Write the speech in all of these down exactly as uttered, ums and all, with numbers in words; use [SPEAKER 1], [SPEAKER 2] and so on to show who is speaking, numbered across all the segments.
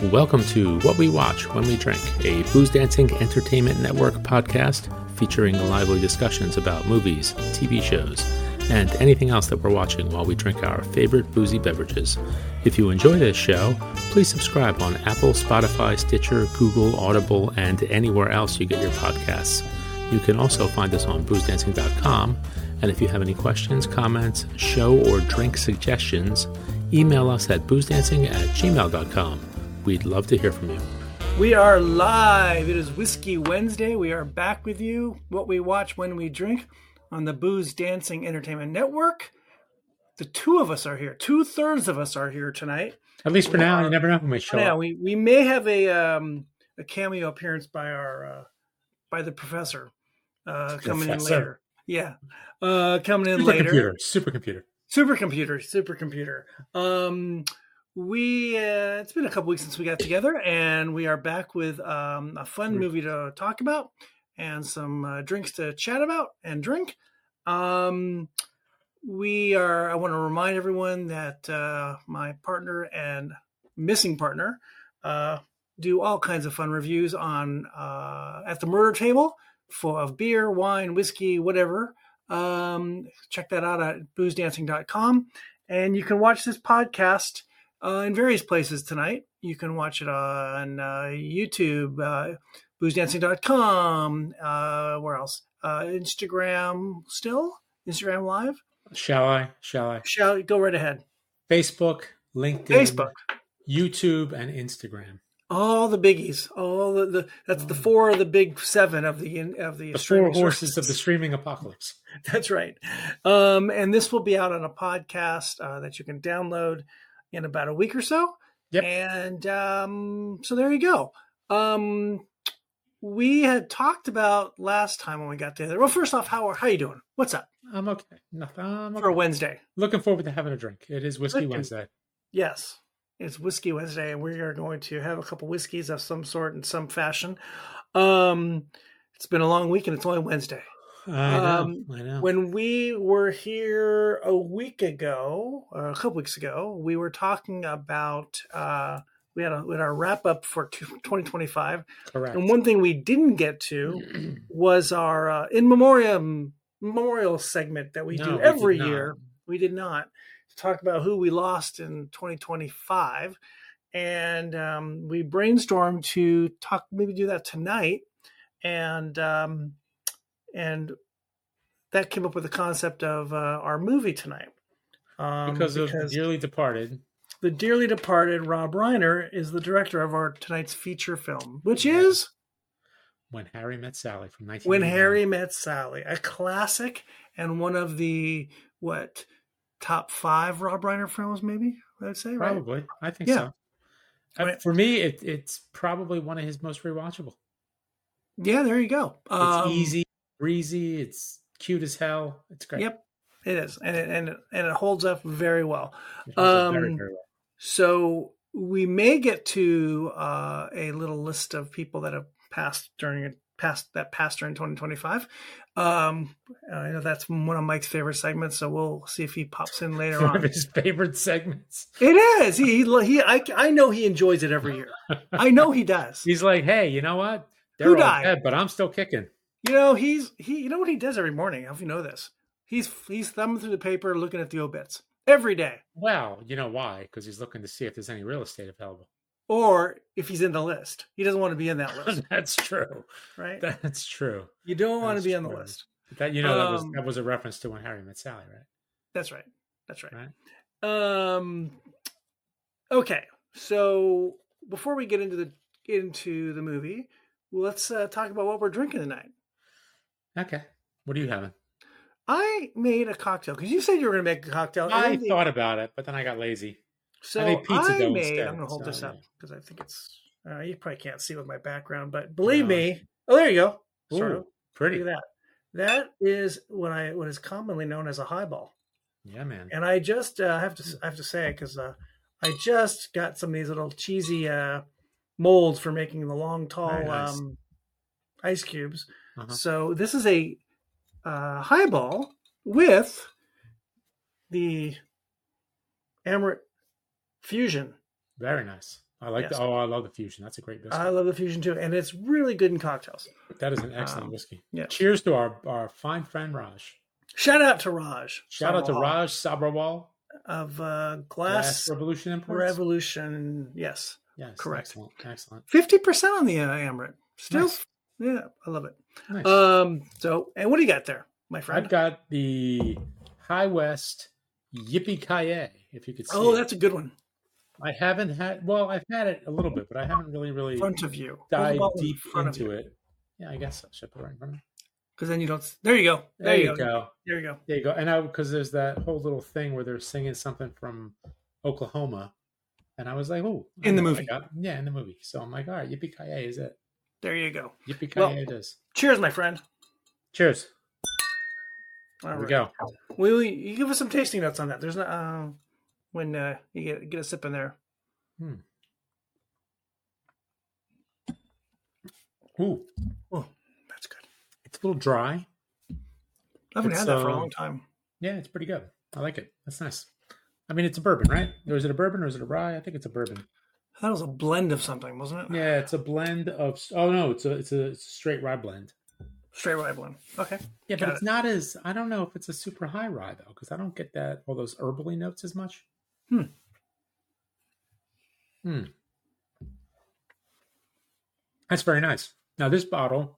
[SPEAKER 1] Welcome to What We Watch When We Drink, a Booze Dancing Entertainment Network podcast featuring lively discussions about movies, T V shows, and anything else that we're watching while we drink our favorite boozy beverages. If you enjoy this show, please subscribe on Apple, Spotify, Stitcher, Google, Audible, and anywhere else you get your podcasts. You can also find us on booze dancing dot com, and if you have any questions, comments, show or drink suggestions, email us at booze dancing at gmail dot com. We'd love to hear from you.
[SPEAKER 2] We are live. It is Whiskey Wednesday. We are back with you. What we watch when we drink on the Booze Dancing Entertainment Network. The two of us are here. Two thirds of us are here tonight.
[SPEAKER 1] At least for now. You never know who may show
[SPEAKER 2] yeah,
[SPEAKER 1] up.
[SPEAKER 2] We we may have a um, a cameo appearance by our uh, by the professor uh, coming professor. in later. Yeah, uh, coming in later.
[SPEAKER 1] Supercomputer.
[SPEAKER 2] Supercomputer. Supercomputer. Supercomputer. Um. We uh, it's been a couple weeks since we got together, and we are back with um, a fun movie to talk about and some uh, drinks to chat about and drink. Um, we are. I want to remind everyone that uh, my partner and missing partner uh, do all kinds of fun reviews on uh, at the murder table for of beer, wine, whiskey, whatever. Um, check that out at booze dancing dot com, and you can watch this podcast Uh, in various places tonight. You can watch it on uh, YouTube, uh, booze dancing dot com. Uh, where else? Uh, Instagram still? Instagram Live?
[SPEAKER 1] Shall I? Shall I?
[SPEAKER 2] Shall go right ahead.
[SPEAKER 1] Facebook, LinkedIn,
[SPEAKER 2] Facebook,
[SPEAKER 1] YouTube, and Instagram.
[SPEAKER 2] All the biggies. All the, the that's the four of the big seven of the of the,
[SPEAKER 1] the four horses sources. Of the streaming apocalypse.
[SPEAKER 2] That's right. Um, and this will be out on a podcast uh, that you can download in about a week or so.
[SPEAKER 1] Yep.
[SPEAKER 2] And um, so there you go. Um, we had talked about last time when we got together. Well, first off, how are how you doing? What's up?
[SPEAKER 1] I'm okay. Nothing. I'm okay.
[SPEAKER 2] For a Wednesday.
[SPEAKER 1] Looking forward to having a drink. It is Whiskey
[SPEAKER 2] Looking,
[SPEAKER 1] Wednesday.
[SPEAKER 2] Yes. It's Whiskey Wednesday, and we are going to have a couple whiskeys of some sort in some fashion. Um, it's been a long week, and it's only Wednesday.
[SPEAKER 1] I know,
[SPEAKER 2] um,
[SPEAKER 1] I know.
[SPEAKER 2] When we were here a week ago, or a couple weeks ago, we were talking about uh, we had, a, we had our wrap up for twenty twenty-five.
[SPEAKER 1] Correct.
[SPEAKER 2] And one thing we didn't get to was our uh, in memoriam memorial segment that we
[SPEAKER 1] no,
[SPEAKER 2] do
[SPEAKER 1] we
[SPEAKER 2] every
[SPEAKER 1] did
[SPEAKER 2] year. We did not to talk about who we lost in twenty twenty-five, and um, we brainstormed to talk maybe do that tonight, and. Um, And that came up with the concept of uh, our movie tonight. Um,
[SPEAKER 1] because, because of the dearly departed.
[SPEAKER 2] The dearly departed Rob Reiner is the director of our tonight's feature film, which is
[SPEAKER 1] When Harry Met Sally from nineteen
[SPEAKER 2] When Harry Met Sally, a classic and one of the, what, top five Rob Reiner films, maybe, I'd say, right?
[SPEAKER 1] Probably. I think
[SPEAKER 2] yeah.
[SPEAKER 1] so. Right. For me, it, it's probably one of his most rewatchable.
[SPEAKER 2] Yeah, there you go.
[SPEAKER 1] It's
[SPEAKER 2] um,
[SPEAKER 1] easy. Breezy, it's cute as hell. It's great.
[SPEAKER 2] Yep, it is, and it, and and it holds up very well.
[SPEAKER 1] It holds
[SPEAKER 2] Um,
[SPEAKER 1] up very, very well.
[SPEAKER 2] So we may get to uh, a little list of people that have passed during past that passed during twenty twenty-five. Um, I know that's one of Mike's favorite segments, so we'll see if he pops in later
[SPEAKER 1] one
[SPEAKER 2] on.
[SPEAKER 1] One of his favorite segments.
[SPEAKER 2] It is. He he. he I I know he enjoys it every year. I know he does.
[SPEAKER 1] He's like, hey, you know what? They're
[SPEAKER 2] Who
[SPEAKER 1] all
[SPEAKER 2] died?
[SPEAKER 1] dead, but I'm still kicking.
[SPEAKER 2] You know, he's he. You know what he does every morning? I don't know if you know this. He's he's thumbing through the paper, looking at the obits every day.
[SPEAKER 1] Well, you know why? Because he's looking to see if there's any real estate available,
[SPEAKER 2] or if he's in the list. He doesn't want to be in that list.
[SPEAKER 1] That's true,
[SPEAKER 2] right?
[SPEAKER 1] That's true.
[SPEAKER 2] You don't want
[SPEAKER 1] that's
[SPEAKER 2] to be on
[SPEAKER 1] true.
[SPEAKER 2] the list.
[SPEAKER 1] That you know that was
[SPEAKER 2] um,
[SPEAKER 1] that was a reference to When Harry Met Sally, right?
[SPEAKER 2] That's right. That's right.
[SPEAKER 1] Right.
[SPEAKER 2] Um. Okay, so before we get into the into the movie, let's uh, talk about what we're drinking tonight.
[SPEAKER 1] Okay. What are you having?
[SPEAKER 2] I made a cocktail because you said you were going to make a cocktail.
[SPEAKER 1] I thought about it, but then I got lazy.
[SPEAKER 2] So
[SPEAKER 1] I made pizza
[SPEAKER 2] I
[SPEAKER 1] dough
[SPEAKER 2] made.
[SPEAKER 1] instead,
[SPEAKER 2] I'm going to hold
[SPEAKER 1] so,
[SPEAKER 2] this up
[SPEAKER 1] yeah.
[SPEAKER 2] because I think it's. Uh, you probably can't see with my background, but believe
[SPEAKER 1] No.
[SPEAKER 2] me. Oh, there you go.
[SPEAKER 1] Ooh,
[SPEAKER 2] Sort of.
[SPEAKER 1] pretty.
[SPEAKER 2] Look at that. That is what I what is commonly known as a highball.
[SPEAKER 1] Yeah, man.
[SPEAKER 2] And I just uh, have to I have to say because uh, I just got some of these little cheesy uh, molds for making the long, tall
[SPEAKER 1] nice.
[SPEAKER 2] um, ice cubes.
[SPEAKER 1] Uh-huh.
[SPEAKER 2] So this is a uh, highball with the Amaret Fusion.
[SPEAKER 1] Very nice. I like
[SPEAKER 2] Yes.
[SPEAKER 1] the. Oh, I love the Fusion. That's a great whiskey.
[SPEAKER 2] I love the Fusion too, and it's really good in cocktails.
[SPEAKER 1] That is an excellent
[SPEAKER 2] Um,
[SPEAKER 1] whiskey.
[SPEAKER 2] yeah.
[SPEAKER 1] Cheers to our, our fine friend Raj.
[SPEAKER 2] Shout out to Raj.
[SPEAKER 1] Shout out to
[SPEAKER 2] Sabharwal
[SPEAKER 1] Raj Sabharwal,
[SPEAKER 2] of uh,
[SPEAKER 1] Glass
[SPEAKER 2] Glass
[SPEAKER 1] Revolution Imports.
[SPEAKER 2] Revolution. Yes,
[SPEAKER 1] Yes,
[SPEAKER 2] correct.
[SPEAKER 1] Excellent, excellent.
[SPEAKER 2] Fifty percent on the uh, Amaret. Still,
[SPEAKER 1] Nice.
[SPEAKER 2] yeah, I love it.
[SPEAKER 1] Nice.
[SPEAKER 2] Um. So, and what do you got there, my friend?
[SPEAKER 1] I've got the High West Yippee Ki If you could see.
[SPEAKER 2] Oh,
[SPEAKER 1] it.
[SPEAKER 2] that's a good one.
[SPEAKER 1] I haven't had. Well, I've had it a little bit, but I haven't really, really
[SPEAKER 2] Front of you.
[SPEAKER 1] dived
[SPEAKER 2] Hold the bottle in
[SPEAKER 1] deep
[SPEAKER 2] front of
[SPEAKER 1] into
[SPEAKER 2] you.
[SPEAKER 1] it. Yeah, I guess I should put it right in front of me.
[SPEAKER 2] Because then you don't. There you go.
[SPEAKER 1] There, you go.
[SPEAKER 2] There you go.
[SPEAKER 1] There you go. And I because there's that whole little thing where they're singing something from Oklahoma, and I was like, oh, I
[SPEAKER 2] In the
[SPEAKER 1] know, I
[SPEAKER 2] movie.
[SPEAKER 1] got- yeah, in the movie. So I'm like, all right, Yippee Ki is it?
[SPEAKER 2] There you go.
[SPEAKER 1] Yippee Ki
[SPEAKER 2] Well,
[SPEAKER 1] it is.
[SPEAKER 2] Cheers, my friend.
[SPEAKER 1] Cheers.
[SPEAKER 2] All
[SPEAKER 1] There we
[SPEAKER 2] right.
[SPEAKER 1] go.
[SPEAKER 2] We, we you give us some tasting notes on that. There's not uh, when uh, you get get a sip in there.
[SPEAKER 1] Hmm. Ooh,
[SPEAKER 2] Oh, that's good.
[SPEAKER 1] it's a little dry.
[SPEAKER 2] I haven't
[SPEAKER 1] It's,
[SPEAKER 2] had that for a
[SPEAKER 1] uh,
[SPEAKER 2] long time.
[SPEAKER 1] Yeah, it's pretty good. I like it. That's nice. I mean, it's a bourbon, right? Or is it a bourbon or is it a rye? I think it's a bourbon.
[SPEAKER 2] That was a blend of something, wasn't it?
[SPEAKER 1] Yeah, it's a blend of. Oh no, it's a it's a, it's a straight rye blend.
[SPEAKER 2] Straight rye blend. Okay.
[SPEAKER 1] Yeah, but
[SPEAKER 2] Got
[SPEAKER 1] it's not as. I don't know if it's a super high rye though, because I don't get that all those herbally notes as much.
[SPEAKER 2] Hmm.
[SPEAKER 1] Hmm. That's very nice. Now this bottle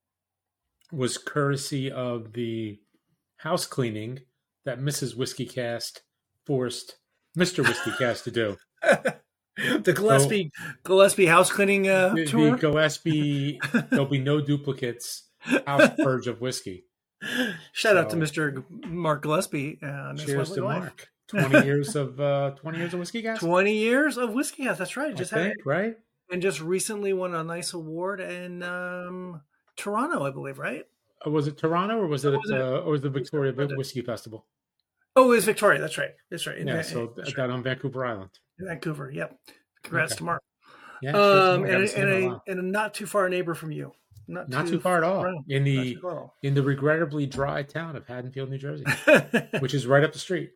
[SPEAKER 1] was courtesy of the house cleaning that Missus Whiskey Cast forced Mister Whiskey Cast to do.
[SPEAKER 2] The Gillespie Gillespie house cleaning uh,
[SPEAKER 1] The,
[SPEAKER 2] tour.
[SPEAKER 1] the Gillespie, there'll be no duplicates. House purge of whiskey.
[SPEAKER 2] Shout out to
[SPEAKER 1] So-
[SPEAKER 2] Mister Mark Gillespie and his
[SPEAKER 1] Cheers
[SPEAKER 2] lovely
[SPEAKER 1] to
[SPEAKER 2] wife.
[SPEAKER 1] Mark. Twenty years of uh, twenty years of whiskey, guys.
[SPEAKER 2] Twenty years of whiskey. Yes, that's right.
[SPEAKER 1] I
[SPEAKER 2] Just had
[SPEAKER 1] think, right?
[SPEAKER 2] and just recently won a nice award in um, Toronto, I believe. Right?
[SPEAKER 1] Uh, Was it Toronto or was it,
[SPEAKER 2] Was
[SPEAKER 1] at,
[SPEAKER 2] it-
[SPEAKER 1] uh, or was it the Victoria
[SPEAKER 2] was it?
[SPEAKER 1] Whiskey Festival?
[SPEAKER 2] Oh, it was Victoria. That's right. That's right. In,
[SPEAKER 1] Yeah,
[SPEAKER 2] Va-
[SPEAKER 1] so
[SPEAKER 2] that's right.
[SPEAKER 1] down on Vancouver Island.
[SPEAKER 2] In Vancouver. Yep. Congrats
[SPEAKER 1] Okay.
[SPEAKER 2] to Mark.
[SPEAKER 1] Yeah, cheers to
[SPEAKER 2] Um,
[SPEAKER 1] Mark. I
[SPEAKER 2] and,
[SPEAKER 1] haven't
[SPEAKER 2] a,
[SPEAKER 1] seen
[SPEAKER 2] and,
[SPEAKER 1] him in a
[SPEAKER 2] a,
[SPEAKER 1] while.
[SPEAKER 2] and a not too far neighbor from you. Not,
[SPEAKER 1] Not too far at all.
[SPEAKER 2] around.
[SPEAKER 1] In
[SPEAKER 2] Not
[SPEAKER 1] the
[SPEAKER 2] too far at all.
[SPEAKER 1] in the regrettably dry town of Haddonfield, New Jersey, which is right up the street.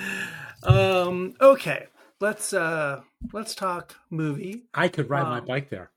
[SPEAKER 2] um. Okay. Let's uh. Let's talk movie.
[SPEAKER 1] I could ride my
[SPEAKER 2] Um,
[SPEAKER 1] bike there.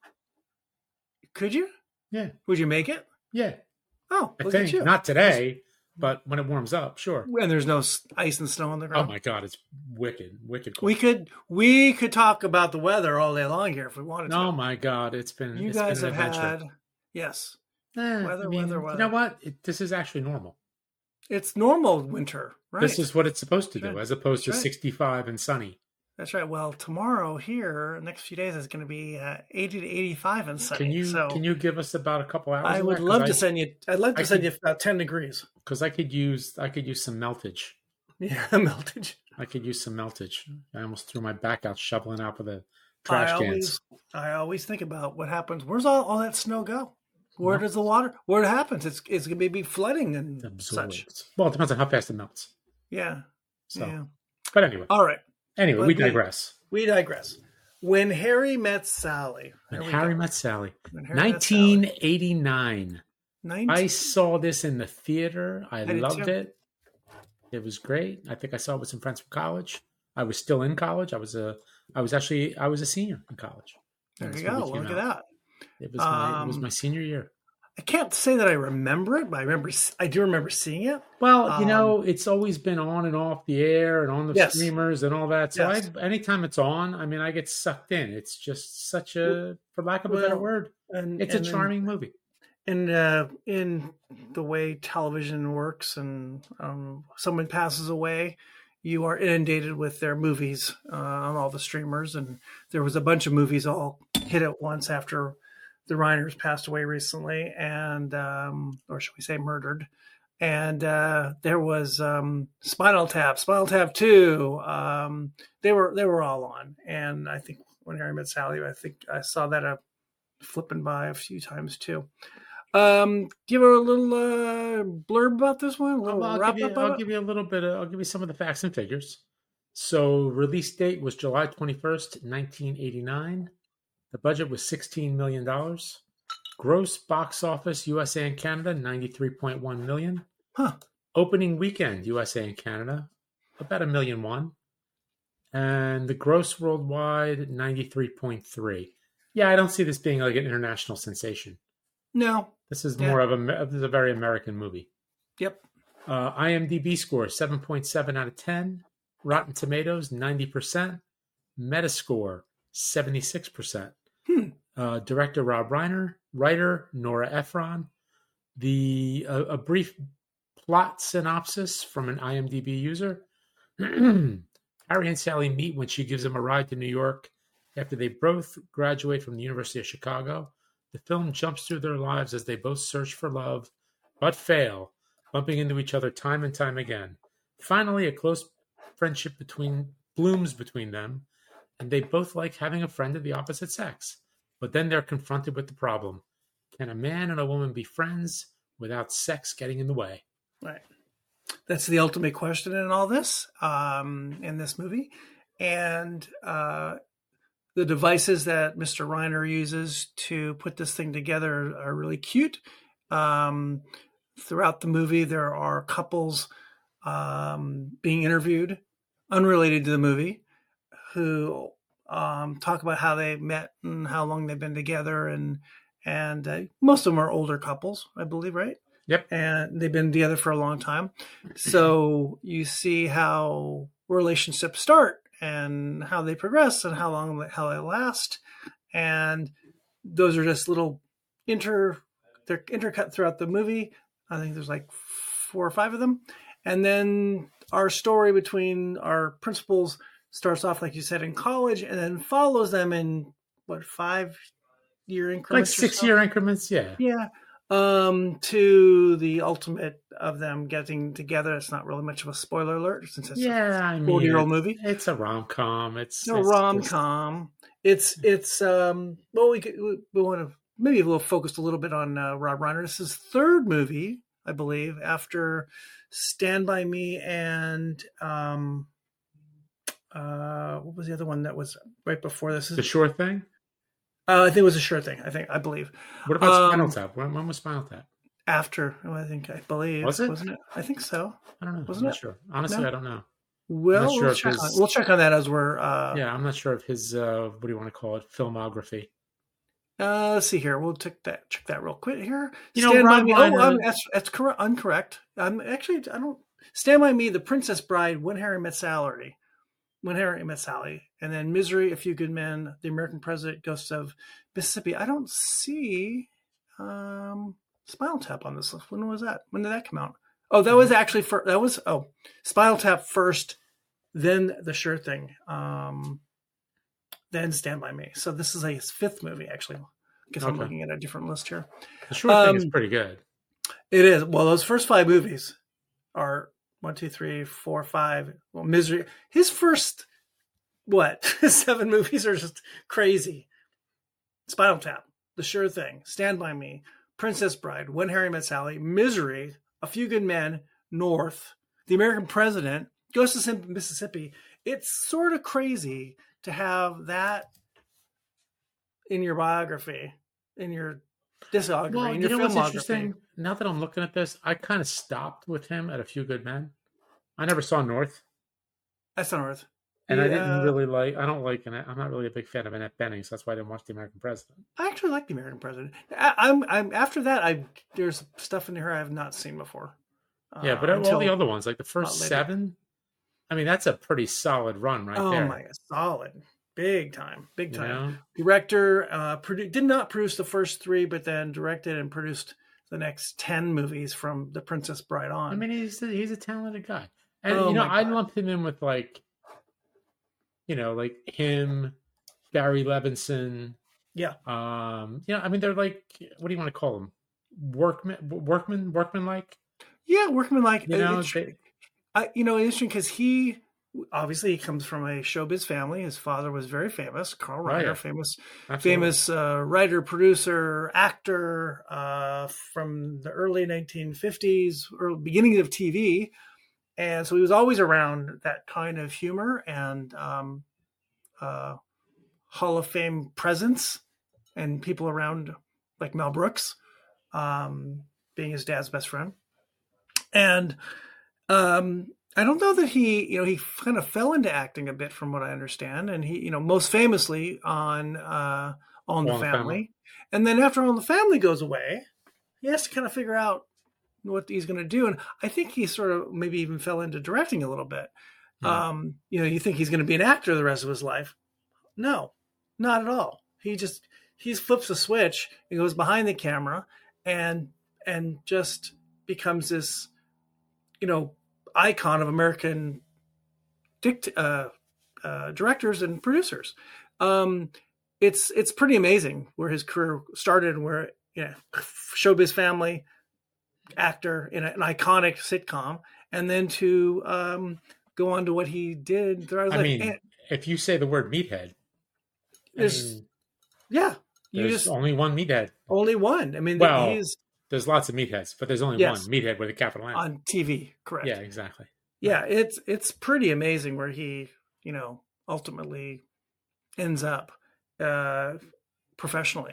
[SPEAKER 2] Could you?
[SPEAKER 1] Yeah,
[SPEAKER 2] Would you make it?
[SPEAKER 1] yeah.
[SPEAKER 2] Oh,
[SPEAKER 1] I
[SPEAKER 2] look at
[SPEAKER 1] think
[SPEAKER 2] you.
[SPEAKER 1] not today, but when it warms up, sure.
[SPEAKER 2] When there's no s- ice and snow on the
[SPEAKER 1] Oh
[SPEAKER 2] ground.
[SPEAKER 1] my God, it's wicked, wicked. Cold.
[SPEAKER 2] We could we could talk about the weather all day long here if we wanted to.
[SPEAKER 1] Oh my God, it's been.
[SPEAKER 2] you
[SPEAKER 1] it's
[SPEAKER 2] guys
[SPEAKER 1] been
[SPEAKER 2] have
[SPEAKER 1] an adventure.
[SPEAKER 2] had yes.
[SPEAKER 1] Eh,
[SPEAKER 2] weather,
[SPEAKER 1] I mean,
[SPEAKER 2] weather,
[SPEAKER 1] You
[SPEAKER 2] weather.
[SPEAKER 1] know what? It, this is actually normal.
[SPEAKER 2] It's normal winter, right?
[SPEAKER 1] This is what it's supposed to do,
[SPEAKER 2] Right.
[SPEAKER 1] as opposed
[SPEAKER 2] That's
[SPEAKER 1] to
[SPEAKER 2] right.
[SPEAKER 1] sixty-five and sunny.
[SPEAKER 2] That's right. Well, tomorrow here, next few days is going to be uh, eighty to eighty-five and sunny.
[SPEAKER 1] Can you
[SPEAKER 2] so
[SPEAKER 1] can you give us about a couple hours?
[SPEAKER 2] I
[SPEAKER 1] of
[SPEAKER 2] would
[SPEAKER 1] that?
[SPEAKER 2] love
[SPEAKER 1] 'Cause
[SPEAKER 2] to
[SPEAKER 1] I,
[SPEAKER 2] send you. I'd love to
[SPEAKER 1] I
[SPEAKER 2] send
[SPEAKER 1] could-
[SPEAKER 2] you about ten degrees.
[SPEAKER 1] because I could use I could use some meltage.
[SPEAKER 2] Yeah, meltage.
[SPEAKER 1] I could use some meltage. I almost threw my back out shoveling out for the
[SPEAKER 2] I
[SPEAKER 1] trash cans.
[SPEAKER 2] always, I always think about what happens. Where's all, all that snow go? Where
[SPEAKER 1] No.
[SPEAKER 2] does the water? Where it happens? It's it's going to be flooding and
[SPEAKER 1] Absorbed.
[SPEAKER 2] such.
[SPEAKER 1] Well, it depends on how fast it melts.
[SPEAKER 2] Yeah.
[SPEAKER 1] So,
[SPEAKER 2] Yeah.
[SPEAKER 1] but anyway,
[SPEAKER 2] All right.
[SPEAKER 1] anyway,
[SPEAKER 2] but
[SPEAKER 1] we
[SPEAKER 2] we-
[SPEAKER 1] digress.
[SPEAKER 2] We digress. When Harry Met Sally.
[SPEAKER 1] When
[SPEAKER 2] There we
[SPEAKER 1] Harry
[SPEAKER 2] go.
[SPEAKER 1] Met Sally,
[SPEAKER 2] When Harry Met
[SPEAKER 1] nineteen
[SPEAKER 2] Sally.
[SPEAKER 1] eighty-nine.
[SPEAKER 2] nineteen
[SPEAKER 1] I saw this in the theater. I,
[SPEAKER 2] I did
[SPEAKER 1] loved
[SPEAKER 2] too.
[SPEAKER 1] it. It was great. I think I saw it with some friends from college. I was still in college. I was a, I was actually, I was a senior in college.
[SPEAKER 2] There
[SPEAKER 1] when
[SPEAKER 2] you
[SPEAKER 1] this
[SPEAKER 2] go.
[SPEAKER 1] movie
[SPEAKER 2] Look
[SPEAKER 1] came
[SPEAKER 2] at
[SPEAKER 1] out.
[SPEAKER 2] that.
[SPEAKER 1] It was my, it was
[SPEAKER 2] Um,
[SPEAKER 1] my senior year.
[SPEAKER 2] I can't say that I remember it, but I remember. I do remember seeing it.
[SPEAKER 1] Well, you know,
[SPEAKER 2] um,
[SPEAKER 1] it's always been on and off the air and on the
[SPEAKER 2] Yes.
[SPEAKER 1] streamers and all that. So
[SPEAKER 2] Yes.
[SPEAKER 1] I, anytime it's on, I mean, I get sucked in. It's just such a, for lack of a better
[SPEAKER 2] Well,
[SPEAKER 1] word,
[SPEAKER 2] And
[SPEAKER 1] it's
[SPEAKER 2] and
[SPEAKER 1] a
[SPEAKER 2] then-
[SPEAKER 1] charming movie.
[SPEAKER 2] in uh, in the way television works, and um, someone passes away, you are inundated with their movies uh, on all the streamers, and there was a bunch of movies all hit at once after the Reiners passed away recently, and um, or should we say murdered? And uh, there was um, Spinal Tap, Spinal Tap Two. Um, they were they were all on, and I think when Harry Met Sally, I think I saw that uh, flipping by a few times too. Um, give her a little uh, blurb about this one. A little
[SPEAKER 1] Well, I'll,
[SPEAKER 2] wrap
[SPEAKER 1] give you,
[SPEAKER 2] up
[SPEAKER 1] I'll
[SPEAKER 2] of it?
[SPEAKER 1] give you a little bit of, I'll give you some of the facts and figures. So release date was July twenty-first, nineteen eighty-nine. The budget was sixteen million dollars. Gross box office, U S A and Canada, ninety-three point one million.
[SPEAKER 2] Huh.
[SPEAKER 1] Opening weekend, U S A and Canada, about a million one. And the gross worldwide, ninety-three point three. Yeah, I don't see this being like an international sensation.
[SPEAKER 2] No.
[SPEAKER 1] This is
[SPEAKER 2] Yeah.
[SPEAKER 1] more of a, this is a very American movie.
[SPEAKER 2] Yep.
[SPEAKER 1] Uh, IMDb score, seven point seven out of ten. Rotten Tomatoes, ninety percent. Metascore, seventy-six percent.
[SPEAKER 2] Hmm.
[SPEAKER 1] Uh, director Rob Reiner, writer Nora Ephron. The uh, a brief plot synopsis from an IMDb user. Harry and Sally meet when she gives him a ride to New York after they both graduate from the University of Chicago. The film jumps through their lives as they both search for love, but fail, bumping into each other time and time again. Finally, a close friendship between blooms between them, and they both like having a friend of the opposite sex. But then they're confronted with the problem. Can a man and a woman be friends without sex getting in the way?
[SPEAKER 2] Right. That's the ultimate question in all this, um, in this movie. And uh, the devices that Mister Reiner uses to put this thing together are really cute. Um, throughout the movie, there are couples um, being interviewed, unrelated to the movie, who um, talk about how they met and how long they've been together. And, and uh, most of them are older couples, I believe, right?
[SPEAKER 1] Yep.
[SPEAKER 2] And they've been together for a long time. So you see how relationships start and how they progress and how long, how they last. And those are just little inter, they're intercut throughout the movie. I think there's like four or five of them. And then our story between our principals starts off, like you said, in college and then follows them in what, five year increments?
[SPEAKER 1] Like six year increments. Yeah.
[SPEAKER 2] Yeah. Um, to the ultimate of them getting together. It's not really much of a spoiler alert since it's
[SPEAKER 1] yeah,
[SPEAKER 2] a
[SPEAKER 1] I mean,
[SPEAKER 2] forty-year-old movie.
[SPEAKER 1] It's a rom com. It's,
[SPEAKER 2] it's a
[SPEAKER 1] it's
[SPEAKER 2] rom com. It's it's um. Well, we could, we want to maybe we'll focus a little bit on uh, Rob Reiner. This is his third movie, I believe, after Stand by Me and um. Uh, what was the other one that was right before this?
[SPEAKER 1] The Sure Thing.
[SPEAKER 2] Uh, I think it was a Sure Thing. I think I believe.
[SPEAKER 1] What about
[SPEAKER 2] um,
[SPEAKER 1] Spinal Tap? When, when was Spinal Tap?
[SPEAKER 2] After, well, I think I believe.
[SPEAKER 1] Was it?
[SPEAKER 2] Wasn't it? I think so.
[SPEAKER 1] I don't know.
[SPEAKER 2] Wasn't
[SPEAKER 1] I'm
[SPEAKER 2] it?
[SPEAKER 1] not sure. Honestly,
[SPEAKER 2] No?
[SPEAKER 1] I don't know.
[SPEAKER 2] Well,
[SPEAKER 1] sure
[SPEAKER 2] we'll,
[SPEAKER 1] if
[SPEAKER 2] check
[SPEAKER 1] his-
[SPEAKER 2] on, we'll check on that as we're. Uh,
[SPEAKER 1] Yeah, I'm not sure of his. Uh, what do you want to call it? Filmography.
[SPEAKER 2] Uh, let's see here. We'll check that. Check that real quick here.
[SPEAKER 1] You know,
[SPEAKER 2] Stand by
[SPEAKER 1] Rob
[SPEAKER 2] Me.
[SPEAKER 1] Reiner-
[SPEAKER 2] Oh, um, that's that's correct. Incorrect. Um, actually, I don't. Stand by Me, The Princess Bride, When Harry Met Sally, When Harry Met Sally, and then Misery, A Few Good Men, The American President, Ghosts of Mississippi. I don't see um, Spinal Tap on this list. When was that? When did that come out? Oh, that was actually for that was oh Spinal Tap first, then The Sure Thing, um, then Stand by Me. So this is a his fifth movie actually. I guess I'm
[SPEAKER 1] Okay.
[SPEAKER 2] looking at a different list here.
[SPEAKER 1] The Sure Thing is
[SPEAKER 2] Um,
[SPEAKER 1] pretty good.
[SPEAKER 2] It is. Well, those first five movies are one, two, three, four, five. Well, Misery. His first, what, seven movies are just crazy. Spinal Tap, The Sure Thing, Stand By Me, Princess Bride, When Harry Met Sally, Misery, A Few Good Men, North, The American President, Ghosts of Mississippi. It's sort of crazy to have that in your biography, in your discography,
[SPEAKER 1] Well,
[SPEAKER 2] in
[SPEAKER 1] you
[SPEAKER 2] your
[SPEAKER 1] know what's
[SPEAKER 2] filmography.
[SPEAKER 1] interesting? Now that I'm looking at this, I kind of stopped with him at A Few Good Men. I never saw North,
[SPEAKER 2] That's not Earth.
[SPEAKER 1] and I
[SPEAKER 2] Yeah.
[SPEAKER 1] didn't really like. I don't like Annette. I'm not really a big fan of Annette Bening, so that's why I didn't watch The American President.
[SPEAKER 2] I actually like The American President. I, I'm, I'm after that. I there's stuff in here I have not seen before.
[SPEAKER 1] Yeah,
[SPEAKER 2] Uh,
[SPEAKER 1] but all
[SPEAKER 2] until-
[SPEAKER 1] the other ones, like the first
[SPEAKER 2] later.
[SPEAKER 1] seven, I mean, that's a pretty solid run right
[SPEAKER 2] oh
[SPEAKER 1] there.
[SPEAKER 2] my god, solid, big time, big
[SPEAKER 1] You
[SPEAKER 2] time.
[SPEAKER 1] know?
[SPEAKER 2] Director uh, produ- did not produce the first three, but then directed and produced the next ten movies from The Princess Bride on.
[SPEAKER 1] I mean, he's a, he's a talented guy, and
[SPEAKER 2] Oh
[SPEAKER 1] you know,
[SPEAKER 2] my
[SPEAKER 1] I
[SPEAKER 2] God.
[SPEAKER 1] lump him in with like, you know, like him, Barry Levinson.
[SPEAKER 2] Yeah.
[SPEAKER 1] Um. You know, I mean, they're like, what do you want to call them? Workman, workman, workman like.
[SPEAKER 2] yeah, workman like
[SPEAKER 1] You know,
[SPEAKER 2] it's-
[SPEAKER 1] they,
[SPEAKER 2] I, you know, interesting because he obviously he comes from a showbiz family. His father was very famous, Carl
[SPEAKER 1] Oh,
[SPEAKER 2] Reiner,
[SPEAKER 1] yeah.
[SPEAKER 2] famous
[SPEAKER 1] absolutely.
[SPEAKER 2] famous uh, writer, producer, actor uh, from the early nineteen fifties or beginning of T V. And so he was always around that kind of humor and um, uh, Hall of Fame presence and people around like Mel Brooks, um, being his dad's best friend. And um, I don't know that he, you know, he kind of fell into acting a bit, from what I understand, and he, you know, most famously on uh, On the
[SPEAKER 1] All in the
[SPEAKER 2] Family.
[SPEAKER 1] Family.
[SPEAKER 2] And then after All in the Family goes away, he has to kind of figure out what he's going to do, and I think he sort of maybe even fell into directing a little bit.
[SPEAKER 1] Hmm.
[SPEAKER 2] Um, you know, you think he's going to be an actor the rest of his life? No, not at all. He just he flips a switch, he goes behind the camera, and and just becomes this, you know, icon of American dict- uh, uh, directors and producers. Um, it's it's pretty amazing where his career started and where, you know, Showbiz Family, actor in a, an iconic sitcom, and then to um, go on to what he did throughout his
[SPEAKER 1] I
[SPEAKER 2] life.
[SPEAKER 1] mean,
[SPEAKER 2] And
[SPEAKER 1] if you say the word meathead, I
[SPEAKER 2] there's
[SPEAKER 1] mean,
[SPEAKER 2] yeah, you
[SPEAKER 1] there's
[SPEAKER 2] just
[SPEAKER 1] only one meathead.
[SPEAKER 2] only one. I mean,
[SPEAKER 1] Well,
[SPEAKER 2] he's
[SPEAKER 1] there's lots of meatheads, but there's only
[SPEAKER 2] Yes.
[SPEAKER 1] one meathead with a capital M.
[SPEAKER 2] on T V, correct?
[SPEAKER 1] Yeah, exactly.
[SPEAKER 2] Yeah, it's it's pretty amazing where he, you know, ultimately ends up uh, professionally.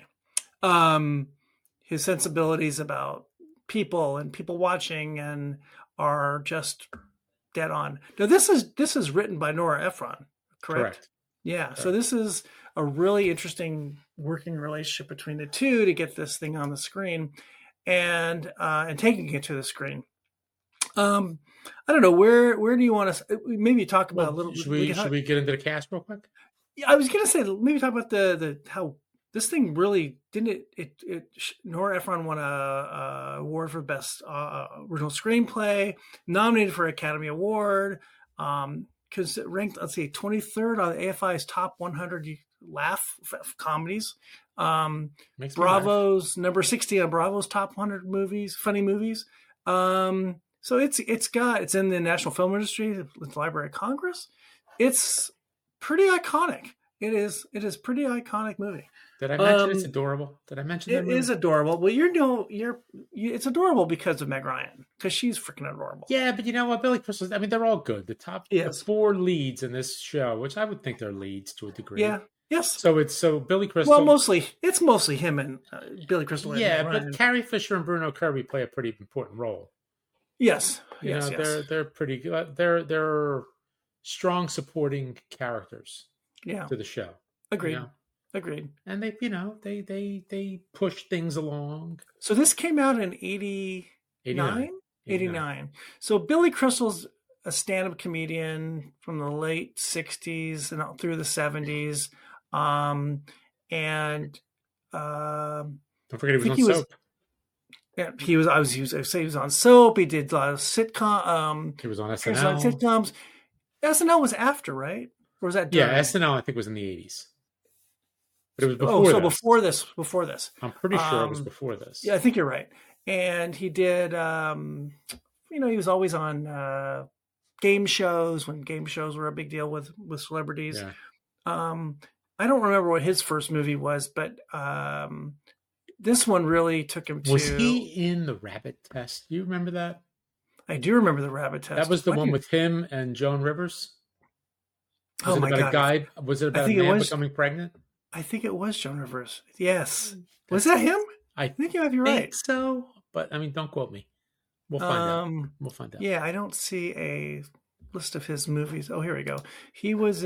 [SPEAKER 2] Um, his sensibilities about people and people watching and are just dead on. Now this is this is written by Nora Ephron, correct?
[SPEAKER 1] Correct.
[SPEAKER 2] Yeah.
[SPEAKER 1] Correct.
[SPEAKER 2] So this is a really interesting working relationship between the two to get this thing on the screen and uh, and taking it to the screen. Um, I don't know where where do you want to maybe talk about
[SPEAKER 1] Well,
[SPEAKER 2] a little?
[SPEAKER 1] should we,
[SPEAKER 2] can
[SPEAKER 1] should
[SPEAKER 2] talk-
[SPEAKER 1] we get into the cast real quick?
[SPEAKER 2] Yeah, I was gonna say maybe talk about the the how this thing really didn't it it, it Nora Ephron won a, a award for best uh, original screenplay, nominated for Academy Award, um, because it ranked let's see twenty-third on A F I's top one hundred laugh f- comedies. Um,
[SPEAKER 1] Makes me laugh.
[SPEAKER 2] Bravo's number sixty on Bravo's top one hundred movies, funny movies. Um, so it's it's got it's in the National Film Industry, the Library of Congress. It's pretty iconic. It is it is pretty iconic movie.
[SPEAKER 1] Did I mention
[SPEAKER 2] Um,
[SPEAKER 1] it's adorable? Did I mention that
[SPEAKER 2] It
[SPEAKER 1] movie?
[SPEAKER 2] is adorable. Well, you're no you're you, it's adorable because of Meg Ryan, because she's freaking adorable.
[SPEAKER 1] Yeah, but you know what? Billy Crystal, I mean, they're all good. The top
[SPEAKER 2] Yes.
[SPEAKER 1] the four leads in this show, which I would think they're leads to a degree.
[SPEAKER 2] Yeah. Yes.
[SPEAKER 1] So it's so Billy Crystal.
[SPEAKER 2] Well, mostly it's mostly him and uh, Billy Crystal. and
[SPEAKER 1] yeah,
[SPEAKER 2] Meg
[SPEAKER 1] but
[SPEAKER 2] Ryan.
[SPEAKER 1] Carrie Fisher and Bruno Kirby play a pretty important role.
[SPEAKER 2] yes,
[SPEAKER 1] You
[SPEAKER 2] yes,
[SPEAKER 1] know,
[SPEAKER 2] yes.
[SPEAKER 1] they're they're pretty good. They're they're strong supporting characters
[SPEAKER 2] Yeah.
[SPEAKER 1] to the show.
[SPEAKER 2] Agreed.
[SPEAKER 1] You know?
[SPEAKER 2] Agreed.
[SPEAKER 1] And they, you know, they they they push things along.
[SPEAKER 2] So this came out in eighty-nine?
[SPEAKER 1] eighty-nine.
[SPEAKER 2] eighty-nine. So Billy Crystal's a stand-up comedian from the late sixties and out through the seventies. Um, and um,
[SPEAKER 1] Don't forget he was
[SPEAKER 2] think
[SPEAKER 1] on
[SPEAKER 2] he was-
[SPEAKER 1] Soap.
[SPEAKER 2] yeah, he was, I was, he was, I say he was on Soap. He did a lot of sitcom, um,
[SPEAKER 1] He was on S
[SPEAKER 2] he
[SPEAKER 1] N
[SPEAKER 2] was on
[SPEAKER 1] L.
[SPEAKER 2] sitcoms. S N L was after, right? Or was that
[SPEAKER 1] Yeah,
[SPEAKER 2] during?
[SPEAKER 1] S N L I think was in the eighties. But it was before
[SPEAKER 2] oh, so
[SPEAKER 1] this.
[SPEAKER 2] before this, before this.
[SPEAKER 1] I'm pretty sure it was
[SPEAKER 2] um,
[SPEAKER 1] before this.
[SPEAKER 2] Yeah, I think you're right. And he did, um, you know, he was always on uh, game shows when game shows were a big deal with with celebrities.
[SPEAKER 1] Yeah.
[SPEAKER 2] Um, I don't remember what his first movie was, but um, this one really took him to.
[SPEAKER 1] Was he in the Rabbit Test? Do you remember that?
[SPEAKER 2] I do remember the Rabbit Test.
[SPEAKER 1] That was the
[SPEAKER 2] Why
[SPEAKER 1] one
[SPEAKER 2] do you-
[SPEAKER 1] with him and Joan Rivers. Was
[SPEAKER 2] Oh
[SPEAKER 1] it
[SPEAKER 2] my
[SPEAKER 1] about
[SPEAKER 2] God.
[SPEAKER 1] a guy? Was it about a
[SPEAKER 2] think it
[SPEAKER 1] man
[SPEAKER 2] was-
[SPEAKER 1] becoming pregnant?
[SPEAKER 2] I think it was Joan Rivers. Yes, was that him?
[SPEAKER 1] I
[SPEAKER 2] I think you might be
[SPEAKER 1] think
[SPEAKER 2] right.
[SPEAKER 1] so, but I mean, don't quote me. We'll find out.
[SPEAKER 2] Um,
[SPEAKER 1] We'll find out.
[SPEAKER 2] yeah, I don't see a list of his movies. Oh, here we go. He was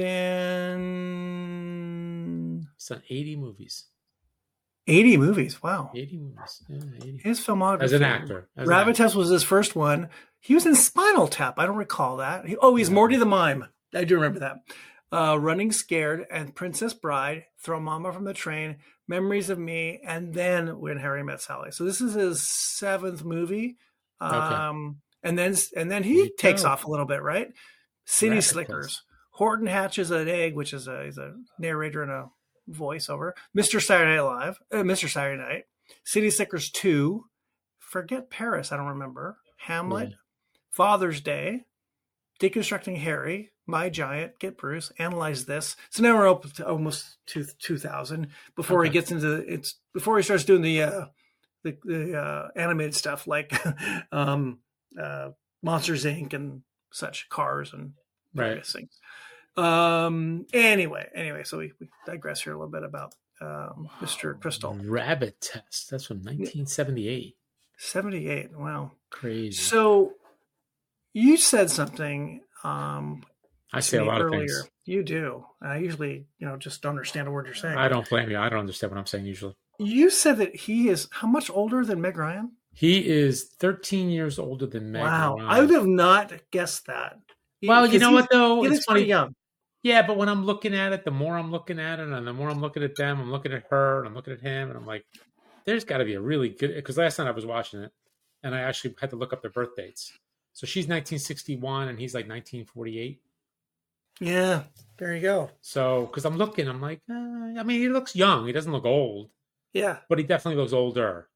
[SPEAKER 2] in
[SPEAKER 1] It's on eighty movies.
[SPEAKER 2] eighty movies. Wow.
[SPEAKER 1] eighty movies. Yeah, eighty.
[SPEAKER 2] His filmography.
[SPEAKER 1] As an actor. As an
[SPEAKER 2] Rabbit
[SPEAKER 1] actor.
[SPEAKER 2] Test was his first one. He was in Spinal Tap. I don't recall that. He, oh, he's Morty the Mime. I do remember that. Uh, Running Scared and Princess Bride, Throw Mama from the Train, Memories of Me, and then When Harry Met Sally. So this is his seventh movie. Um, and then and then he
[SPEAKER 1] There you
[SPEAKER 2] takes
[SPEAKER 1] go.
[SPEAKER 2] off a little bit, right? City
[SPEAKER 1] Rabbit
[SPEAKER 2] Slickers.
[SPEAKER 1] Test.
[SPEAKER 2] Horton Hatches an Egg, which is a, is a narrator and a voiceover. Mister Saturday Night Live, uh, Mister Saturday Night. City Slickers two. Forget Paris, I don't remember. Hamlet.
[SPEAKER 1] Yeah.
[SPEAKER 2] Father's Day. Deconstructing Harry. My Giant. Get Bruce. Analyze This. So now we're up to almost two, two thousand before he
[SPEAKER 1] Okay.
[SPEAKER 2] gets into it's before he starts doing the uh, the, the uh, animated stuff like um, uh, Monsters Incorporated and such, Cars and
[SPEAKER 1] Right.
[SPEAKER 2] various things. Um. Anyway, anyway, so we, we digress here a little bit about um, Mister Crystal.
[SPEAKER 1] Rabbit Test. That's from nineteen seventy-eight.
[SPEAKER 2] seventy-eight. Wow.
[SPEAKER 1] Crazy.
[SPEAKER 2] So You said something. Um,
[SPEAKER 1] I
[SPEAKER 2] to
[SPEAKER 1] say a
[SPEAKER 2] me
[SPEAKER 1] lot of
[SPEAKER 2] earlier.
[SPEAKER 1] things.
[SPEAKER 2] You do. I usually, you know, just don't understand a word you're saying.
[SPEAKER 1] I don't blame you. I don't understand what I'm saying usually.
[SPEAKER 2] You said that he is how much older than Meg Ryan?
[SPEAKER 1] He is thirteen years older than Meg
[SPEAKER 2] Wow,
[SPEAKER 1] Ryan.
[SPEAKER 2] I would have not guessed that.
[SPEAKER 1] Well, you
[SPEAKER 2] 'Cause
[SPEAKER 1] know
[SPEAKER 2] he's-
[SPEAKER 1] what though?
[SPEAKER 2] He
[SPEAKER 1] It's
[SPEAKER 2] looks
[SPEAKER 1] funny.
[SPEAKER 2] pretty young.
[SPEAKER 1] Yeah, but when I'm looking at it, the more I'm looking at it, and the more I'm looking at them, I'm looking at her, and I'm looking at him, and I'm like, there's got to be a really good. Because last night I was watching it, and I actually had to look up their birth dates. So she's nineteen sixty-one, and he's like nineteen forty-eight.
[SPEAKER 2] Yeah, there you go.
[SPEAKER 1] So, because I'm looking, I'm like, uh, I mean, he looks young. He doesn't look old,
[SPEAKER 2] Yeah.
[SPEAKER 1] but he definitely looks older.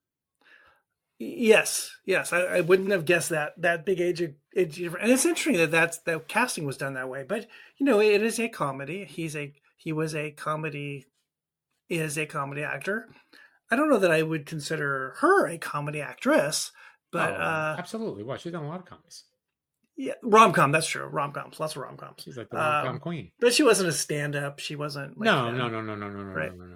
[SPEAKER 2] Yes, yes, I, I wouldn't have guessed that that big age age difference. And it's interesting that that's that casting was done that way. But you know, it is a comedy. He's a he was a comedy is a comedy actor. I don't know that I would consider her a comedy actress, but
[SPEAKER 1] Oh,
[SPEAKER 2] uh,
[SPEAKER 1] absolutely. Well, she's done a lot of comedies.
[SPEAKER 2] yeah, rom com. That's true. Rom coms, lots of rom coms.
[SPEAKER 1] She's like the rom com
[SPEAKER 2] Um,
[SPEAKER 1] queen.
[SPEAKER 2] But she wasn't a stand up. She wasn't. Like
[SPEAKER 1] No,
[SPEAKER 2] that.
[SPEAKER 1] no, no, no, no, no, no,
[SPEAKER 2] Right.
[SPEAKER 1] no, no, no.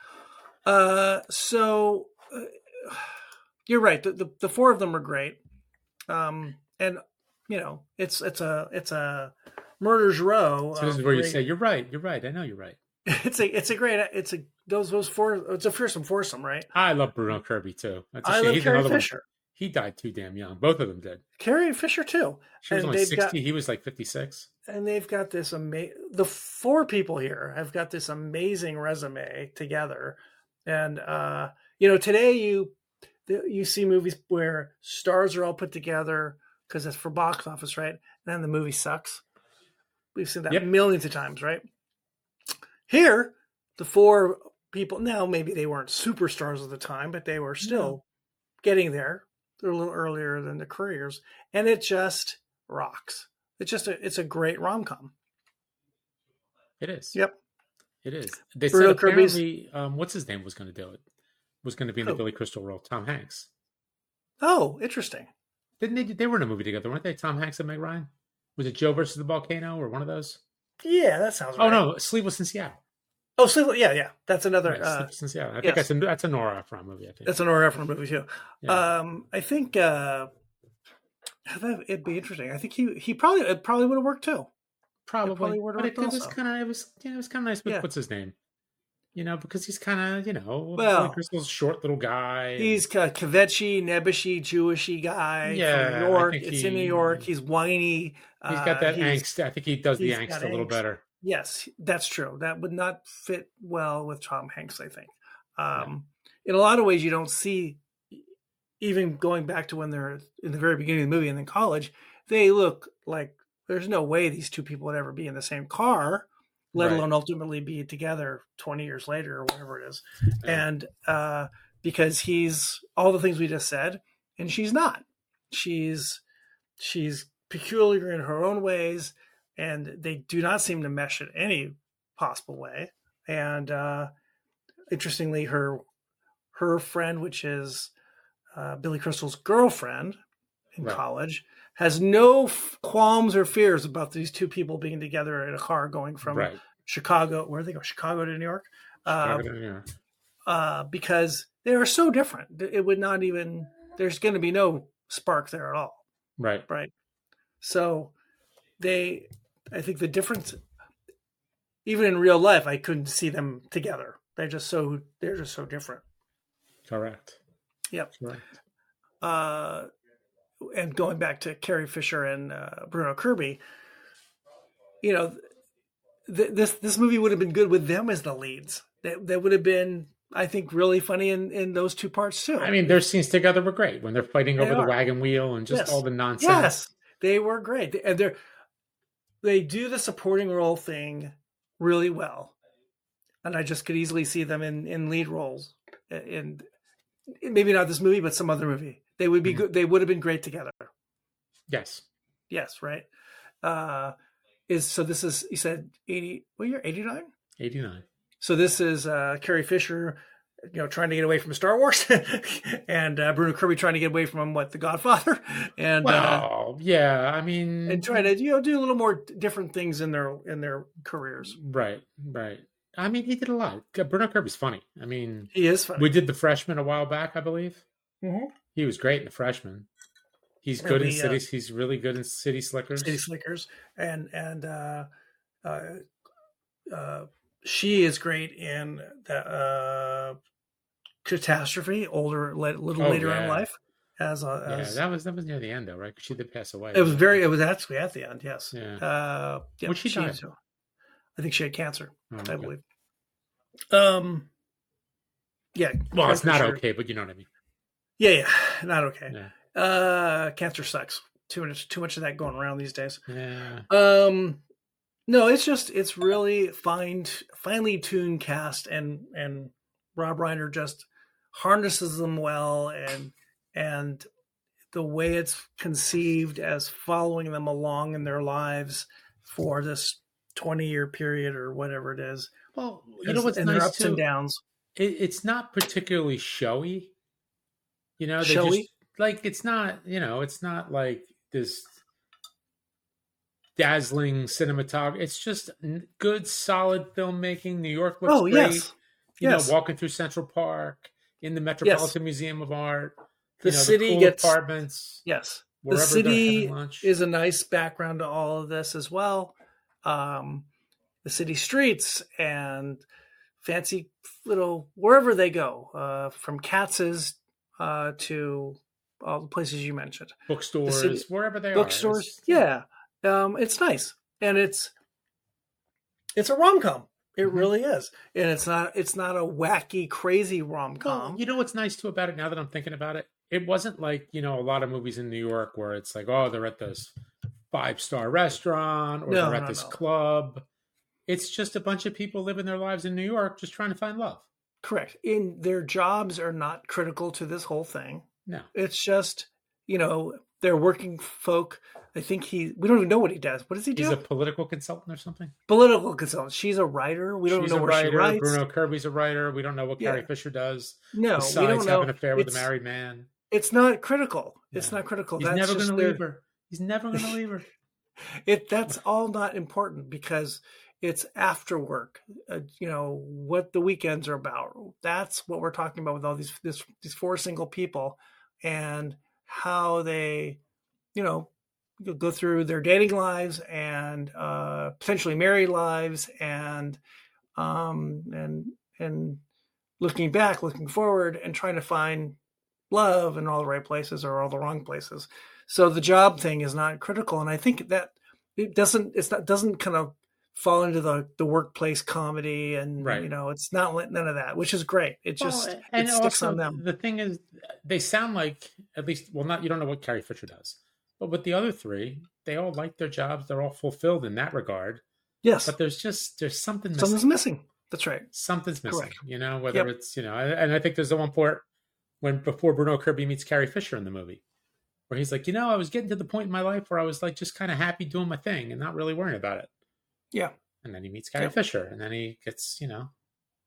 [SPEAKER 2] Uh, so uh, you're right. The, the the four of them are great. Um, and you know, it's it's a it's a murder's row.
[SPEAKER 1] So this
[SPEAKER 2] of
[SPEAKER 1] is where you
[SPEAKER 2] great-
[SPEAKER 1] say, you're right, you're right. I know you're right.
[SPEAKER 2] it's a it's a great it's a those those four it's a fearsome foursome, right?
[SPEAKER 1] I love Bruno Kirby too. That's a
[SPEAKER 2] I
[SPEAKER 1] shame.
[SPEAKER 2] love
[SPEAKER 1] He's
[SPEAKER 2] Carrie
[SPEAKER 1] another one.
[SPEAKER 2] Fisher.
[SPEAKER 1] He died too damn young. Both of them did.
[SPEAKER 2] Carrie Fisher too.
[SPEAKER 1] She was
[SPEAKER 2] And
[SPEAKER 1] only
[SPEAKER 2] they've
[SPEAKER 1] sixty.
[SPEAKER 2] got-
[SPEAKER 1] He was like fifty-six.
[SPEAKER 2] And they've got this amazing. The four people here have got this amazing resume together, and uh, you know, today you you see movies where stars are all put together because it's for box office, right? And then the movie sucks. We've seen that
[SPEAKER 1] Yep.
[SPEAKER 2] millions of times, right? Here, the four people. Now, maybe they weren't superstars at the time, but they were still getting there. They're a little earlier than the careers, and it just rocks. It's just a it's a great rom com.
[SPEAKER 1] It is.
[SPEAKER 2] Yep.
[SPEAKER 1] It is. They
[SPEAKER 2] Bruno
[SPEAKER 1] said
[SPEAKER 2] Kirby's-
[SPEAKER 1] apparently, um, what's his name was going to do it? Was going to be in the
[SPEAKER 2] Who?
[SPEAKER 1] Billy Crystal role. Tom Hanks.
[SPEAKER 2] Oh, interesting.
[SPEAKER 1] Didn't they? They were in a movie together, weren't they? Tom Hanks and Meg Ryan. Was it Joe versus the Volcano or one of those?
[SPEAKER 2] Yeah, that sounds right.
[SPEAKER 1] Oh no, Sleepless in Seattle.
[SPEAKER 2] Oh, Sleep, yeah, yeah. That's another.
[SPEAKER 1] Right,
[SPEAKER 2] Uh,
[SPEAKER 1] Sleepless in Seattle. I
[SPEAKER 2] yes.
[SPEAKER 1] think that's a that's a Nora Ephron movie. I think.
[SPEAKER 2] that's an Nora Ephron movie too.
[SPEAKER 1] Yeah.
[SPEAKER 2] Um, I think uh, that it'd be interesting. I think he he probably it probably would have worked too.
[SPEAKER 1] Probably,
[SPEAKER 2] probably would've
[SPEAKER 1] but it,
[SPEAKER 2] worked
[SPEAKER 1] it was
[SPEAKER 2] also.
[SPEAKER 1] kind of it was yeah, it was kind of nice. With
[SPEAKER 2] Yeah.
[SPEAKER 1] what's his name? You know, because he's kind of you know,
[SPEAKER 2] Well,
[SPEAKER 1] Billy Crystal's a short little guy.
[SPEAKER 2] He's a Kvetchy, Nebbishy, Jewishy guy
[SPEAKER 1] Yeah,
[SPEAKER 2] from
[SPEAKER 1] I
[SPEAKER 2] New York.
[SPEAKER 1] think
[SPEAKER 2] It's
[SPEAKER 1] he-
[SPEAKER 2] in New York. He's whiny.
[SPEAKER 1] he's got that
[SPEAKER 2] uh, he's-
[SPEAKER 1] angst. I think he does the
[SPEAKER 2] he's
[SPEAKER 1] angst
[SPEAKER 2] got
[SPEAKER 1] a little
[SPEAKER 2] angst.
[SPEAKER 1] better.
[SPEAKER 2] Yes, that's true. That would not fit well with Tom Hanks, I think. Um, in a lot of ways, you don't see, even going back to when they're in the very beginning of the movie and then college, they look like there's no way these two people would ever be in the same car, let
[SPEAKER 1] Right.
[SPEAKER 2] alone ultimately be together twenty years later or whatever it is.
[SPEAKER 1] Yeah.
[SPEAKER 2] And uh, because he's all the things we just said, and she's not. She's she's peculiar in her own ways, and they do not seem to mesh in any possible way. And uh, interestingly, her her friend, which is uh, Billy Crystal's girlfriend in
[SPEAKER 1] Right.
[SPEAKER 2] college, has no f- qualms or fears about these two people being together in a car going from
[SPEAKER 1] Right.
[SPEAKER 2] Chicago, where they go, Chicago to New York, uh,
[SPEAKER 1] Yeah.
[SPEAKER 2] uh, because they are so different. It would not even. There's going to be no spark there at all.
[SPEAKER 1] Right.
[SPEAKER 2] Right. So they, I think the difference, even in real life, I couldn't see them together. They're just so, they're just so different.
[SPEAKER 1] Correct.
[SPEAKER 2] Yep.
[SPEAKER 1] Correct.
[SPEAKER 2] Uh, and going back to Carrie Fisher and uh, Bruno Kirby, you know, th- this, this movie would have been good with them as the leads. That, that would have been, I think, really funny in, in those two parts too.
[SPEAKER 1] I mean, their scenes together were great when they're fighting
[SPEAKER 2] They
[SPEAKER 1] over the
[SPEAKER 2] are.
[SPEAKER 1] wagon wheel and just
[SPEAKER 2] Yes.
[SPEAKER 1] all the nonsense.
[SPEAKER 2] Yes, they were great, and they're they do the supporting role thing really well, and I just could easily see them in, in lead roles, in, in maybe not this movie, but some other movie. They would be
[SPEAKER 1] Mhm.
[SPEAKER 2] good. They would have been great together.
[SPEAKER 1] Yes.
[SPEAKER 2] Yes, right. Uh, is so this is you said eighty? What year? Eighty nine.
[SPEAKER 1] eighty-nine.
[SPEAKER 2] So this is uh, Carrie Fisher, you know, trying to get away from Star Wars, and uh, Bruno Kirby trying to get away from what The Godfather, and uh,
[SPEAKER 1] Well, yeah. I mean,
[SPEAKER 2] and try to you know do a little more different things in their in their careers.
[SPEAKER 1] right, right. I mean, he did a lot. Bruno Kirby's funny. I mean,
[SPEAKER 2] He is funny.
[SPEAKER 1] we did The Freshman a while back, I believe.
[SPEAKER 2] Mhm.
[SPEAKER 1] He was great in The Freshman. He's good in
[SPEAKER 2] Really, uh,
[SPEAKER 1] cities. He's really good in City Slickers.
[SPEAKER 2] City Slickers, and and uh, uh, uh, she is great in the uh, Catastrophe. Older, a little
[SPEAKER 1] Oh,
[SPEAKER 2] later in
[SPEAKER 1] yeah.
[SPEAKER 2] life, as a,
[SPEAKER 1] Yeah,
[SPEAKER 2] as
[SPEAKER 1] that was that was near the end though, right? 'Cause she did pass away.
[SPEAKER 2] it was very. It was actually at the end. Yes.
[SPEAKER 1] Yeah.
[SPEAKER 2] Uh, yeah.
[SPEAKER 1] What'd she die of?
[SPEAKER 2] I think she had cancer.
[SPEAKER 1] Oh,
[SPEAKER 2] I
[SPEAKER 1] okay.
[SPEAKER 2] believe. Um. Yeah.
[SPEAKER 1] Well, it's
[SPEAKER 2] for
[SPEAKER 1] not
[SPEAKER 2] sure.
[SPEAKER 1] okay, but you know what I mean.
[SPEAKER 2] Yeah, yeah, not okay.
[SPEAKER 1] Yeah.
[SPEAKER 2] Uh, cancer sucks. Too much, too much of that going around these days.
[SPEAKER 1] Yeah.
[SPEAKER 2] Um, no, it's just it's really fine, finely tuned cast, and and Rob Reiner just harnesses them well, and and the way it's conceived as following them along in their lives for this twenty year period or whatever it is.
[SPEAKER 1] Well, you know what's
[SPEAKER 2] and
[SPEAKER 1] nice
[SPEAKER 2] their ups
[SPEAKER 1] too?
[SPEAKER 2] and downs.
[SPEAKER 1] It, it's not particularly showy. You know, they
[SPEAKER 2] Showy?
[SPEAKER 1] just like it's not. You know, it's not like this dazzling cinematography. It's just n- good, solid filmmaking. New York looks
[SPEAKER 2] Oh
[SPEAKER 1] great.
[SPEAKER 2] yes,
[SPEAKER 1] You
[SPEAKER 2] yes.
[SPEAKER 1] know, walking through Central Park in the Metropolitan Museum of Art.
[SPEAKER 2] The
[SPEAKER 1] you know,
[SPEAKER 2] city
[SPEAKER 1] the cool
[SPEAKER 2] gets
[SPEAKER 1] apartments.
[SPEAKER 2] yes. The
[SPEAKER 1] wherever they're
[SPEAKER 2] city
[SPEAKER 1] having lunch.
[SPEAKER 2] is a nice background to all of this as well. Um, the city streets and fancy little wherever they go, uh, from Katz's uh, to all the places you mentioned,
[SPEAKER 1] bookstores,
[SPEAKER 2] city-
[SPEAKER 1] wherever they
[SPEAKER 2] bookstores.
[SPEAKER 1] are. It's-
[SPEAKER 2] Yeah, um, it's nice, and it's it's a rom com. It
[SPEAKER 1] Mhm.
[SPEAKER 2] really is, and it's not it's not a wacky, crazy rom
[SPEAKER 1] Well,
[SPEAKER 2] com.
[SPEAKER 1] you know what's nice too about it now that I'm thinking about it? It wasn't like, you know, a lot of movies in New York where it's like, oh, they're at this five star restaurant or
[SPEAKER 2] No,
[SPEAKER 1] they're at
[SPEAKER 2] no,
[SPEAKER 1] this
[SPEAKER 2] no.
[SPEAKER 1] club. It's just a bunch of people living their lives in New York just trying to find love.
[SPEAKER 2] Correct. In their jobs are not critical to this whole thing.
[SPEAKER 1] No.
[SPEAKER 2] It's just, you know, they're working folk. I think he, we don't even know what he does. What does he do?
[SPEAKER 1] He's a political consultant or something.
[SPEAKER 2] Political consultant. She's a writer. We don't
[SPEAKER 1] She's
[SPEAKER 2] know
[SPEAKER 1] a
[SPEAKER 2] where
[SPEAKER 1] writer.
[SPEAKER 2] she writes.
[SPEAKER 1] Bruno Kirby's a writer. We don't know what
[SPEAKER 2] Yeah.
[SPEAKER 1] Carrie Fisher does.
[SPEAKER 2] No,
[SPEAKER 1] Besides
[SPEAKER 2] we don't know.
[SPEAKER 1] having an affair with a
[SPEAKER 2] It's-
[SPEAKER 1] married man.
[SPEAKER 2] It's not critical. It's
[SPEAKER 1] Yeah.
[SPEAKER 2] not critical.
[SPEAKER 1] He's
[SPEAKER 2] That's
[SPEAKER 1] never
[SPEAKER 2] just
[SPEAKER 1] going to
[SPEAKER 2] their-
[SPEAKER 1] leave her. He's never going to leave her.
[SPEAKER 2] It that's all not important because it's after work. Uh, you know what the weekends are about. That's what we're talking about with all these this, these four single people and how they, you know, go through their dating lives and uh, potentially married lives and um, and and looking back, looking forward, and trying to find love in all the right places or all the wrong places. So the job thing is not critical, and I think that it doesn't. It's not doesn't kind of fall into the the workplace comedy, and
[SPEAKER 1] Right.
[SPEAKER 2] you know, it's not none of that, which is great. It just
[SPEAKER 1] Well,
[SPEAKER 2] it sticks
[SPEAKER 1] also,
[SPEAKER 2] on them.
[SPEAKER 1] The thing is, they sound like, at least, well, not you don't know what Carrie Fisher does, but with the other three, they all like their jobs. They're all fulfilled in that regard.
[SPEAKER 2] Yes,
[SPEAKER 1] But there's just there's something missing.
[SPEAKER 2] something's missing. That's right.
[SPEAKER 1] Something's missing.
[SPEAKER 2] Correct.
[SPEAKER 1] You know, whether
[SPEAKER 2] Yep.
[SPEAKER 1] it's you know, and and I think there's the one part when before Bruno Kirby meets Carrie Fisher in the movie, where he's like, you know, I was getting to the point in my life where I was like just kind of happy doing my thing and not really worrying about it.
[SPEAKER 2] Yeah.
[SPEAKER 1] And then he meets Carrie
[SPEAKER 2] Yep.
[SPEAKER 1] Fisher, and then he gets, you know,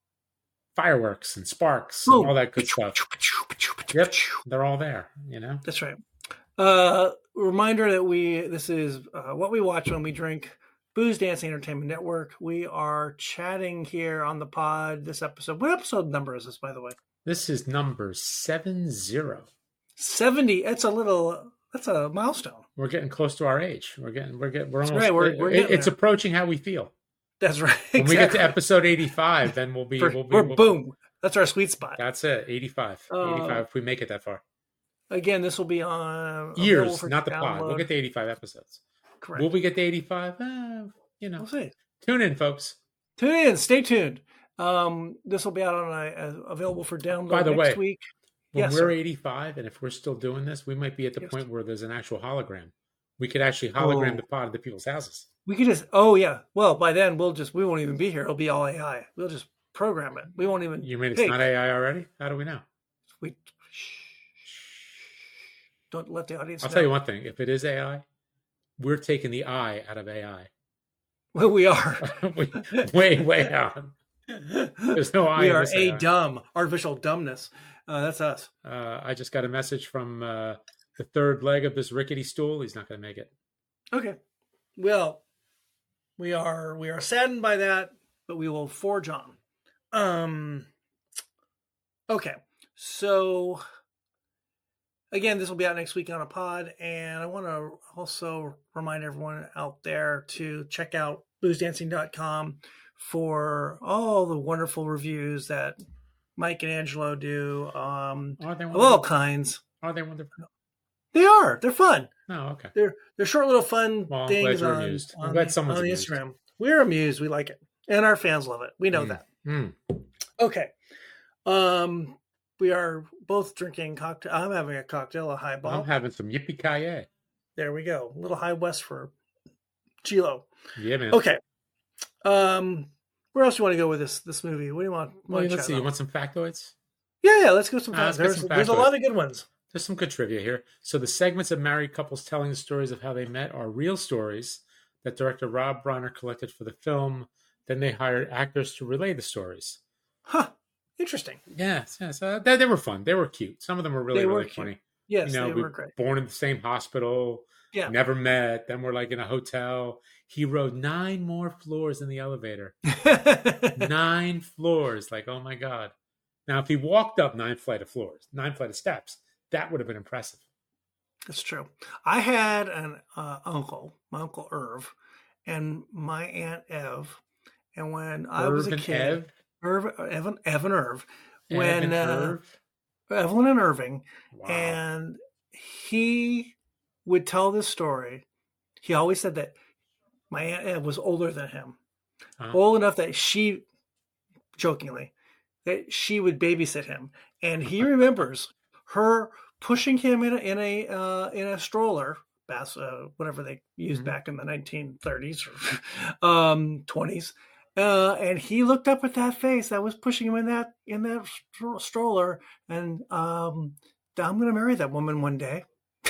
[SPEAKER 1] fireworks and sparks
[SPEAKER 2] Boom.
[SPEAKER 1] and all that good stuff. Yep, they're all there, you know.
[SPEAKER 2] That's right. Uh, reminder that we this is uh, what we watch when we drink. Booze Dancing Entertainment Network. We are chatting here on the pod this episode. What episode number is this, by the way?
[SPEAKER 1] This is number seven zero.
[SPEAKER 2] seventy. It's a little. That's a milestone.
[SPEAKER 1] We're getting close to our age. We're getting, we're getting, we're
[SPEAKER 2] That's
[SPEAKER 1] almost.
[SPEAKER 2] right, we're- we're
[SPEAKER 1] it-
[SPEAKER 2] getting
[SPEAKER 1] it's
[SPEAKER 2] there.
[SPEAKER 1] approaching how we feel.
[SPEAKER 2] That's right.
[SPEAKER 1] When we get to
[SPEAKER 2] Exactly.
[SPEAKER 1] episode eighty-five, then we'll be,
[SPEAKER 2] We're,
[SPEAKER 1] we'll be,
[SPEAKER 2] we're
[SPEAKER 1] we'll-
[SPEAKER 2] boom. That's our sweet spot.
[SPEAKER 1] That's it. eighty-five.
[SPEAKER 2] Uh,
[SPEAKER 1] eighty-five. If we make it that far.
[SPEAKER 2] Again, this will be on available
[SPEAKER 1] Years,
[SPEAKER 2] for
[SPEAKER 1] not the pod. We'll
[SPEAKER 2] download.
[SPEAKER 1] get to eighty-five episodes.
[SPEAKER 2] Correct.
[SPEAKER 1] Will we get to eighty-five? Eh, you know,
[SPEAKER 2] We'll see.
[SPEAKER 1] tune in, folks.
[SPEAKER 2] Tune in. Stay tuned. Um, this will be out on a, uh, available for download
[SPEAKER 1] By the
[SPEAKER 2] next
[SPEAKER 1] way,
[SPEAKER 2] week.
[SPEAKER 1] When
[SPEAKER 2] Yes,
[SPEAKER 1] we're
[SPEAKER 2] sir.
[SPEAKER 1] eighty-five, and if we're still doing this, we might be at the
[SPEAKER 2] Yes.
[SPEAKER 1] point where there's an actual hologram. We could actually hologram
[SPEAKER 2] Oh.
[SPEAKER 1] the pod to people's houses.
[SPEAKER 2] We could just. Oh yeah. Well, by then we'll just. We won't even be here. It'll be all A I. We'll just program it. We won't even.
[SPEAKER 1] You mean it's
[SPEAKER 2] Hey.
[SPEAKER 1] not A I already? How do we know?
[SPEAKER 2] We. Don't let the audience.
[SPEAKER 1] I'll
[SPEAKER 2] know.
[SPEAKER 1] tell you one thing. If it is A I, we're taking the I out of A I.
[SPEAKER 2] Well, we are.
[SPEAKER 1] We- way, way out. There's no I
[SPEAKER 2] we
[SPEAKER 1] in
[SPEAKER 2] are
[SPEAKER 1] this
[SPEAKER 2] a
[SPEAKER 1] A I.
[SPEAKER 2] dumb artificial dumbness. Uh, that's us.
[SPEAKER 1] Uh, I just got a message from uh, the third leg of this rickety stool. He's not going to make it.
[SPEAKER 2] Okay. Well, we are we are saddened by that, but we will forge on. Um. Okay. So again, this will be out next week on a pod. And I want to also remind everyone out there to check out booze dancing dot com for all the wonderful reviews that Mike and Angelo do. Um,
[SPEAKER 1] Are they
[SPEAKER 2] of all kinds.
[SPEAKER 1] Are they wonderful?
[SPEAKER 2] They are. They're fun.
[SPEAKER 1] Oh, okay.
[SPEAKER 2] They're they're short little fun
[SPEAKER 1] Well, I'm
[SPEAKER 2] things
[SPEAKER 1] glad you're
[SPEAKER 2] on,
[SPEAKER 1] amused. I'm
[SPEAKER 2] on,
[SPEAKER 1] glad
[SPEAKER 2] the,
[SPEAKER 1] someone's
[SPEAKER 2] on the
[SPEAKER 1] amused.
[SPEAKER 2] Instagram. We're amused. We like it. And our fans love it. We know
[SPEAKER 1] Mm.
[SPEAKER 2] that.
[SPEAKER 1] Mm.
[SPEAKER 2] Okay. Um, we are both drinking cocktail. I'm having a cocktail, a highball.
[SPEAKER 1] I'm having some yippee-ki-yay.
[SPEAKER 2] There we go. A little high west for Chilo.
[SPEAKER 1] Yeah, man.
[SPEAKER 2] Okay. Um, where else do you want to go with this this movie? What do you want?
[SPEAKER 1] Well,
[SPEAKER 2] want to
[SPEAKER 1] let's
[SPEAKER 2] chat
[SPEAKER 1] see. You
[SPEAKER 2] about?
[SPEAKER 1] want some factoids?
[SPEAKER 2] Yeah, yeah. Let's go some
[SPEAKER 1] Uh,
[SPEAKER 2] facts.
[SPEAKER 1] let's get
[SPEAKER 2] There's,
[SPEAKER 1] some
[SPEAKER 2] there's a
[SPEAKER 1] factoids.
[SPEAKER 2] lot of good ones.
[SPEAKER 1] There's some good trivia here. So the segments of married couples telling the stories of how they met are real stories that director Rob Reiner collected for the film. Then they hired actors to relay the stories.
[SPEAKER 2] Huh. Interesting.
[SPEAKER 1] Yes, yes. Uh, they, they were fun. They were cute. Some of them were really,
[SPEAKER 2] They were
[SPEAKER 1] really
[SPEAKER 2] cute.
[SPEAKER 1] funny.
[SPEAKER 2] Yes,
[SPEAKER 1] you know,
[SPEAKER 2] they
[SPEAKER 1] we
[SPEAKER 2] were great.
[SPEAKER 1] born in the same hospital.
[SPEAKER 2] Yeah.
[SPEAKER 1] Never met. Then we're like in a hotel. He rode nine more floors in the elevator. Nine floors. Like, oh my God. Now, if he walked up nine flight of floors, nine flight of steps, that would have been impressive.
[SPEAKER 2] That's true. I had an uh, uncle, my uncle Irv, and my aunt Ev. And when I was a
[SPEAKER 1] Irv and
[SPEAKER 2] kid,
[SPEAKER 1] Ev?
[SPEAKER 2] Irv, Evan, Evan Irv, when
[SPEAKER 1] Evan
[SPEAKER 2] uh,
[SPEAKER 1] Irv?
[SPEAKER 2] Evelyn and Irving,
[SPEAKER 1] Wow.
[SPEAKER 2] and he would tell this story. He always said that my aunt Ev was older than him,
[SPEAKER 1] Huh?
[SPEAKER 2] old enough that she, jokingly, that she would babysit him, and he remembers her pushing him in a in a uh, in a stroller, bas- uh, whatever they used
[SPEAKER 1] Mhm.
[SPEAKER 2] back in the nineteen thirties or um, twenties, uh, and he looked up at that face that was pushing him in that in that stro- stroller, and um, I'm going to marry that woman one day.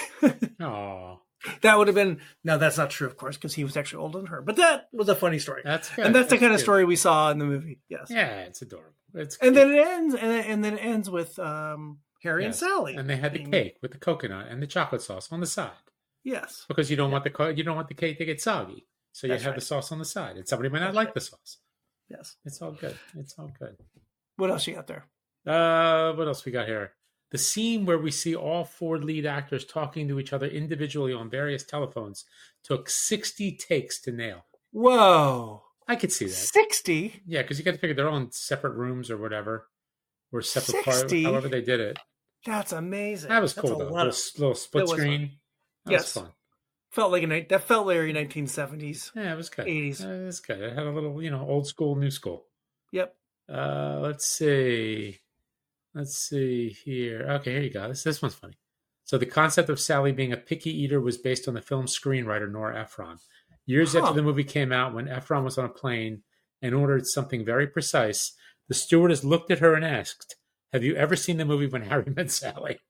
[SPEAKER 1] Oh,
[SPEAKER 2] That would have been no, that's not true, of course, because he was actually older than her. But that was a funny story,
[SPEAKER 1] that's good.
[SPEAKER 2] and that's, the kind of
[SPEAKER 1] good.
[SPEAKER 2] story we saw in the movie. Yes,
[SPEAKER 1] Yeah, it's adorable. It's
[SPEAKER 2] and
[SPEAKER 1] cute.
[SPEAKER 2] then it ends, and then, and then it ends with um, Harry
[SPEAKER 1] Yes.
[SPEAKER 2] and Sally,
[SPEAKER 1] And they had the
[SPEAKER 2] being-
[SPEAKER 1] cake with the coconut and the chocolate sauce on the side
[SPEAKER 2] Yes,
[SPEAKER 1] because you don't want the co- you don't want the cake to get soggy, so you
[SPEAKER 2] That's
[SPEAKER 1] have
[SPEAKER 2] right.
[SPEAKER 1] the sauce on the side. And somebody might not
[SPEAKER 2] That's
[SPEAKER 1] like
[SPEAKER 2] right.
[SPEAKER 1] the sauce.
[SPEAKER 2] yes.
[SPEAKER 1] It's all good. It's all good.
[SPEAKER 2] What else you got there?
[SPEAKER 1] Uh, what else we got here? The scene where we see all four lead actors talking to each other individually on various telephones took sixty takes to nail.
[SPEAKER 2] Whoa,
[SPEAKER 1] I could see that.
[SPEAKER 2] sixty.
[SPEAKER 1] Yeah, because you got to figure they're all in separate rooms or whatever, or separate parts.
[SPEAKER 2] sixty?
[SPEAKER 1] However they did it.
[SPEAKER 2] That's amazing.
[SPEAKER 1] That was
[SPEAKER 2] That's
[SPEAKER 1] cool
[SPEAKER 2] a
[SPEAKER 1] though.
[SPEAKER 2] lot
[SPEAKER 1] Little,
[SPEAKER 2] of-
[SPEAKER 1] little split
[SPEAKER 2] was fun.
[SPEAKER 1] screen. That
[SPEAKER 2] Yes.
[SPEAKER 1] was fun.
[SPEAKER 2] Felt like a ni- that felt like nineteen seventies.
[SPEAKER 1] Yeah, it was good.
[SPEAKER 2] eighties.
[SPEAKER 1] Uh, it was good. It had a little, you know, old school, new school.
[SPEAKER 2] Yep.
[SPEAKER 1] Uh, let's see. Let's see here. Okay, here you go. This this one's funny. So the concept of Sally being a picky eater was based on the film's screenwriter Nora Ephron. Years
[SPEAKER 2] Huh.
[SPEAKER 1] after the movie came out, when Ephron was on a plane and ordered something very precise, the stewardess looked at her and asked, "Have you ever seen the movie When Harry Met Sally?"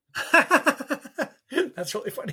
[SPEAKER 2] That's really funny.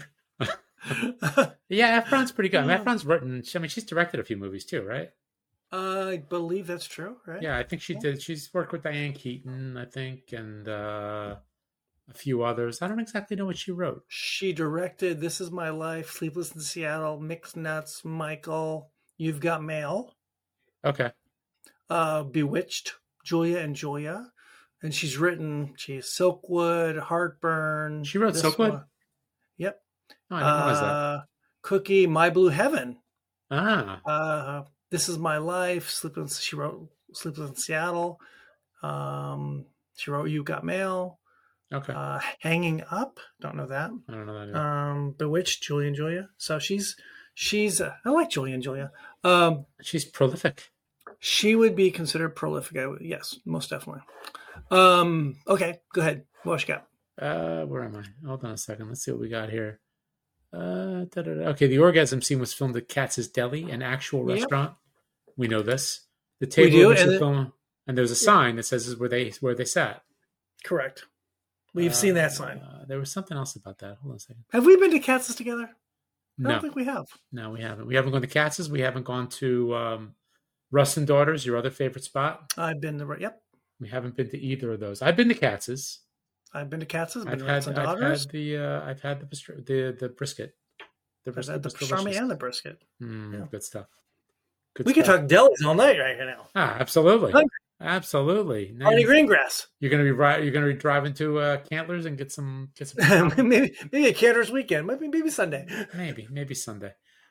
[SPEAKER 1] Yeah, Ephron's pretty good.
[SPEAKER 2] Yeah.
[SPEAKER 1] Ephron's written. I mean, she's directed a few movies too, right?
[SPEAKER 2] I believe that's true, right?
[SPEAKER 1] Yeah, I think she
[SPEAKER 2] Yeah.
[SPEAKER 1] did. She's worked with Diane Keaton, I think, and uh, a few others. I don't exactly know what she wrote.
[SPEAKER 2] She directed This Is My Life, Sleepless in Seattle, Mixed Nuts, Michael, You've Got Mail,
[SPEAKER 1] Okay.
[SPEAKER 2] uh, Bewitched, Julia and Julia. And she's written, she's Silkwood, Heartburn.
[SPEAKER 1] She wrote
[SPEAKER 2] this
[SPEAKER 1] Silkwood?
[SPEAKER 2] one. Yep.
[SPEAKER 1] Oh, I didn't realize that.
[SPEAKER 2] Uh, Cookie, My Blue Heaven.
[SPEAKER 1] Ah,
[SPEAKER 2] Uh, This Is My Life, Sleepless, she wrote Sleepless in Seattle. Um, she wrote You Got Mail.
[SPEAKER 1] okay.
[SPEAKER 2] Uh, Hanging Up, don't know that.
[SPEAKER 1] I don't know that. Either.
[SPEAKER 2] Um, Bewitched, Julia and Julia. So she's she's uh, I like Julia and Julia. Um,
[SPEAKER 1] She's prolific.
[SPEAKER 2] she would be considered prolific. I would, yes, most definitely. Um, okay, go ahead. What else you got?
[SPEAKER 1] Uh, where am I? Hold on a second. Let's see what we got here. Uh, da-da-da. Okay, the orgasm scene was filmed at Katz's Deli, an actual
[SPEAKER 2] Yep.
[SPEAKER 1] restaurant. We know this. The table
[SPEAKER 2] do,
[SPEAKER 1] in which
[SPEAKER 2] and
[SPEAKER 1] the
[SPEAKER 2] the-
[SPEAKER 1] film, and there's a sign that says this is where they where they sat.
[SPEAKER 2] Correct. We've seen that sign.
[SPEAKER 1] Uh, there was something else about that. Hold on a second.
[SPEAKER 2] Have we been to Katz's together? I
[SPEAKER 1] No,
[SPEAKER 2] don't think we have.
[SPEAKER 1] no, we haven't. We haven't gone to Katz's. We haven't gone to um, Russ and Daughters, your other favorite spot.
[SPEAKER 2] I've been to yep.
[SPEAKER 1] We haven't been to either of those. I've been to Katz's.
[SPEAKER 2] I've been to Katz's. I've
[SPEAKER 1] I've
[SPEAKER 2] been to
[SPEAKER 1] had,
[SPEAKER 2] Rats and
[SPEAKER 1] I've
[SPEAKER 2] Daughters.
[SPEAKER 1] had the uh, I've had the bistro- the the brisket. The
[SPEAKER 2] I've had the
[SPEAKER 1] was
[SPEAKER 2] pastrami
[SPEAKER 1] delicious.
[SPEAKER 2] and the brisket.
[SPEAKER 1] Mm,
[SPEAKER 2] yeah.
[SPEAKER 1] Good stuff. Good
[SPEAKER 2] We could
[SPEAKER 1] stuff.
[SPEAKER 2] talk delis all night right now.
[SPEAKER 1] Ah, absolutely.
[SPEAKER 2] Hungry.
[SPEAKER 1] Absolutely. Now
[SPEAKER 2] Barney
[SPEAKER 1] you,
[SPEAKER 2] Greengrass.
[SPEAKER 1] you're gonna be right. You're gonna be driving to uh, Cantlers and get some get some.
[SPEAKER 2] maybe maybe a Canter's weekend. Maybe maybe Sunday.
[SPEAKER 1] maybe maybe Sunday.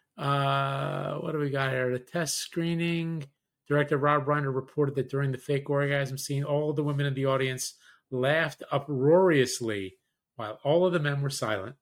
[SPEAKER 1] Uh, what do we got here? The test screening. Director Rob Reiner reported that during the fake orgasm scene, all the women in the audience laughed uproariously while all of the men were silent.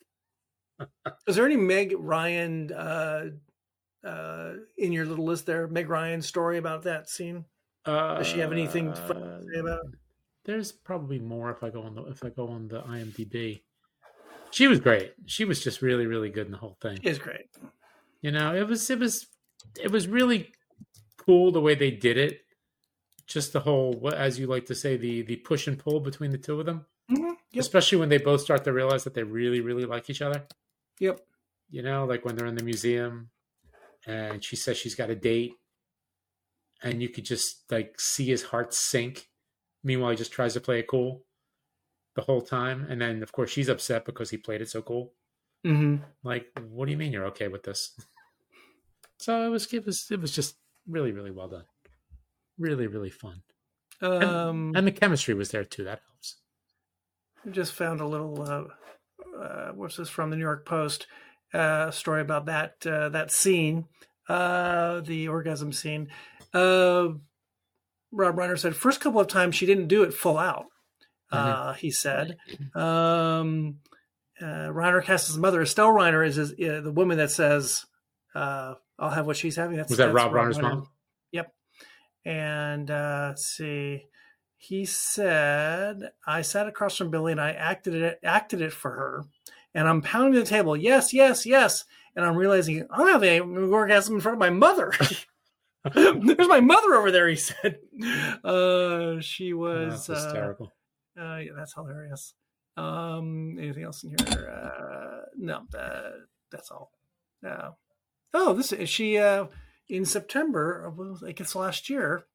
[SPEAKER 2] Is there any Meg Ryan uh, uh, in your little list there? Meg Ryan story about that scene?
[SPEAKER 1] Uh,
[SPEAKER 2] Does she have anything fun to say about it?
[SPEAKER 1] There's probably more if I go on the if I go on the I M D B. She was great. She was just really, really good in the whole thing.
[SPEAKER 2] She is great.
[SPEAKER 1] You know, it was it was it was really cool the way they did it. Just the whole, as you like to say, the the push and pull between the two of them.
[SPEAKER 2] Mm-hmm. Yep.
[SPEAKER 1] Especially when they both start to realize that they really, really like each other.
[SPEAKER 2] Yep.
[SPEAKER 1] You know, like when they're in the museum and she says she's got a date and you could just like see his heart sink. Meanwhile, he just tries to play it cool the whole time. And then, of course, she's upset because he played it so cool.
[SPEAKER 2] Mm-hmm.
[SPEAKER 1] Like, what do you mean you're okay with this? So it was, it was, it was just really, really well done. Really, really fun.
[SPEAKER 2] Um,
[SPEAKER 1] and, and the chemistry was there too. That helps.
[SPEAKER 2] I just found a little, uh, uh, what's this from the New York Post, uh, story about that, uh, that scene, uh, the orgasm scene. Uh, Rob Reiner said, first couple of times she didn't do it full out. Uh, mm-hmm. He said, um, uh, Reiner cast his mother. Estelle Reiner is, is uh, the woman that says, uh, I'll have what she's having. That's,
[SPEAKER 1] was that
[SPEAKER 2] that's
[SPEAKER 1] Rob,
[SPEAKER 2] Rob
[SPEAKER 1] Reiner's
[SPEAKER 2] Reiner.
[SPEAKER 1] mom?
[SPEAKER 2] Yep. And uh, let's see. He said, I sat across from Billy and I acted it, acted it for her. And I'm pounding the table. Yes, yes, yes. And I'm realizing I'm having an orgasm in front of my mother. There's my mother over there, he said. Uh, she was
[SPEAKER 1] oh, that's hysterical.
[SPEAKER 2] Uh, uh, yeah, that's hilarious. Um, anything else in here? Uh, no, uh, that's all. Uh, oh, this is she uh, in September, I guess last year.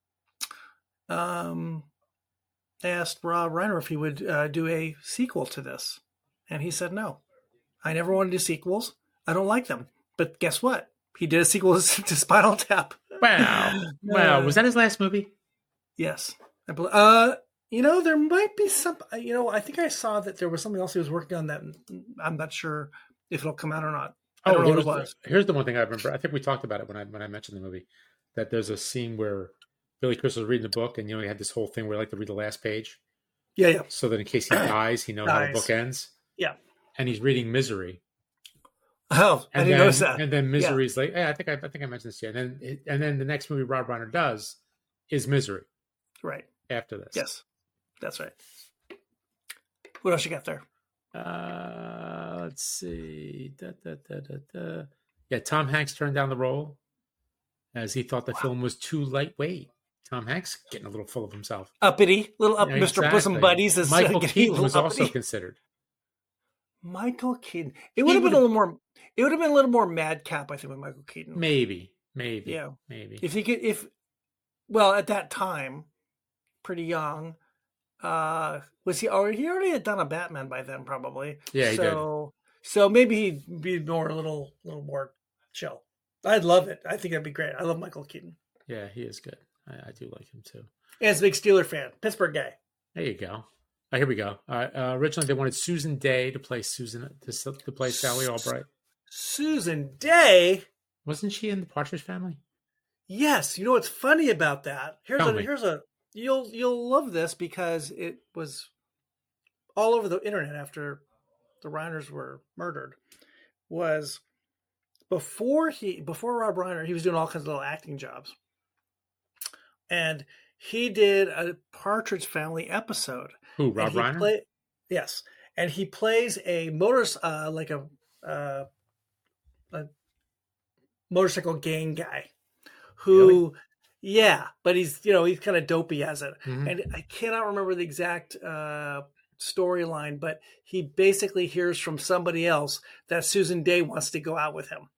[SPEAKER 2] Um, asked Rob Reiner if he would uh, do a sequel to this, and he said no. I never wanted to do sequels. I don't like them. But guess what? He did a sequel to Spinal Tap.
[SPEAKER 1] Wow! Wow! Uh, was that his last movie?
[SPEAKER 2] Yes. Uh, you know, there might be some. You know, I think I saw that there was something else he was working on that. I'm not sure if it'll come out or not. I don't
[SPEAKER 1] oh,
[SPEAKER 2] know what it was.
[SPEAKER 1] The, here's the one thing I remember. I think we talked about it when I when I mentioned the movie. That there's a scene where Billy Crystal was reading the book, and you know he had this whole thing where he liked to read the last page.
[SPEAKER 2] Yeah, yeah.
[SPEAKER 1] So that in case he dies, he knows how the book ends.
[SPEAKER 2] Yeah.
[SPEAKER 1] And he's reading Misery.
[SPEAKER 2] Oh, I
[SPEAKER 1] and
[SPEAKER 2] didn't
[SPEAKER 1] then,
[SPEAKER 2] notice that.
[SPEAKER 1] And then Misery's yeah. like, hey, I think I, I think I mentioned this to you. And then and then the next movie Rob Reiner does is Misery.
[SPEAKER 2] Right.
[SPEAKER 1] After this.
[SPEAKER 2] Yes. That's right. What else you got there?
[SPEAKER 1] Uh, let's see. Da, da, da, da, da. Yeah, Tom Hanks turned down the role as he thought the wow. film was too lightweight. Tom Hanks getting a little full of himself.
[SPEAKER 2] Uppity, little up, yeah, Mister
[SPEAKER 1] Exactly.
[SPEAKER 2] Bosom Buddies. Is
[SPEAKER 1] Michael Keaton was uppity. Also considered.
[SPEAKER 2] Michael Keaton. It would he have been a little more. It would have been a little more madcap, I think, with Michael Keaton.
[SPEAKER 1] Maybe, maybe,
[SPEAKER 2] yeah,
[SPEAKER 1] maybe.
[SPEAKER 2] If he could, if well, at that time, pretty young. Uh, was he already? He already had done a Batman by then, probably.
[SPEAKER 1] Yeah, he
[SPEAKER 2] so, did. So maybe he'd be more a little, little more chill. I'd love it. I think that'd be great. I love Michael Keaton.
[SPEAKER 1] Yeah, he is good. I, I do like him too.
[SPEAKER 2] And he's a big Steeler fan, Pittsburgh guy.
[SPEAKER 1] There you go. Oh, here we go. Uh, uh, originally, they wanted Susan Day to play Susan to, to play Sally Albright.
[SPEAKER 2] Susan Day,
[SPEAKER 1] wasn't she in the Partridge Family?
[SPEAKER 2] Yes. You know what's funny about that? Here's
[SPEAKER 1] Tell
[SPEAKER 2] a
[SPEAKER 1] me.
[SPEAKER 2] here's a you'll you'll love this because it was all over the internet after the Reiners were murdered. Was before he before Rob Reiner, he was doing all kinds of little acting jobs, and he did a Partridge Family episode.
[SPEAKER 1] Who, Rob Reiner?
[SPEAKER 2] Play, yes, and he plays a motor, uh, like a, uh, a motorcycle gang guy, who, really? yeah, but he's you know he's kind of dopey as it, mm-hmm. and I cannot remember the exact uh, storyline, but he basically hears from somebody else that Susan Day wants to go out with him.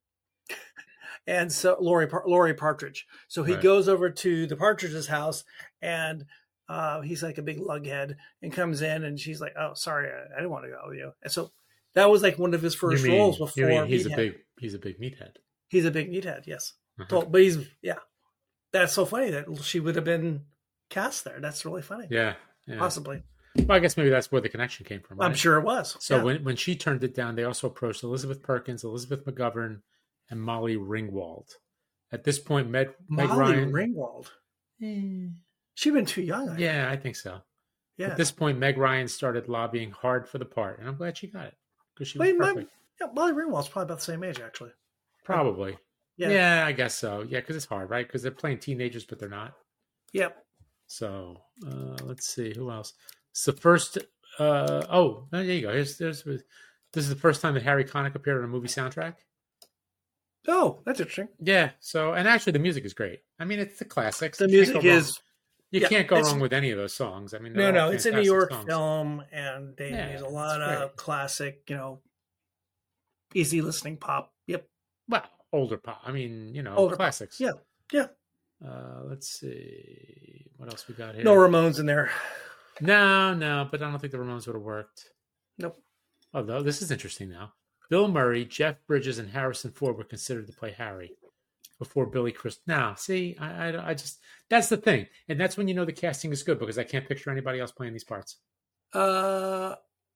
[SPEAKER 2] And so Laurie, Laurie Partridge. So he right. goes over to the Partridge's house, and uh, he's like a big lughead, and comes in, and she's like, "Oh, sorry, I, I didn't want to go with you." And so that was like one of his first
[SPEAKER 1] you mean,
[SPEAKER 2] roles before.
[SPEAKER 1] You mean he's
[SPEAKER 2] Meathead.
[SPEAKER 1] a big, he's a big meathead.
[SPEAKER 2] He's a big meathead, yes.
[SPEAKER 1] Uh-huh.
[SPEAKER 2] So, but he's yeah, That's so funny that she would have been cast there. That's really funny.
[SPEAKER 1] Yeah, yeah.
[SPEAKER 2] Possibly.
[SPEAKER 1] Well, I guess maybe that's where the connection came from. Right?
[SPEAKER 2] I'm sure it was.
[SPEAKER 1] So
[SPEAKER 2] yeah.
[SPEAKER 1] when when she turned it down, they also approached Elizabeth Perkins, Elizabeth McGovern, and Molly Ringwald. At this point, Meg, Meg
[SPEAKER 2] Molly
[SPEAKER 1] Ryan.
[SPEAKER 2] Ringwald.
[SPEAKER 1] Eh,
[SPEAKER 2] She'd been too young. I
[SPEAKER 1] yeah, I think so.
[SPEAKER 2] Yeah.
[SPEAKER 1] At this point, Meg Ryan started lobbying hard for the part, and I'm glad she got it because she was
[SPEAKER 2] Wait,
[SPEAKER 1] perfect.
[SPEAKER 2] My, yeah, Molly Ringwald's probably about the same age, actually.
[SPEAKER 1] Probably.
[SPEAKER 2] Yeah.
[SPEAKER 1] Yeah, I guess so. Yeah, because it's hard, right? Because they're playing teenagers, but they're not.
[SPEAKER 2] Yep.
[SPEAKER 1] So uh, let's see who else. It's the first. Uh, oh, there you go. Here's, there's this is the first time that Harry Connick appeared on a movie soundtrack.
[SPEAKER 2] Oh, that's interesting.
[SPEAKER 1] Yeah. So, and actually, the music is great. I mean, it's the classics.
[SPEAKER 2] The
[SPEAKER 1] You can't
[SPEAKER 2] music
[SPEAKER 1] go wrong.
[SPEAKER 2] is.
[SPEAKER 1] You
[SPEAKER 2] yeah,
[SPEAKER 1] can't go
[SPEAKER 2] it's-
[SPEAKER 1] wrong with any of those songs. I mean,
[SPEAKER 2] No,
[SPEAKER 1] they're
[SPEAKER 2] no,
[SPEAKER 1] all
[SPEAKER 2] it's a New
[SPEAKER 1] fantastic
[SPEAKER 2] York
[SPEAKER 1] songs.
[SPEAKER 2] film, and they
[SPEAKER 1] Yeah,
[SPEAKER 2] use a
[SPEAKER 1] it's
[SPEAKER 2] lot
[SPEAKER 1] great.
[SPEAKER 2] of classic, you know, easy listening pop. Yep.
[SPEAKER 1] Well, older pop. I mean, you know,
[SPEAKER 2] Older pop.
[SPEAKER 1] classics.
[SPEAKER 2] Yeah. Yeah.
[SPEAKER 1] Uh, let's see what else we got here.
[SPEAKER 2] No Ramones in there.
[SPEAKER 1] No, no, but I don't think the Ramones would have worked.
[SPEAKER 2] Nope.
[SPEAKER 1] Although this is interesting now. Bill Murray, Jeff Bridges, and Harrison Ford were considered to play Harry before Billy Crystal. Now, see, I, I, I just that's the thing, and that's when you know the casting is good because I can't picture anybody else playing these parts.
[SPEAKER 2] Uh,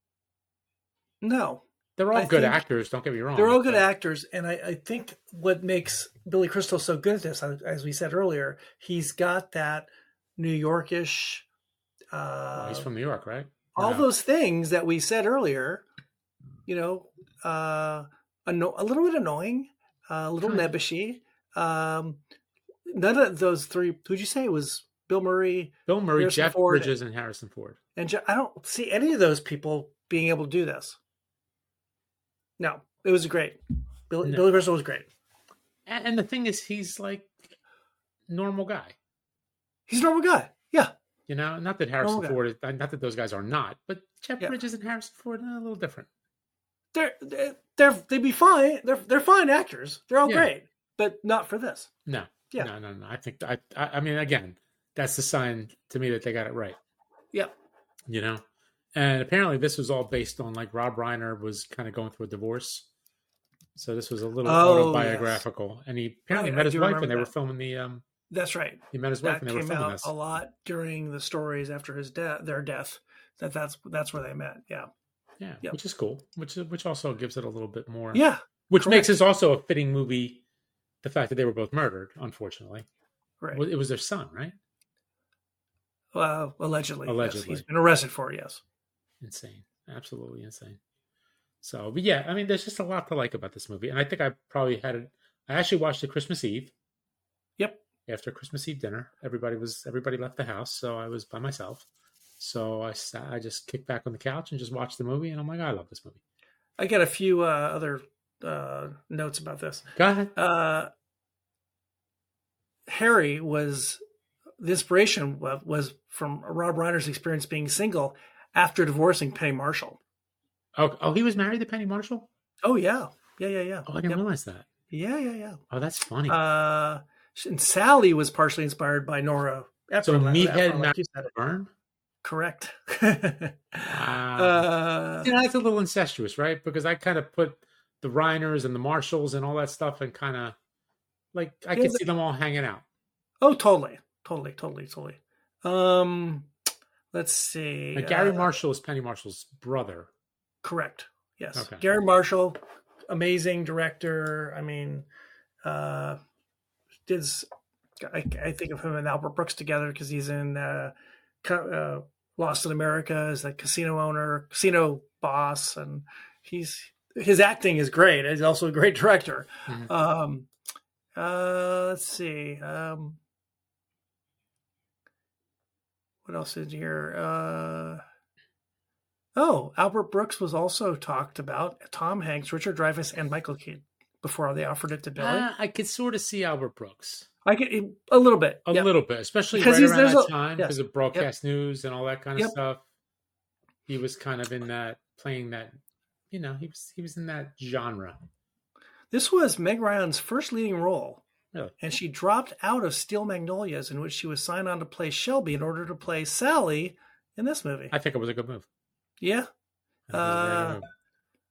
[SPEAKER 2] no.
[SPEAKER 1] They're all
[SPEAKER 2] I
[SPEAKER 1] good
[SPEAKER 2] think
[SPEAKER 1] actors. Don't get me wrong.
[SPEAKER 2] They're all good
[SPEAKER 1] but-
[SPEAKER 2] actors, and I, I think what makes Billy Crystal so good at this, as we said earlier, he's got that New Yorkish. Uh,
[SPEAKER 1] Well, he's from New York, right?
[SPEAKER 2] all
[SPEAKER 1] No.
[SPEAKER 2] those things that we said earlier, you know, uh, anno- a little bit annoying, uh, a little
[SPEAKER 1] Kind of.
[SPEAKER 2] nebbishy. Um, none of those three. Who'd you say it was? Bill Murray
[SPEAKER 1] Bill Murray,
[SPEAKER 2] Harrison
[SPEAKER 1] Jeff
[SPEAKER 2] Ford,
[SPEAKER 1] Bridges, and Harrison Ford.
[SPEAKER 2] and Je- I don't see any of those people being able to do this. No, it was great. Billy,
[SPEAKER 1] No.
[SPEAKER 2] Billy Crystal was great.
[SPEAKER 1] And, and the thing is, he's like normal guy.
[SPEAKER 2] He's a normal guy. Yeah,
[SPEAKER 1] You know, not that Harrison
[SPEAKER 2] Normal guy.
[SPEAKER 1] Ford, is, not that those guys are not, but Jeff
[SPEAKER 2] Yeah.
[SPEAKER 1] Bridges and Harrison Ford are a little different.
[SPEAKER 2] they're they're, they're they'd be fine. They're they're fine actors. They're all
[SPEAKER 1] Yeah.
[SPEAKER 2] great, but not for this.
[SPEAKER 1] No,
[SPEAKER 2] Yeah.
[SPEAKER 1] no, no, no. I think I, I, I mean, again, that's the sign to me that they got it right.
[SPEAKER 2] Yeah.
[SPEAKER 1] You know, and apparently this was all based on like Rob Reiner was kind of going through a divorce, so this was a little
[SPEAKER 2] Oh,
[SPEAKER 1] autobiographical. And he apparently
[SPEAKER 2] I-
[SPEAKER 1] met
[SPEAKER 2] I
[SPEAKER 1] his
[SPEAKER 2] do
[SPEAKER 1] wife
[SPEAKER 2] remember
[SPEAKER 1] when they were
[SPEAKER 2] that.
[SPEAKER 1] filming the. Um,
[SPEAKER 2] That's right.
[SPEAKER 1] he met his wife
[SPEAKER 2] That
[SPEAKER 1] when they were
[SPEAKER 2] came
[SPEAKER 1] filming
[SPEAKER 2] out
[SPEAKER 1] this.
[SPEAKER 2] a lot during the stories after his death, their death. That that's that's where they met. Yeah,
[SPEAKER 1] Yeah,
[SPEAKER 2] Yep.
[SPEAKER 1] which is cool. Which which also gives it a little bit more.
[SPEAKER 2] yeah,
[SPEAKER 1] which
[SPEAKER 2] correct.
[SPEAKER 1] makes this also a fitting movie. The fact that they were both murdered, unfortunately,
[SPEAKER 2] right.
[SPEAKER 1] Well, it was their son, right?
[SPEAKER 2] Uh, allegedly, yes.
[SPEAKER 1] Allegedly.
[SPEAKER 2] He's been arrested for it. Yes.
[SPEAKER 1] Insane, absolutely insane. So, but yeah, I mean, there's just a lot to like about this movie, and I think I probably had it. I actually watched it Christmas Eve.
[SPEAKER 2] Yep.
[SPEAKER 1] After Christmas Eve dinner, everybody was everybody left the house, so I was by myself. So I sat, I just kicked back on the couch and just watched the movie, and I'm like, I love this movie.
[SPEAKER 2] I got a few uh, other uh, notes about this.
[SPEAKER 1] Go ahead.
[SPEAKER 2] Uh, Harry was the inspiration wa- was from Rob Reiner's experience being single after divorcing Penny Marshall.
[SPEAKER 1] Oh, oh, he was married to Penny Marshall.
[SPEAKER 2] Oh yeah, yeah, yeah, yeah.
[SPEAKER 1] Oh, I didn't
[SPEAKER 2] Yep.
[SPEAKER 1] realize that.
[SPEAKER 2] Yeah, yeah, yeah.
[SPEAKER 1] Oh, that's funny.
[SPEAKER 2] Uh, and Sally was partially inspired by Nora Ephron.
[SPEAKER 1] So Meathead
[SPEAKER 2] Ephron, like
[SPEAKER 1] married
[SPEAKER 2] you said.
[SPEAKER 1] Byrne.
[SPEAKER 2] Correct.
[SPEAKER 1] Wow.
[SPEAKER 2] uh,
[SPEAKER 1] You know, that's a little incestuous, right? Because I kind of put the Reiners and the Marshalls and all that stuff, and kind of like I
[SPEAKER 2] Yeah,
[SPEAKER 1] could
[SPEAKER 2] but-
[SPEAKER 1] see them all hanging out.
[SPEAKER 2] oh, totally, totally, totally, totally. Um, let's see.
[SPEAKER 1] Like Gary
[SPEAKER 2] uh,
[SPEAKER 1] Marshall is Penny Marshall's brother.
[SPEAKER 2] Correct. Yes.
[SPEAKER 1] Okay.
[SPEAKER 2] Gary Marshall, amazing director. I mean, uh, did s- I, I think of him and Albert Brooks together because he's in uh, Co- uh, Lost in America as a casino owner, casino boss, and he's his acting is great. He's also a great director.
[SPEAKER 1] Mhm.
[SPEAKER 2] Um, uh, let's see. Um, what else is here? Uh, oh, Albert Brooks was also talked about. Tom Hanks, Richard Dreyfuss, and Michael Keaton before they offered it to Billy.
[SPEAKER 1] Uh, I could sort of see Albert Brooks
[SPEAKER 2] I get a little bit.
[SPEAKER 1] a
[SPEAKER 2] Yep.
[SPEAKER 1] little bit, especially
[SPEAKER 2] Because
[SPEAKER 1] right
[SPEAKER 2] he's-
[SPEAKER 1] around
[SPEAKER 2] there's
[SPEAKER 1] that
[SPEAKER 2] a-
[SPEAKER 1] time
[SPEAKER 2] yes.
[SPEAKER 1] because of broadcast news and all that kind of
[SPEAKER 2] Yep.
[SPEAKER 1] stuff. He was kind of in that playing that, you know, he was he was in that genre.
[SPEAKER 2] This was Meg Ryan's first leading role,
[SPEAKER 1] Really?
[SPEAKER 2] and she dropped out of Steel Magnolias, in which she was signed on to play Shelby in order to play Sally in this movie.
[SPEAKER 1] I think it was a good move.
[SPEAKER 2] yeah.
[SPEAKER 1] I think it was a very good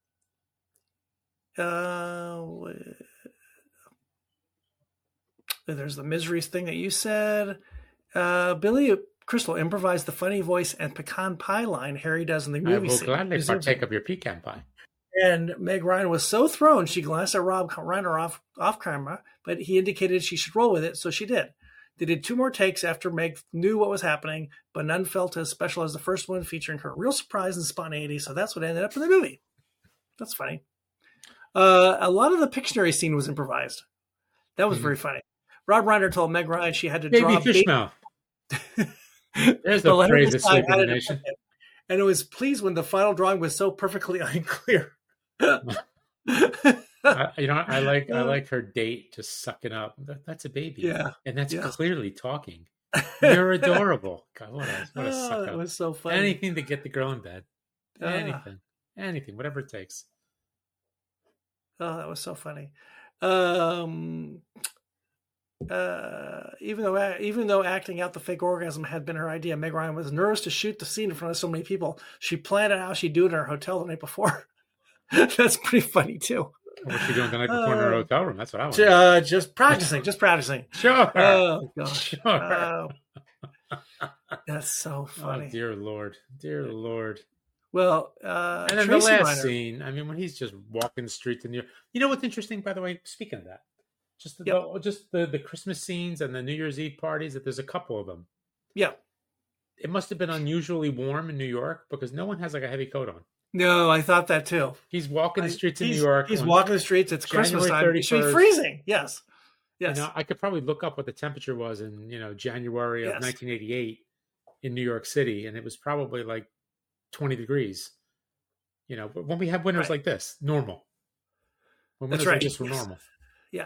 [SPEAKER 2] Uh,
[SPEAKER 1] move.
[SPEAKER 2] Uh, There's the miseries thing that you said. Uh, Billy Crystal improvised the funny voice and pecan pie line Harry does in the movie.
[SPEAKER 1] I will
[SPEAKER 2] scene.
[SPEAKER 1] gladly partake of your pecan pie.
[SPEAKER 2] And Meg Ryan was so thrown, she glanced at Rob Reiner off, off camera, but he indicated she should roll with it, so she did. They did two more takes after Meg knew what was happening, but none felt as special as the first one, featuring her real surprise and spontaneity, so that's what ended up in the movie. That's funny. Uh, a lot of the Pictionary scene was improvised. That was mm-hmm. very funny. Rob Reiner told Meg Ryan she had to
[SPEAKER 1] baby
[SPEAKER 2] draw
[SPEAKER 1] fish mouth. There's the phrase that's sleep in the nation.
[SPEAKER 2] And it was pleased when the final drawing was so perfectly unclear.
[SPEAKER 1] I, you know, I like I like her date just sucking up. That, that's a baby,
[SPEAKER 2] yeah,
[SPEAKER 1] and that's
[SPEAKER 2] yeah.
[SPEAKER 1] clearly talking. You're adorable. God, what a, what a
[SPEAKER 2] oh,
[SPEAKER 1] suck
[SPEAKER 2] that
[SPEAKER 1] up.
[SPEAKER 2] was so funny.
[SPEAKER 1] Anything to get the girl in bed.
[SPEAKER 2] Uh,
[SPEAKER 1] anything, anything, whatever it takes.
[SPEAKER 2] Oh, that was so funny. Um, uh, even though even though acting out the fake orgasm had been her idea, Meg Ryan was nervous to shoot the scene in front of so many people. She planned out how she'd do it in her hotel the night before. That's pretty funny too.
[SPEAKER 1] What's she doing the night before uh, in her hotel room? That's what I want.
[SPEAKER 2] Uh, just practicing, just practicing.
[SPEAKER 1] Sure.
[SPEAKER 2] Oh gosh.
[SPEAKER 1] Sure.
[SPEAKER 2] Uh, that's so funny.
[SPEAKER 1] Oh, dear Lord, dear Lord.
[SPEAKER 2] Well, uh,
[SPEAKER 1] and then
[SPEAKER 2] Tracy
[SPEAKER 1] the last
[SPEAKER 2] Reiner.
[SPEAKER 1] scene. I mean, when he's just walking the streets in New York. You know what's interesting, by the way? Speaking of that, just the,
[SPEAKER 2] yep.
[SPEAKER 1] the just the the Christmas scenes and the New Year's Eve parties. That there's a couple of them.
[SPEAKER 2] Yeah.
[SPEAKER 1] It must have been unusually warm in New York because no one has like a heavy coat on.
[SPEAKER 2] No, I thought that too.
[SPEAKER 1] He's walking the streets
[SPEAKER 2] I,
[SPEAKER 1] in New York.
[SPEAKER 2] He's walking the streets. It's
[SPEAKER 1] January
[SPEAKER 2] Christmas time. It should be freezing. Yes. Yes.
[SPEAKER 1] You know, I could probably look up what the temperature was in, you know, January of yes. nineteen eighty-eight in New York City, and it was probably like twenty degrees. You know, when we have winters right. like this, normal. When winters
[SPEAKER 2] right.
[SPEAKER 1] like this were
[SPEAKER 2] yes.
[SPEAKER 1] normal.
[SPEAKER 2] Yeah.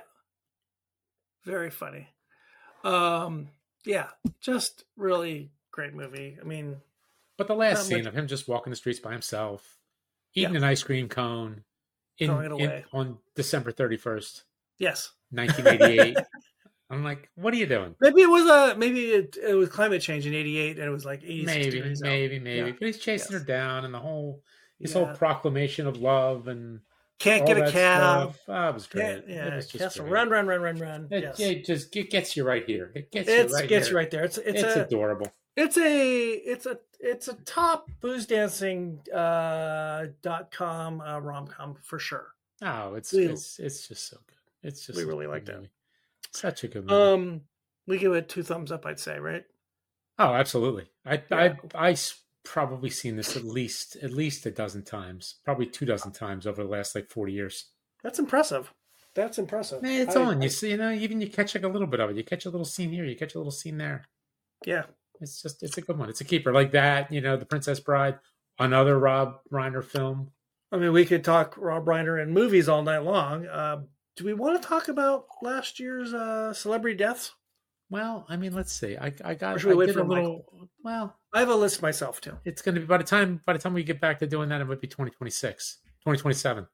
[SPEAKER 2] Very funny. Um, yeah, just really great movie. I mean,
[SPEAKER 1] but the last scene much... of him just walking the streets by himself, eating yeah. an ice cream cone in, in on December thirty-first.
[SPEAKER 2] Yes.
[SPEAKER 1] nineteen eighty-eight. I'm like, what are you doing?
[SPEAKER 2] Maybe it was a maybe it, it was climate change in eighty-eight, and it was like eighty-six
[SPEAKER 1] maybe,
[SPEAKER 2] degrees
[SPEAKER 1] maybe,
[SPEAKER 2] out.
[SPEAKER 1] maybe.
[SPEAKER 2] Yeah.
[SPEAKER 1] But he's chasing yes. her down, and the whole his
[SPEAKER 2] yeah.
[SPEAKER 1] whole proclamation of love and
[SPEAKER 2] can't get a cab.
[SPEAKER 1] Oh, it was great.
[SPEAKER 2] Can't, yeah,
[SPEAKER 1] it was just great.
[SPEAKER 2] run, run, run, run, run.
[SPEAKER 1] It,
[SPEAKER 2] yes.
[SPEAKER 1] it just it gets you right here. It gets
[SPEAKER 2] it's,
[SPEAKER 1] you right
[SPEAKER 2] gets
[SPEAKER 1] here.
[SPEAKER 2] you right there. It's it's,
[SPEAKER 1] it's
[SPEAKER 2] a,
[SPEAKER 1] adorable.
[SPEAKER 2] It's a it's a it's a top booze dancing uh, dot com uh, rom com for sure.
[SPEAKER 1] Oh, it's
[SPEAKER 2] we,
[SPEAKER 1] it's it's just so good. It's just
[SPEAKER 2] we really like that.
[SPEAKER 1] Movie. Such a good movie.
[SPEAKER 2] Um, we give it two thumbs up, I'd say, right?
[SPEAKER 1] Oh, absolutely. I
[SPEAKER 2] yeah.
[SPEAKER 1] I I probably seen this at least at least a dozen times, probably two dozen times over the last like forty years.
[SPEAKER 2] That's impressive. That's impressive.
[SPEAKER 1] Man, it's
[SPEAKER 2] I,
[SPEAKER 1] on.
[SPEAKER 2] I,
[SPEAKER 1] You see, you know, even you catch like a little bit of it. You catch a little scene here. You catch a little scene there.
[SPEAKER 2] Yeah,
[SPEAKER 1] it's just it's a good one. It's a keeper like that. You know, The Princess Bride, another Rob Reiner film.
[SPEAKER 2] I mean, we could talk Rob Reiner and movies all night long. Uh, do we want to talk about last year's uh, celebrity deaths?
[SPEAKER 1] Well, I mean, let's see. I I got
[SPEAKER 2] or should we
[SPEAKER 1] I
[SPEAKER 2] wait
[SPEAKER 1] did
[SPEAKER 2] for
[SPEAKER 1] a little.
[SPEAKER 2] Michael?
[SPEAKER 1] Well,
[SPEAKER 2] I have a list myself too.
[SPEAKER 1] It's going to be by the time by the time we get back to doing that, it might be twenty twenty-six, twenty twenty-seven.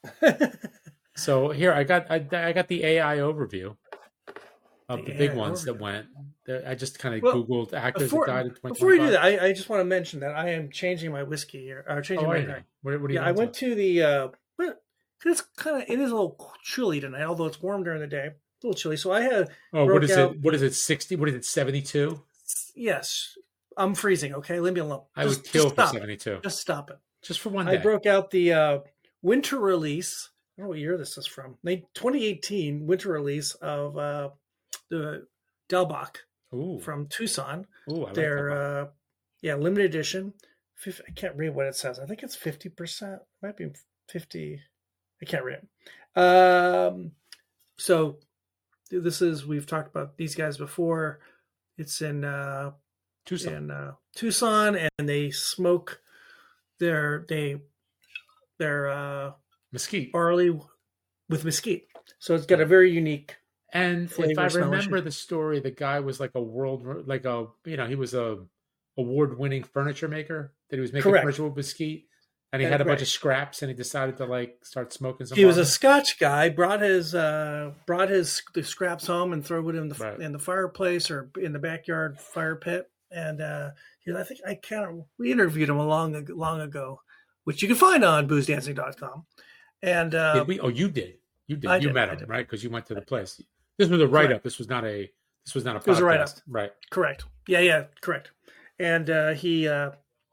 [SPEAKER 1] So here I got I, I got the A I overview of the, the big A I ones overview. that went. I just kind of well, Googled actors
[SPEAKER 2] before,
[SPEAKER 1] that died in twenty twenty-five.
[SPEAKER 2] Before you do that, I, I just want to mention that I am changing my whiskey here. Or changing
[SPEAKER 1] oh,
[SPEAKER 2] my
[SPEAKER 1] I know. What, what are you
[SPEAKER 2] yeah, I went to, to the. Uh, it's kind of it is a little chilly tonight, although it's warm during the day. A little chilly, so I had.
[SPEAKER 1] Oh, what is it? What is it? Sixty? What is it? Seventy-two?
[SPEAKER 2] Yes, I'm freezing. Okay, leave me alone.
[SPEAKER 1] I
[SPEAKER 2] just,
[SPEAKER 1] would kill
[SPEAKER 2] for
[SPEAKER 1] seventy-two.
[SPEAKER 2] Just stop it.
[SPEAKER 1] Just for one day.
[SPEAKER 2] I broke out the uh, winter release. I don't know what year this is from. twenty eighteen winter release of uh, the Delbach
[SPEAKER 1] Ooh.
[SPEAKER 2] from Tucson.
[SPEAKER 1] Ooh, I like
[SPEAKER 2] They're
[SPEAKER 1] that
[SPEAKER 2] uh, yeah, limited edition. I can't read what it says. I think it's fifty percent. It might be fifty. I can't read it. Um, so this is, we've talked about these guys before. It's in uh,
[SPEAKER 1] Tucson,
[SPEAKER 2] in, uh, Tucson, and they smoke their they their uh,
[SPEAKER 1] mesquite
[SPEAKER 2] barley with mesquite. So it's got a very unique.
[SPEAKER 1] And if I remember the story, the guy was like a world, like a you know, he was a award-winning furniture maker. That he was making
[SPEAKER 2] Correct.
[SPEAKER 1] furniture with mesquite. And he had a bunch of scraps, and he decided to like start smoking some.
[SPEAKER 2] He was a Scotch guy. Brought his uh, brought his the scraps home and threw it in the right. in the fireplace or in the backyard fire pit. And uh, he, I think I can't. We interviewed him a long long ago, which you can find on booze dancing dot com. And uh,
[SPEAKER 1] did we? Oh, you did. You did.
[SPEAKER 2] I
[SPEAKER 1] you
[SPEAKER 2] did,
[SPEAKER 1] met
[SPEAKER 2] I
[SPEAKER 1] him,
[SPEAKER 2] did.
[SPEAKER 1] right? Because you went to the place. This was a write up. This was not a. This was not a podcast. It was a write up. Right.
[SPEAKER 2] Correct. Yeah. Yeah. Correct. And uh, he uh,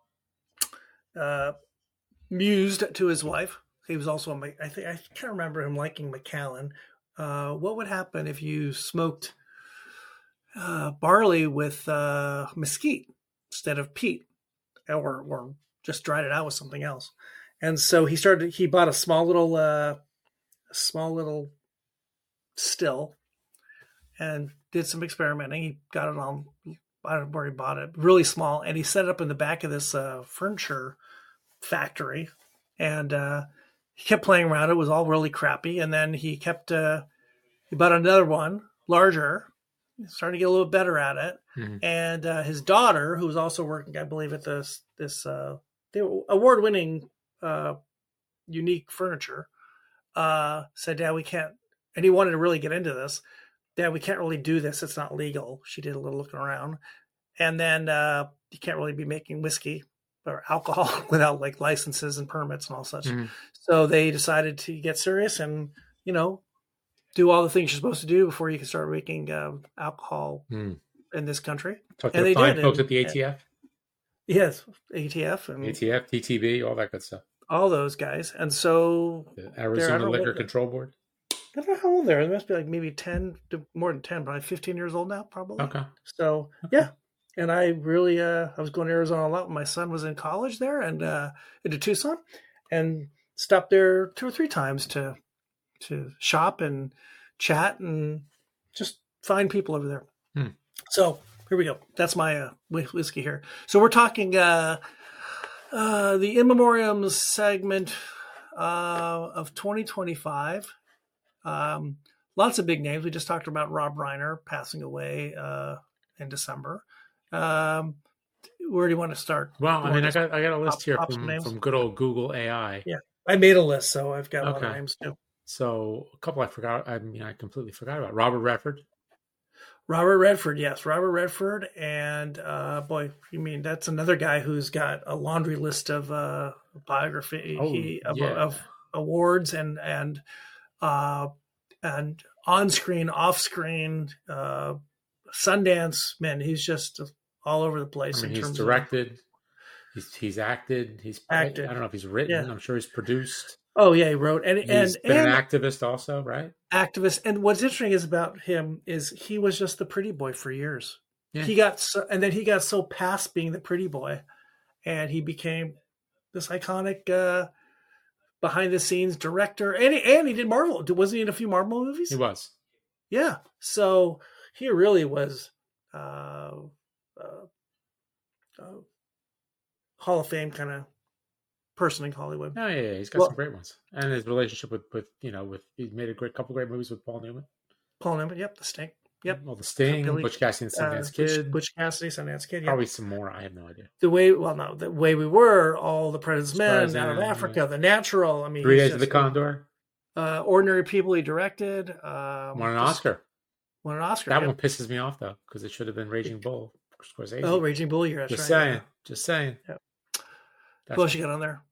[SPEAKER 2] uh, mused to his wife. He was also a, I think I can't remember him liking Macallan. Uh, what would happen if you smoked uh, barley with uh, mesquite instead of peat, or or just dried it out with something else? And so he started. He bought a small little, uh, a small little still, and did some experimenting. He got it on. I don't know where he bought it. Really small, and he set it up in the back of this uh, furniture factory, and uh, he kept playing around. It was all really crappy, and then he kept. Uh, he bought another one, larger. Starting to get a little better at it, mm-hmm. and uh, his daughter, who was also working, I believe, at this this uh, award-winning uh, unique furniture, uh, said, "Dad, we can't." And he wanted to really get into this. Dad, we can't really do this. It's not legal. She did a little looking around, and then uh, you can't really be making whiskey or alcohol without like licenses and permits and all such. Mm-hmm. So they decided to get serious and you know. do all the things you're supposed to do before you can start making uh, alcohol mm. in this country.
[SPEAKER 1] Talk to and the fine folks and, at the A T F.
[SPEAKER 2] Yes, A T F and
[SPEAKER 1] A T F, T T B, all that good stuff.
[SPEAKER 2] All those guys, and so
[SPEAKER 1] the Arizona Liquor Control Board.
[SPEAKER 2] I don't know how old they're. They must be like maybe ten, to more than ten, probably fifteen years old now, probably.
[SPEAKER 1] Okay.
[SPEAKER 2] So okay. yeah, and I really, uh, I was going to Arizona a lot when my son was in college there, and uh, into Tucson, and stopped there two or three times to. to shop and chat and just find people over there. Hmm. So here we go. That's my uh, whiskey here. So we're talking uh, uh, the In Memoriam segment uh, of twenty twenty-five. Um, lots of big names. We just talked about Rob Reiner passing away uh, in December. Um, where do you want to start?
[SPEAKER 1] Well, I mean, I got I got a list pop, here pop from, from good old Google A I.
[SPEAKER 2] Yeah, I made a list, so I've got okay. a lot of names too.
[SPEAKER 1] So a couple I forgot. I mean, I completely forgot about Robert Redford.
[SPEAKER 2] Robert Redford, yes, Robert Redford, and uh, boy, you mean that's another guy who's got a laundry list of uh, biography
[SPEAKER 1] oh,
[SPEAKER 2] he, of,
[SPEAKER 1] yeah.
[SPEAKER 2] of awards and and uh, and on screen, off screen, uh, Sundance. Man, he's just all over the place.
[SPEAKER 1] I mean,
[SPEAKER 2] in
[SPEAKER 1] he's
[SPEAKER 2] terms
[SPEAKER 1] directed,
[SPEAKER 2] of,
[SPEAKER 1] he's he's acted, he's
[SPEAKER 2] acted.
[SPEAKER 1] I don't know if he's written.
[SPEAKER 2] Yeah.
[SPEAKER 1] I'm sure he's produced.
[SPEAKER 2] Oh yeah, he wrote and
[SPEAKER 1] he's
[SPEAKER 2] and,
[SPEAKER 1] been
[SPEAKER 2] and
[SPEAKER 1] an activist also, right?
[SPEAKER 2] Activist, and what's interesting is about him is he was just the pretty boy for years.
[SPEAKER 1] Yeah.
[SPEAKER 2] He got so, and then he got so past being the pretty boy, and he became this iconic uh, behind the scenes director. And he, and he did Marvel. Wasn't he in a few Marvel movies?
[SPEAKER 1] He was.
[SPEAKER 2] Yeah, so he really was uh, uh, uh, Hall of Fame kind of person in Hollywood.
[SPEAKER 1] Oh yeah, yeah. He's got well, some great ones, and his relationship with, with you know with he made a great couple great movies with Paul Newman.
[SPEAKER 2] Paul Newman, yep, The Sting, yep.
[SPEAKER 1] Well, The Sting, Billy, Butch Cassidy and Sundance uh, Kid,
[SPEAKER 2] Butch, Butch Cassidy, Sundance Kid, yeah.
[SPEAKER 1] Probably some more. I have no idea.
[SPEAKER 2] The way, well, no, the way we were, all the President's Men, Out of Africa, yeah. The Natural. I mean,
[SPEAKER 1] Three Days of the Condor.
[SPEAKER 2] Uh, Ordinary People. He directed. Um,
[SPEAKER 1] won an Oscar.
[SPEAKER 2] Won an Oscar.
[SPEAKER 1] That
[SPEAKER 2] yeah.
[SPEAKER 1] one pisses me off though, because it should have been Raging Bull. Scorsese.
[SPEAKER 2] Oh, Raging Bull. You're
[SPEAKER 1] just
[SPEAKER 2] right,
[SPEAKER 1] saying.
[SPEAKER 2] yeah.
[SPEAKER 1] Just saying.
[SPEAKER 2] Yeah. Who else you got on there?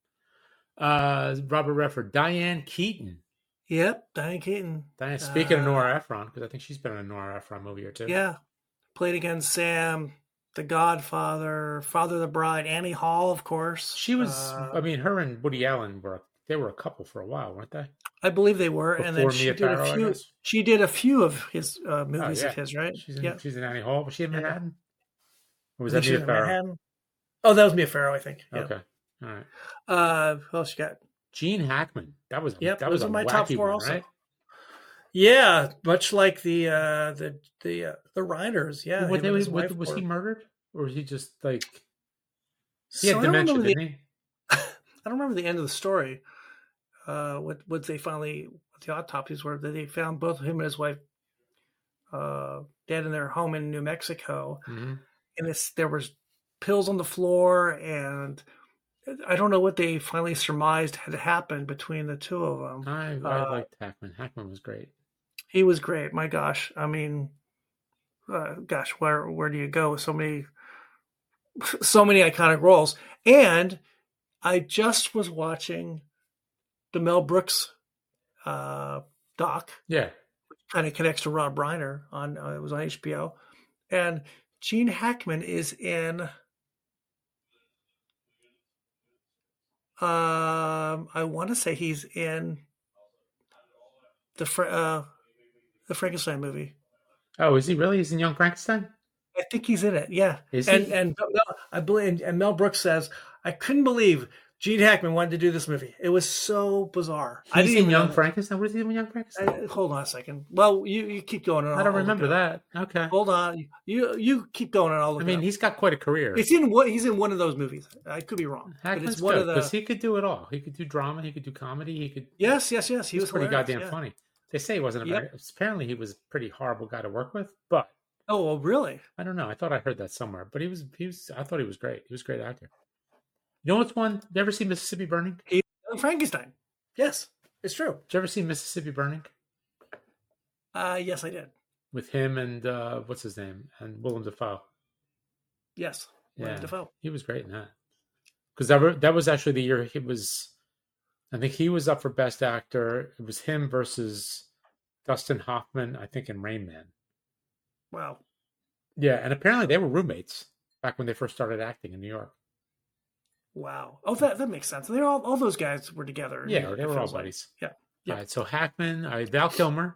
[SPEAKER 1] Uh, Robert Redford, Diane Keaton.
[SPEAKER 2] Yep, Diane Keaton.
[SPEAKER 1] Diane. Speaking uh, of Nora Ephron, because I think she's been in a Nora Ephron movie or two.
[SPEAKER 2] Yeah, played against Sam, The Godfather, Father of the Bride, Annie Hall, of course.
[SPEAKER 1] She was.
[SPEAKER 2] Uh,
[SPEAKER 1] I mean, her and Woody Allen were. They were a couple for a while, weren't they?
[SPEAKER 2] I believe they were,
[SPEAKER 1] Before
[SPEAKER 2] and then she
[SPEAKER 1] Mia
[SPEAKER 2] did
[SPEAKER 1] Farrow,
[SPEAKER 2] a few. She did a few of his uh, movies
[SPEAKER 1] oh, yeah.
[SPEAKER 2] of his, right?
[SPEAKER 1] She's in,
[SPEAKER 2] yeah,
[SPEAKER 1] she's in Annie Hall. Was she in Manhattan? Or was
[SPEAKER 2] I
[SPEAKER 1] that Mia Farrow?
[SPEAKER 2] Oh, that was Mia Farrow, I think. Yeah.
[SPEAKER 1] Okay, all right.
[SPEAKER 2] Uh, who else you got?
[SPEAKER 1] Gene Hackman. That was
[SPEAKER 2] yep,
[SPEAKER 1] that was a
[SPEAKER 2] my
[SPEAKER 1] wacky
[SPEAKER 2] top four
[SPEAKER 1] one,
[SPEAKER 2] also.
[SPEAKER 1] Right?
[SPEAKER 2] Yeah, much like the uh, the the uh, the Reiners. Yeah,
[SPEAKER 1] what, they, was, what, was he murdered, or was he just like he
[SPEAKER 2] so
[SPEAKER 1] had dementia? Didn't
[SPEAKER 2] the,
[SPEAKER 1] he?
[SPEAKER 2] I don't remember the end of the story. Uh, what what they finally what the autopsies were that they found both him and his wife uh, dead in their home in New Mexico,
[SPEAKER 1] mm-hmm.
[SPEAKER 2] and it's, there was pills on the floor, and I don't know what they finally surmised had happened between the two of them.
[SPEAKER 1] I, I uh, liked Hackman. Hackman was great.
[SPEAKER 2] He was great. My gosh, I mean, uh, gosh, where where do you go with so many so many iconic roles? And I just was watching the Mel Brooks uh, doc.
[SPEAKER 1] Yeah.
[SPEAKER 2] kind of connects to Rob Reiner on uh, it was on H B O, and Gene Hackman is in. Um, I want to say he's in the uh, the Frankenstein movie.
[SPEAKER 1] Oh, is he really? He's in Young Frankenstein?
[SPEAKER 2] I think he's in it. Yeah.
[SPEAKER 1] Is
[SPEAKER 2] and
[SPEAKER 1] he?
[SPEAKER 2] and I believe and Mel Brooks says, I couldn't believe Gene Hackman wanted to do this movie. It was so bizarre.
[SPEAKER 1] He's
[SPEAKER 2] I didn't
[SPEAKER 1] in
[SPEAKER 2] even
[SPEAKER 1] Young Frankenstein. What is he in Young Frankenstein?
[SPEAKER 2] I, hold on a second. Well, you, you keep going. And
[SPEAKER 1] I don't
[SPEAKER 2] I'll
[SPEAKER 1] remember that. Okay.
[SPEAKER 2] Hold on. You you keep going and I'll look
[SPEAKER 1] I mean,
[SPEAKER 2] it up.
[SPEAKER 1] he's got quite a career.
[SPEAKER 2] It's in what he's in one of those movies. I could be wrong.
[SPEAKER 1] Hackman's
[SPEAKER 2] but it's one
[SPEAKER 1] good
[SPEAKER 2] of the
[SPEAKER 1] because he could do it all. He could do drama. He could do comedy. He could.
[SPEAKER 2] Yes, yes, yes. He
[SPEAKER 1] He
[SPEAKER 2] was
[SPEAKER 1] was pretty
[SPEAKER 2] hilarious,
[SPEAKER 1] goddamn
[SPEAKER 2] yeah.
[SPEAKER 1] funny. They say he wasn't a
[SPEAKER 2] Yep.
[SPEAKER 1] very. Apparently, he was a pretty horrible guy to work with. But
[SPEAKER 2] Oh, well, really?
[SPEAKER 1] I don't know. I thought I heard that somewhere. But he was. He was. I thought he was great. He was a great actor. You know what's one? You ever see Mississippi Burning?
[SPEAKER 2] He Frankenstein. Yes, it's true.
[SPEAKER 1] Did you ever see Mississippi Burning?
[SPEAKER 2] Uh, yes, I did.
[SPEAKER 1] With him and uh, what's his name and Willem Dafoe.
[SPEAKER 2] Yes, Willem
[SPEAKER 1] Yeah,
[SPEAKER 2] Dafoe.
[SPEAKER 1] he was great in that. Because that, were- that was actually the year he was. I think he was up for Best Actor. It was him versus Dustin Hoffman, I think, in Rain Man.
[SPEAKER 2] Wow.
[SPEAKER 1] Yeah, and apparently they were roommates back when they first started acting in New York.
[SPEAKER 2] Wow. Oh, that that makes sense. They're all all those guys were together. in New
[SPEAKER 1] Yeah,
[SPEAKER 2] York,
[SPEAKER 1] they
[SPEAKER 2] it
[SPEAKER 1] were all
[SPEAKER 2] feels like.
[SPEAKER 1] buddies.
[SPEAKER 2] Yeah. Yeah.
[SPEAKER 1] All right, so Hackman, all right, Val Kilmer.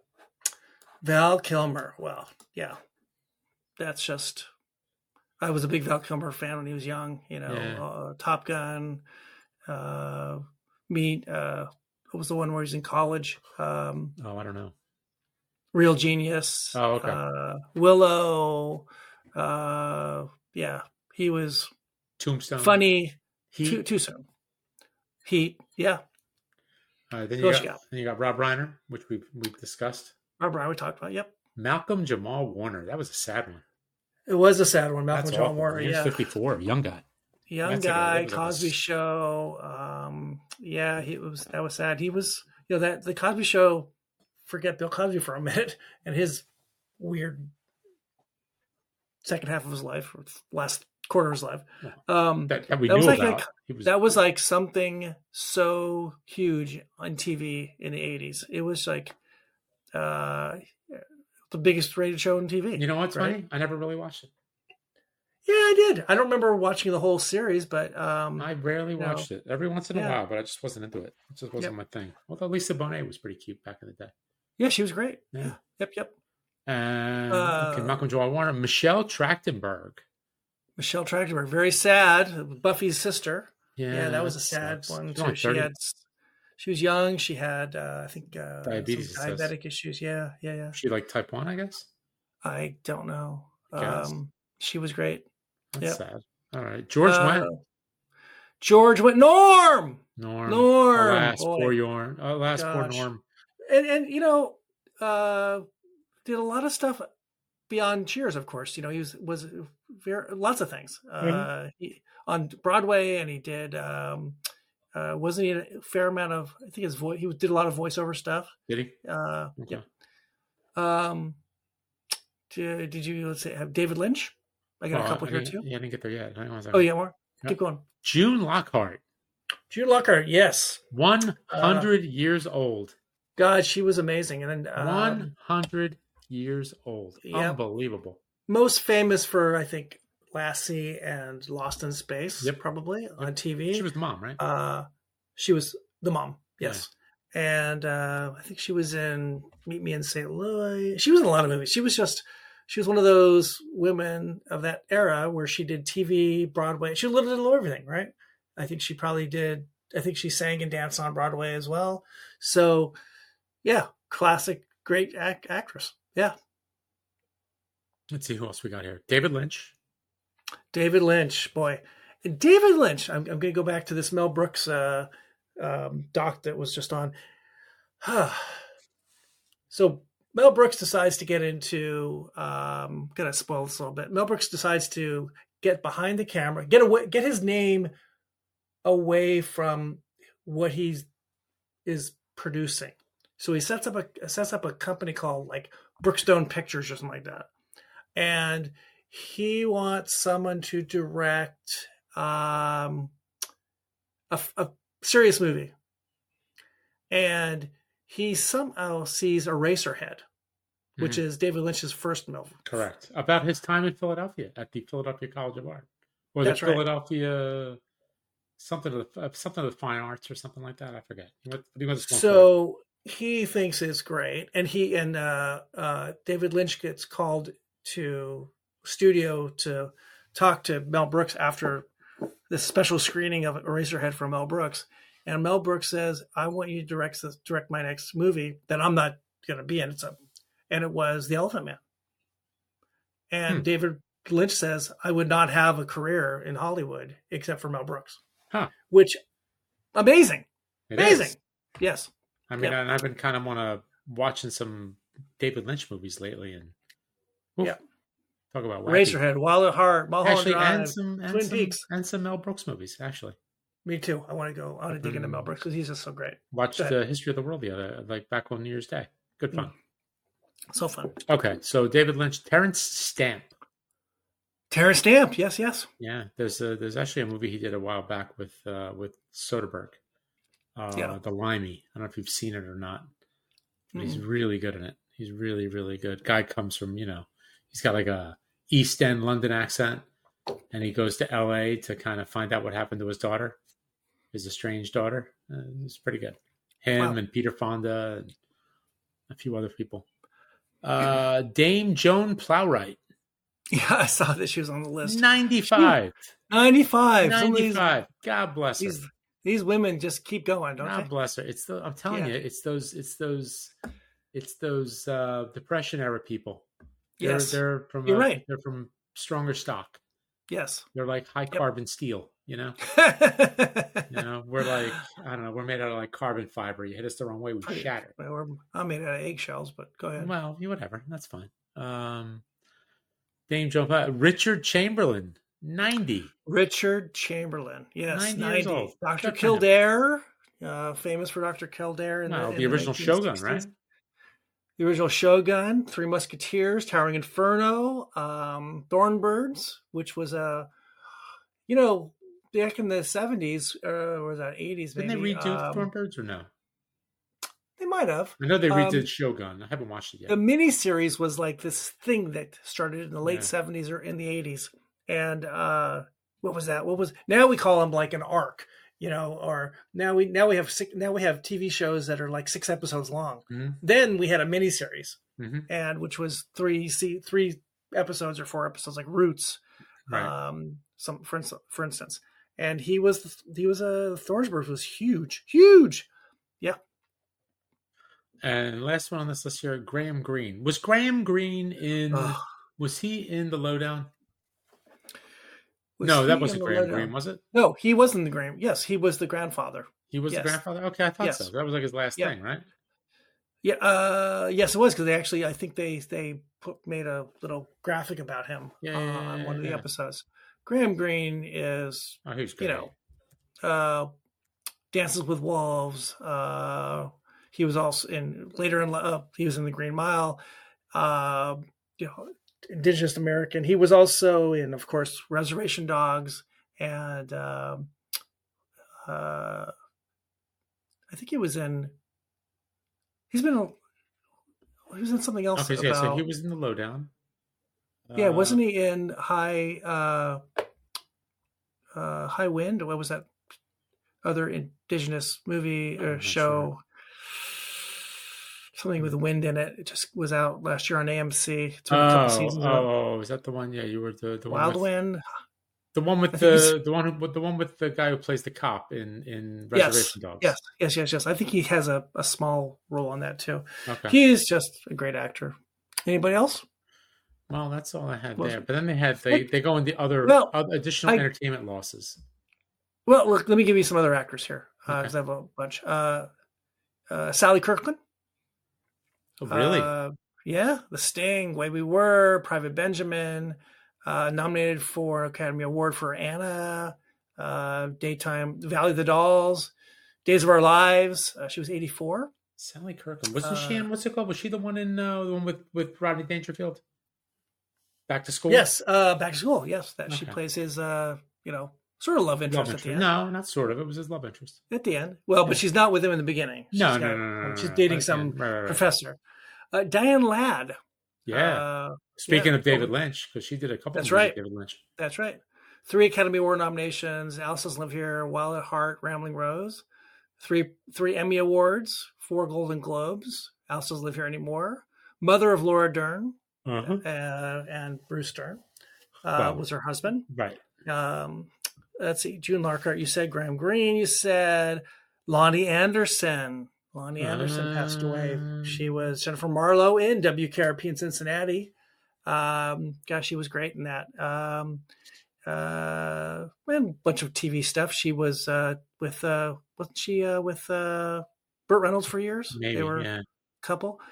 [SPEAKER 2] Val Kilmer. Well, yeah. That's just. I was a big Val Kilmer fan when he was young. You know,
[SPEAKER 1] Yeah.
[SPEAKER 2] uh, Top Gun. Uh, Meet. Uh, what was the one where he's in college? Um,
[SPEAKER 1] Oh, I don't know.
[SPEAKER 2] Real Genius.
[SPEAKER 1] Oh, okay.
[SPEAKER 2] Uh, Willow. Uh, yeah, he was
[SPEAKER 1] Tombstone.
[SPEAKER 2] funny.
[SPEAKER 1] Heat.
[SPEAKER 2] Too too soon. Heat. Yeah.
[SPEAKER 1] All right, then
[SPEAKER 2] Who
[SPEAKER 1] you
[SPEAKER 2] else
[SPEAKER 1] got,
[SPEAKER 2] you got?
[SPEAKER 1] then you got Rob Reiner, which we we've discussed.
[SPEAKER 2] Rob Reiner we talked about. Yep.
[SPEAKER 1] Malcolm Jamal Warner. That was a sad one.
[SPEAKER 2] It was a sad one. Malcolm
[SPEAKER 1] That's
[SPEAKER 2] John
[SPEAKER 1] awful.
[SPEAKER 2] Warner.
[SPEAKER 1] He was
[SPEAKER 2] Yeah.
[SPEAKER 1] fifty-four, young guy.
[SPEAKER 2] Young
[SPEAKER 1] That's like a-
[SPEAKER 2] guy,
[SPEAKER 1] that was like a
[SPEAKER 2] Cosby
[SPEAKER 1] s-
[SPEAKER 2] Show. Um, yeah, he was. That was sad. He was. You know that the Cosby Show. Forget Bill Cosby for a minute and his weird second half of his life, or last quarter of his life. Um,
[SPEAKER 1] That, that we
[SPEAKER 2] That
[SPEAKER 1] knew
[SPEAKER 2] was like
[SPEAKER 1] about.
[SPEAKER 2] a-
[SPEAKER 1] he was
[SPEAKER 2] that was like something so huge on T V in the eighties. It was like uh, the biggest rated show on T V.
[SPEAKER 1] You know what's
[SPEAKER 2] right?
[SPEAKER 1] funny? I never really watched it.
[SPEAKER 2] Yeah, I did. I don't remember watching the whole series, but um,
[SPEAKER 1] I rarely
[SPEAKER 2] no.
[SPEAKER 1] watched it. Every once in a
[SPEAKER 2] Yeah.
[SPEAKER 1] while, but I just wasn't into it. It just wasn't my thing. Although Lisa Bonet was pretty cute back in the day.
[SPEAKER 2] yeah, she was great.
[SPEAKER 1] Yeah.
[SPEAKER 2] Yep, yep.
[SPEAKER 1] And
[SPEAKER 2] Uh,
[SPEAKER 1] okay, Malcolm Jamal Warner, Michelle Trachtenberg.
[SPEAKER 2] Michelle Trachtenberg, very sad. Buffy's sister.
[SPEAKER 1] Yeah,
[SPEAKER 2] Yeah, that was a sad
[SPEAKER 1] sucks.
[SPEAKER 2] one
[SPEAKER 1] She's
[SPEAKER 2] too.
[SPEAKER 1] only
[SPEAKER 2] She
[SPEAKER 1] thirty.
[SPEAKER 2] had, she was young. She had, uh, I think, uh,
[SPEAKER 1] Diabetes,
[SPEAKER 2] some
[SPEAKER 1] it says.
[SPEAKER 2] diabetic issues. Yeah, yeah, yeah.
[SPEAKER 1] She like type one, I guess.
[SPEAKER 2] I don't know.
[SPEAKER 1] Guess.
[SPEAKER 2] Um, she was great.
[SPEAKER 1] That's
[SPEAKER 2] Yep.
[SPEAKER 1] sad. All right, George
[SPEAKER 2] Uh,
[SPEAKER 1] Wendt.
[SPEAKER 2] George went Norm,
[SPEAKER 1] Norm.
[SPEAKER 2] Norm.
[SPEAKER 1] Alas,
[SPEAKER 2] Boy.
[SPEAKER 1] poor Yorn. Alas, poor
[SPEAKER 2] Gosh.
[SPEAKER 1] Norm.
[SPEAKER 2] and and you know, uh, did a lot of stuff beyond Cheers. Of course, you know he was was very lots of things uh,
[SPEAKER 1] Mm-hmm.
[SPEAKER 2] he, on Broadway, and he did. Um, uh, wasn't he in a fair amount of? I think his voice. He did a lot of voiceover stuff.
[SPEAKER 1] Did he?
[SPEAKER 2] Uh,
[SPEAKER 1] Okay.
[SPEAKER 2] yeah. Um, did, did you let's say have David Lynch? I got
[SPEAKER 1] Oh,
[SPEAKER 2] a couple
[SPEAKER 1] I
[SPEAKER 2] here
[SPEAKER 1] didn't-
[SPEAKER 2] too.
[SPEAKER 1] Yeah, I didn't get there yet. Hang on a second.
[SPEAKER 2] Oh yeah, more.
[SPEAKER 1] Yeah.
[SPEAKER 2] Keep going.
[SPEAKER 1] June Lockhart,
[SPEAKER 2] Jude Lockhart, yes.
[SPEAKER 1] one hundred years old.
[SPEAKER 2] God, she was amazing. And then um,
[SPEAKER 1] one hundred years old.
[SPEAKER 2] Yep.
[SPEAKER 1] Unbelievable.
[SPEAKER 2] most famous for I think Lassie and Lost in Space,
[SPEAKER 1] Yep.
[SPEAKER 2] probably on T V.
[SPEAKER 1] She was the mom, right?
[SPEAKER 2] Uh, she was the mom, yes. And uh, I think she was in Meet Me in Saint Louis. She was in a lot of movies. She was just, she was one of those women of that era where she did T V, Broadway. She lived in everything, right? I think she probably did, I think she sang and danced on Broadway as well. So, yeah, classic, great act- actress. Yeah.
[SPEAKER 1] Let's see who else we got here. David Lynch.
[SPEAKER 2] David Lynch, boy. David Lynch, I'm, I'm going to go back to this Mel Brooks uh, um, doc that was just on. So Mel Brooks decides to get into, um, going to spoil this a little bit. Mel Brooks decides to get behind the camera, get away, get his name away from what he's is producing. So he sets up a sets up a company called like Brookstone Pictures or something like that, and he wants someone to direct um, a, a serious movie, and he somehow sees Eraserhead, which
[SPEAKER 1] Mhm.
[SPEAKER 2] is David Lynch's first film.
[SPEAKER 1] Correct. About his time in Philadelphia at the Philadelphia College of Art, or the
[SPEAKER 2] That's right.
[SPEAKER 1] Philadelphia something of the uh, something of the fine arts or something like that. I forget. He went, he went to small Philly.
[SPEAKER 2] So he thinks it's great, and he and uh, uh, David Lynch gets called to studio to talk to Mel Brooks after this special screening of Eraserhead from Mel Brooks, and Mel Brooks says, "I want you to direct this, direct my next movie that I'm not going to be in." It's a, and it was The Elephant Man, and
[SPEAKER 1] Hmm.
[SPEAKER 2] David Lynch says, "I would not have a career in Hollywood except for Mel Brooks,"
[SPEAKER 1] Huh.
[SPEAKER 2] which amazing,
[SPEAKER 1] It
[SPEAKER 2] amazing,
[SPEAKER 1] is.
[SPEAKER 2] yes.
[SPEAKER 1] I mean,
[SPEAKER 2] Yeah.
[SPEAKER 1] and I've been kind of on a watching some David Lynch movies lately, and oof,
[SPEAKER 2] Yeah.
[SPEAKER 1] talk about wacky.
[SPEAKER 2] Razorhead, Wild at Heart, Mulholland
[SPEAKER 1] Actually,
[SPEAKER 2] Drive,
[SPEAKER 1] and some and
[SPEAKER 2] Twin
[SPEAKER 1] some,
[SPEAKER 2] Peaks.
[SPEAKER 1] and some Mel Brooks movies. Actually,
[SPEAKER 2] Me too. I want to go. I want to dig into
[SPEAKER 1] Mm.
[SPEAKER 2] Mel Brooks because he's just so great.
[SPEAKER 1] watched
[SPEAKER 2] Go ahead.
[SPEAKER 1] the History of the World the other like back on New Year's Day. Good fun.
[SPEAKER 2] So fun.
[SPEAKER 1] Okay, so David Lynch, Terrence Stamp.
[SPEAKER 2] Terrence Stamp. Yes, yes.
[SPEAKER 1] Yeah, there's a, there's actually a movie he did a while back with uh, with Soderbergh, uh,
[SPEAKER 2] Yeah.
[SPEAKER 1] The Limey. I don't know if you've seen it or not, but he's
[SPEAKER 2] Mm.
[SPEAKER 1] really good in it. He's really really good. Guy comes from you know, he's got like a East End London accent, and he goes to L A to kind of find out what happened to his daughter, his estranged daughter. Uh, it's pretty good. Him
[SPEAKER 2] Wow.
[SPEAKER 1] and Peter Fonda and a few other people. Uh, Dame Joan Plowright,
[SPEAKER 2] Yeah, I saw that she was on the list.
[SPEAKER 1] ninety-five.
[SPEAKER 2] ninety-five. Some of these,
[SPEAKER 1] ninety-five. God bless her.
[SPEAKER 2] these these women just keep going, don't
[SPEAKER 1] God
[SPEAKER 2] they?
[SPEAKER 1] bless her. It's the I'm telling
[SPEAKER 2] Yeah.
[SPEAKER 1] you, it's those it's those it's those uh depression era people. They're
[SPEAKER 2] Yes.
[SPEAKER 1] they're from
[SPEAKER 2] You're
[SPEAKER 1] uh,
[SPEAKER 2] right.
[SPEAKER 1] they're from stronger stock.
[SPEAKER 2] Yes.
[SPEAKER 1] They're like high
[SPEAKER 2] Yep.
[SPEAKER 1] carbon steel, you know? You know, we're like I don't know, we're made out of like carbon fiber. You hit us the wrong way, we
[SPEAKER 2] Pretty-
[SPEAKER 1] shatter.
[SPEAKER 2] Well, we're- I'm made out of eggshells, but go ahead.
[SPEAKER 1] Well, you whatever. That's fine. Um Dame Joan Plowright. Richard Chamberlain, ninety.
[SPEAKER 2] Richard Chamberlain. Yes,
[SPEAKER 1] ninety
[SPEAKER 2] ninety.
[SPEAKER 1] years old.
[SPEAKER 2] Doctor
[SPEAKER 1] Good for him.
[SPEAKER 2] Kildare, uh, famous for Doctor Kildare. In
[SPEAKER 1] Well,
[SPEAKER 2] the,
[SPEAKER 1] the
[SPEAKER 2] in
[SPEAKER 1] original
[SPEAKER 2] nineteen
[SPEAKER 1] Shogun,
[SPEAKER 2] sixties.
[SPEAKER 1] right?
[SPEAKER 2] The original Shogun, Three Musketeers, Towering Inferno, um, Thornbirds, which was a, you know, back in the seventies, uh, or was that eighties maybe?
[SPEAKER 1] Didn't they redo
[SPEAKER 2] um,
[SPEAKER 1] Thornbirds or no?
[SPEAKER 2] They might have.
[SPEAKER 1] I know they redid
[SPEAKER 2] Um,
[SPEAKER 1] Shogun. I haven't watched it yet.
[SPEAKER 2] The miniseries was like this thing that started in the late
[SPEAKER 1] Yeah.
[SPEAKER 2] seventies or in the eighties. And uh, what was that? What was now we call them like an arc, you know, or now we now we have six, now we have T V shows that are like six episodes long.
[SPEAKER 1] Mhm.
[SPEAKER 2] Then we had a miniseries,
[SPEAKER 1] Mhm.
[SPEAKER 2] and which was three see three episodes or four episodes, like Roots,
[SPEAKER 1] Right.
[SPEAKER 2] um, some for instance, for instance. And he was he was a uh, Thornsburg was huge, huge. Yeah.
[SPEAKER 1] And last one on this list here, Graham Greene. Was Graham Greene in?
[SPEAKER 2] Ugh.
[SPEAKER 1] Was he in The Lowdown?
[SPEAKER 2] Was
[SPEAKER 1] no, that
[SPEAKER 2] he
[SPEAKER 1] wasn't
[SPEAKER 2] in the
[SPEAKER 1] Graham
[SPEAKER 2] Lowdown?
[SPEAKER 1] Greene, was it?
[SPEAKER 2] No, he wasn't the grand. Yes, he was the grandfather.
[SPEAKER 1] He was
[SPEAKER 2] Yes.
[SPEAKER 1] the grandfather. Okay, I thought
[SPEAKER 2] Yes.
[SPEAKER 1] so. That was like his last
[SPEAKER 2] Yeah.
[SPEAKER 1] thing, right?
[SPEAKER 2] Yeah, uh, yes, it was because they actually, I think they they put, made a little graphic about him
[SPEAKER 1] Yeah,
[SPEAKER 2] uh,
[SPEAKER 1] yeah, yeah,
[SPEAKER 2] on one of the
[SPEAKER 1] yeah.
[SPEAKER 2] episodes. Graham Greene is,
[SPEAKER 1] Oh, he was
[SPEAKER 2] you
[SPEAKER 1] great.
[SPEAKER 2] know, uh, Dances with Wolves. Uh, he was also in later in uh, he was in The Green Mile. Uh, you know, Indigenous American. He was also in, of course, Reservation Dogs, and um, uh, I think he was in. He's been. He was in something else.
[SPEAKER 1] Okay, yeah,
[SPEAKER 2] about,
[SPEAKER 1] so he was in The Lowdown.
[SPEAKER 2] yeah,
[SPEAKER 1] Uh,
[SPEAKER 2] wasn't he in High uh, uh, High Wind? What was that other indigenous movie
[SPEAKER 1] I'm
[SPEAKER 2] or
[SPEAKER 1] not
[SPEAKER 2] show? Something with wind in it. It just was out last year on A M C. It took a couple
[SPEAKER 1] Oh,
[SPEAKER 2] seasons. of it.
[SPEAKER 1] oh, oh, is that the one? Yeah, you were the the one
[SPEAKER 2] Wild
[SPEAKER 1] with,
[SPEAKER 2] Wind.
[SPEAKER 1] the one with
[SPEAKER 2] I think
[SPEAKER 1] the the one who, with the one with the guy who plays the cop in in Reservation Dogs.
[SPEAKER 2] Yes, yes, yes, yes. I think he has a, a small role on that too.
[SPEAKER 1] Okay.
[SPEAKER 2] He is just a great actor. Anybody else?
[SPEAKER 1] Well, that's all I had
[SPEAKER 2] Well,
[SPEAKER 1] there. But then they had they they go into other,
[SPEAKER 2] Well,
[SPEAKER 1] other additional
[SPEAKER 2] I-
[SPEAKER 1] entertainment losses.
[SPEAKER 2] Well, look, let me give you some other actors here because
[SPEAKER 1] Okay.
[SPEAKER 2] I have a bunch. Uh, uh, Sally Kirkland.
[SPEAKER 1] Oh, really?
[SPEAKER 2] Uh, yeah, The Sting, Way We Were, Private Benjamin, uh, nominated for Academy Award for Anna, uh, Daytime, Valley of the Dolls, Days of Our Lives. Uh, she was eighty-four.
[SPEAKER 1] Sally Kirkland. Wasn't she
[SPEAKER 2] uh,
[SPEAKER 1] in what's it called? Was she the one in uh, the one with with Rodney Dangerfield? Back to School.
[SPEAKER 2] Yes, uh, Back to School. Yes, that she
[SPEAKER 1] Okay.
[SPEAKER 2] plays his, uh, you know, Sort of love interest
[SPEAKER 1] Love
[SPEAKER 2] at the
[SPEAKER 1] interest.
[SPEAKER 2] end.
[SPEAKER 1] No, not sort of. It was his love interest.
[SPEAKER 2] At the end. Well, but she's not with him in the beginning. She's
[SPEAKER 1] No, no,
[SPEAKER 2] got-
[SPEAKER 1] no, no, no,
[SPEAKER 2] She's
[SPEAKER 1] no,
[SPEAKER 2] dating
[SPEAKER 1] no.
[SPEAKER 2] some
[SPEAKER 1] Right, right, right.
[SPEAKER 2] professor. Uh, Diane Ladd.
[SPEAKER 1] Yeah.
[SPEAKER 2] Uh,
[SPEAKER 1] Speaking
[SPEAKER 2] yeah.
[SPEAKER 1] of David Lynch, because she did a couple
[SPEAKER 2] That's
[SPEAKER 1] of movies
[SPEAKER 2] right.
[SPEAKER 1] with David Lynch.
[SPEAKER 2] That's right. Three Academy Award nominations. Alice Doesn't Live Here, Wild at Heart, Rambling Rose. Three three Emmy Awards, four Golden Globes. Alice Doesn't Live Here Anymore. Mother of Laura Dern
[SPEAKER 1] Uh-huh.
[SPEAKER 2] uh, and Bruce Dern uh,
[SPEAKER 1] Wow.
[SPEAKER 2] was her husband.
[SPEAKER 1] Right.
[SPEAKER 2] Um, let's see. June Lockhart, you said. Graham Greene, you said. Lonnie Anderson. Lonnie Anderson passed away.
[SPEAKER 1] Um,
[SPEAKER 2] She was Jennifer Marlowe in W K R P in Cincinnati. Um, gosh, she was great in that. Um, uh, and a bunch of T V stuff. She was uh, with, uh, wasn't she uh, with uh, Burt Reynolds for years?
[SPEAKER 1] Maybe,
[SPEAKER 2] They were
[SPEAKER 1] yeah.
[SPEAKER 2] a couple.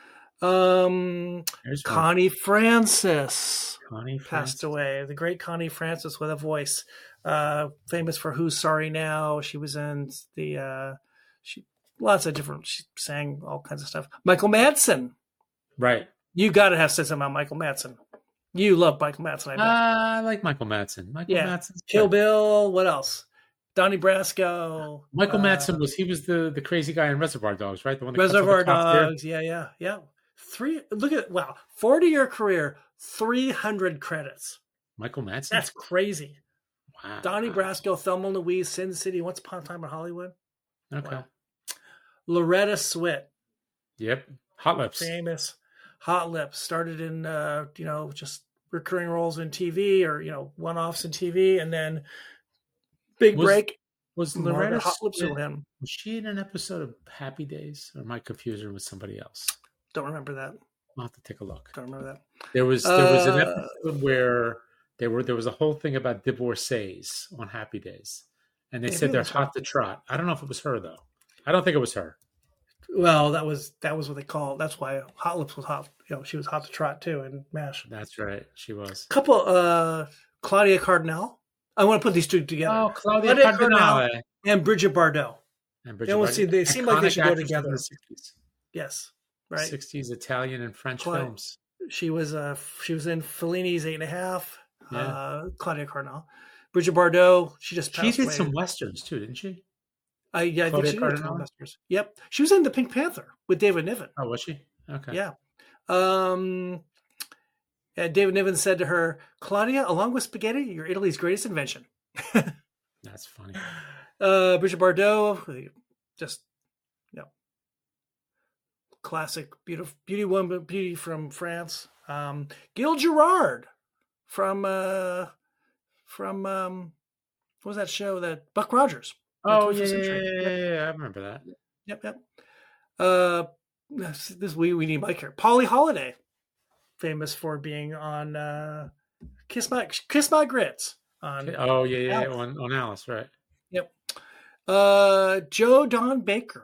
[SPEAKER 2] Um,
[SPEAKER 1] There's one.
[SPEAKER 2] Connie Francis
[SPEAKER 1] Connie
[SPEAKER 2] passed
[SPEAKER 1] Francis.
[SPEAKER 2] away. The great Connie Francis with a voice, uh, famous for Who's Sorry Now. She was in the, uh, she lots of different. She sang all kinds of stuff. Michael Madsen.
[SPEAKER 1] Right.
[SPEAKER 2] You got to have said something about Michael Madsen. You love Michael Madsen, I bet.
[SPEAKER 1] Uh, I like Michael Madsen. Michael
[SPEAKER 2] Yeah.
[SPEAKER 1] Madsen's
[SPEAKER 2] Kill
[SPEAKER 1] good.
[SPEAKER 2] Bill. What else? Donnie Brasco.
[SPEAKER 1] Michael
[SPEAKER 2] uh,
[SPEAKER 1] Madsen was he was the the crazy guy in Reservoir Dogs, right? The one that cuts off
[SPEAKER 2] Reservoir
[SPEAKER 1] the cop's ear?
[SPEAKER 2] Dogs. Yeah, yeah, yeah. Three. Look at wow. Forty year career. Three hundred credits.
[SPEAKER 1] Michael Madsen.
[SPEAKER 2] That's crazy.
[SPEAKER 1] wow.
[SPEAKER 2] Donnie Brasco, Thelma and Louise, Sin City, Once Upon a Time in Hollywood.
[SPEAKER 1] Okay.
[SPEAKER 2] Wow. Loretta Swit,
[SPEAKER 1] Yep. Hot Lips.
[SPEAKER 2] famous. Hot Lips, started in uh, you know just recurring roles in T V or you know one offs in T V, and then big
[SPEAKER 1] Was-
[SPEAKER 2] break.
[SPEAKER 1] Was
[SPEAKER 2] Margaret
[SPEAKER 1] Loretta
[SPEAKER 2] Hot Lips
[SPEAKER 1] Swit-
[SPEAKER 2] with him.
[SPEAKER 1] was she in an episode of Happy Days, or am I confusing her with somebody else?
[SPEAKER 2] Don't remember that.
[SPEAKER 1] I'll have to take a look.
[SPEAKER 2] Don't remember that.
[SPEAKER 1] There was there was an
[SPEAKER 2] Uh,
[SPEAKER 1] episode where there were there was a whole thing about divorcees on Happy Days, and they
[SPEAKER 2] Maybe
[SPEAKER 1] said
[SPEAKER 2] it
[SPEAKER 1] they're
[SPEAKER 2] was her.
[SPEAKER 1] hot to trot. I don't know if it was her though. I don't think it was her.
[SPEAKER 2] Well, that was that was what they called. That's why Hot Lips was hot. You know, she was hot to trot too in MASH.
[SPEAKER 1] That's right. She was.
[SPEAKER 2] Couple. Uh, Claudia Cardinal. I want to put these two together.
[SPEAKER 1] Oh, Claudia
[SPEAKER 2] Claudia
[SPEAKER 1] Cardinale.
[SPEAKER 2] And Bridget Bardot.
[SPEAKER 1] And
[SPEAKER 2] They almost seem- they seem like they should go together.
[SPEAKER 1] In the sixties.
[SPEAKER 2] Yes. Right.
[SPEAKER 1] sixties Italian and French
[SPEAKER 2] Claudia-
[SPEAKER 1] films.
[SPEAKER 2] She was uh she was in Fellini's Eight and a Half.
[SPEAKER 1] Yeah.
[SPEAKER 2] Uh, Claudia Cardinal. Bridget Bardot. She just
[SPEAKER 1] She
[SPEAKER 2] passed
[SPEAKER 1] did
[SPEAKER 2] away.
[SPEAKER 1] some westerns too, didn't she?
[SPEAKER 2] I yeah, I think
[SPEAKER 1] Claudia
[SPEAKER 2] she did some
[SPEAKER 1] Cardinal?
[SPEAKER 2] westerns. Yep. She was in the Pink Panther with David Niven.
[SPEAKER 1] Oh, was she? Okay.
[SPEAKER 2] Yeah. Um, and David Niven said to her, Claudia, along with spaghetti, you're Italy's greatest invention.
[SPEAKER 1] That's funny.
[SPEAKER 2] Uh, Bridget Bardot, just, you know, classic beauty, beauty woman, beauty from France. Um, Gil Gerard from, uh, from, um, what was that show that Buck Rogers?
[SPEAKER 1] Oh,
[SPEAKER 2] twenty-fifth
[SPEAKER 1] yeah, yeah,
[SPEAKER 2] Century.
[SPEAKER 1] yeah, yeah, yeah, I remember that.
[SPEAKER 2] Yep, yep. Uh, this, this we we need Mike here. Polly Holiday, famous for being on uh, Kiss My Kiss My Grits on.
[SPEAKER 1] Oh, yeah, yeah,
[SPEAKER 2] Alice.
[SPEAKER 1] on, on Alice, right.
[SPEAKER 2] Yep. Uh, Joe Don Baker,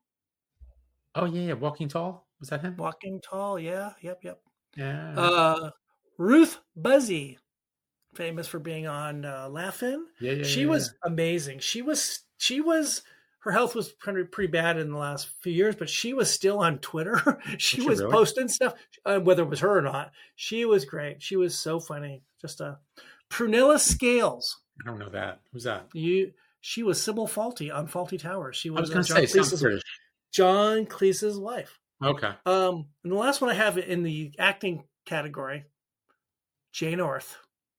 [SPEAKER 1] Oh, yeah, yeah, Walking Tall? Was that him?
[SPEAKER 2] Walking Tall. Yeah, yep, yep.
[SPEAKER 1] Yeah.
[SPEAKER 2] Uh, Ruth Buzzy, famous for being on uh, Laugh-In.
[SPEAKER 1] yeah, yeah,
[SPEAKER 2] She
[SPEAKER 1] yeah,
[SPEAKER 2] was amazing. She was she was her health was pretty, pretty bad in the last few years, but she was still on Twitter. she
[SPEAKER 1] Was she
[SPEAKER 2] was
[SPEAKER 1] really?
[SPEAKER 2] posting stuff, uh, whether it was her or not. She was great. She was so funny. Just a Prunella Scales.
[SPEAKER 1] I don't know that. Who's that?
[SPEAKER 2] You. She was Sybil Faulty on Faulty Towers. She was,
[SPEAKER 1] I was
[SPEAKER 2] uh,
[SPEAKER 1] going to
[SPEAKER 2] John
[SPEAKER 1] say, sounds
[SPEAKER 2] Cleese's,
[SPEAKER 1] British.
[SPEAKER 2] John Cleese's wife.
[SPEAKER 1] Okay.
[SPEAKER 2] Um, and the last one I have in the acting category, Jay North.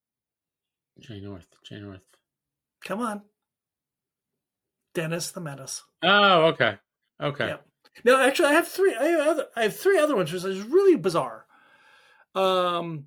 [SPEAKER 1] Jay North. Jay North.
[SPEAKER 2] Come on. Dennis the Menace.
[SPEAKER 1] Oh, okay. Okay.
[SPEAKER 2] Yeah. No, actually, I have three. I have, other, I have three other ones, which is really bizarre. Um,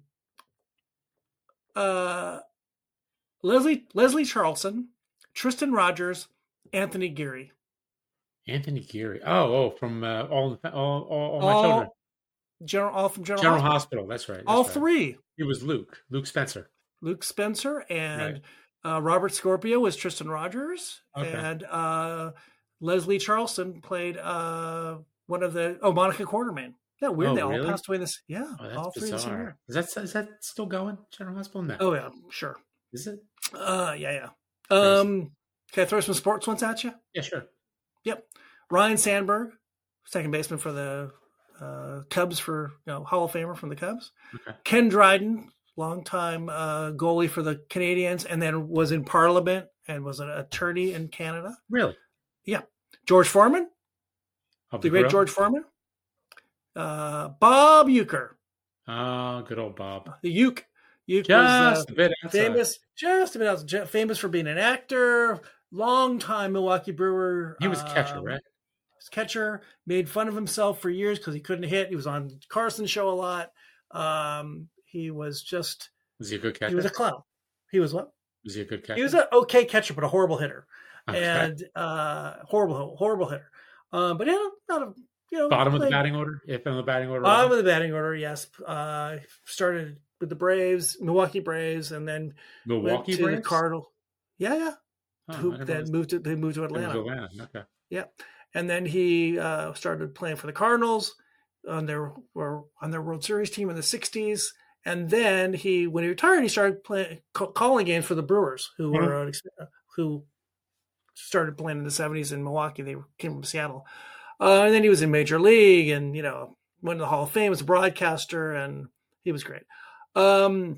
[SPEAKER 2] uh, Leslie Leslie Charlson, Tristan Rogers, Anthony Geary.
[SPEAKER 1] Anthony Geary. Oh, oh, from uh, all, all, all, all my children.
[SPEAKER 2] All general, all from General,
[SPEAKER 1] General
[SPEAKER 2] Hospital.
[SPEAKER 1] Hospital. That's right. That's
[SPEAKER 2] All
[SPEAKER 1] right.
[SPEAKER 2] three.
[SPEAKER 1] It was Luke. Luke Spencer.
[SPEAKER 2] Luke Spencer and uh, Robert Scorpio was Tristan Rogers,
[SPEAKER 1] Okay.
[SPEAKER 2] and uh, Leslie Charlson played uh, one of the oh Monica Quartermain. Yeah, weird.
[SPEAKER 1] Oh,
[SPEAKER 2] they all
[SPEAKER 1] really?
[SPEAKER 2] passed away this. Yeah,
[SPEAKER 1] Oh, that's
[SPEAKER 2] all three the same
[SPEAKER 1] bizarre.
[SPEAKER 2] year.
[SPEAKER 1] Is that is that still going? General Hospital? No.
[SPEAKER 2] Oh yeah, sure.
[SPEAKER 1] Is it?
[SPEAKER 2] Uh, yeah, yeah. Um, can I throw some sports ones at you?
[SPEAKER 1] Yeah, sure.
[SPEAKER 2] Yep. Ryan Sandberg, second baseman for the uh, Cubs, for you know Hall of Famer from the Cubs.
[SPEAKER 1] Okay.
[SPEAKER 2] Ken Dryden, longtime uh, goalie for the Canadiens, and then was in Parliament and was an attorney in Canada.
[SPEAKER 1] Really?
[SPEAKER 2] Yeah. George Foreman,
[SPEAKER 1] Of
[SPEAKER 2] the great
[SPEAKER 1] grill?
[SPEAKER 2] George Foreman. Uh, Bob Euchre,
[SPEAKER 1] Oh, good old Bob.
[SPEAKER 2] the Uke. Uke
[SPEAKER 1] Just
[SPEAKER 2] was uh,
[SPEAKER 1] a bit outside.
[SPEAKER 2] famous, just a bit outside, famous for being an actor, longtime Milwaukee Brewer.
[SPEAKER 1] He was catcher,
[SPEAKER 2] um,
[SPEAKER 1] right?
[SPEAKER 2] was catcher, made fun of himself for years because he couldn't hit. He was on Carson show a lot. Um, he was just,
[SPEAKER 1] Was he a good catcher?
[SPEAKER 2] he was a clown. He was what?
[SPEAKER 1] Was he a good catcher?
[SPEAKER 2] He was an okay catcher, but a horrible hitter.
[SPEAKER 1] Okay.
[SPEAKER 2] And uh, horrible, horrible hitter. Um, but yeah, not a, you know,
[SPEAKER 1] Bottom of the
[SPEAKER 2] played-
[SPEAKER 1] batting order? If in the batting order.
[SPEAKER 2] Bottom of the batting order, yes. Uh, started with the Braves, Milwaukee Braves, and then
[SPEAKER 1] Milwaukee
[SPEAKER 2] went to
[SPEAKER 1] Braves?
[SPEAKER 2] the Cardinal. Yeah, yeah.
[SPEAKER 1] Oh, I
[SPEAKER 2] Who
[SPEAKER 1] never
[SPEAKER 2] then
[SPEAKER 1] was-
[SPEAKER 2] moved to they moved to
[SPEAKER 1] it was
[SPEAKER 2] Atlanta.
[SPEAKER 1] Atlanta. Okay.
[SPEAKER 2] Yeah, and then he uh, started playing for the Cardinals on their were on their World Series team in the sixties. And then he, when he retired, he started playing calling games for the Brewers, who
[SPEAKER 1] Mhm.
[SPEAKER 2] were uh, who started playing in the seventies in Milwaukee. They came from Seattle, uh, and then he was in Major League, and you know went to the Hall of Fame as a broadcaster, and he was great. Um,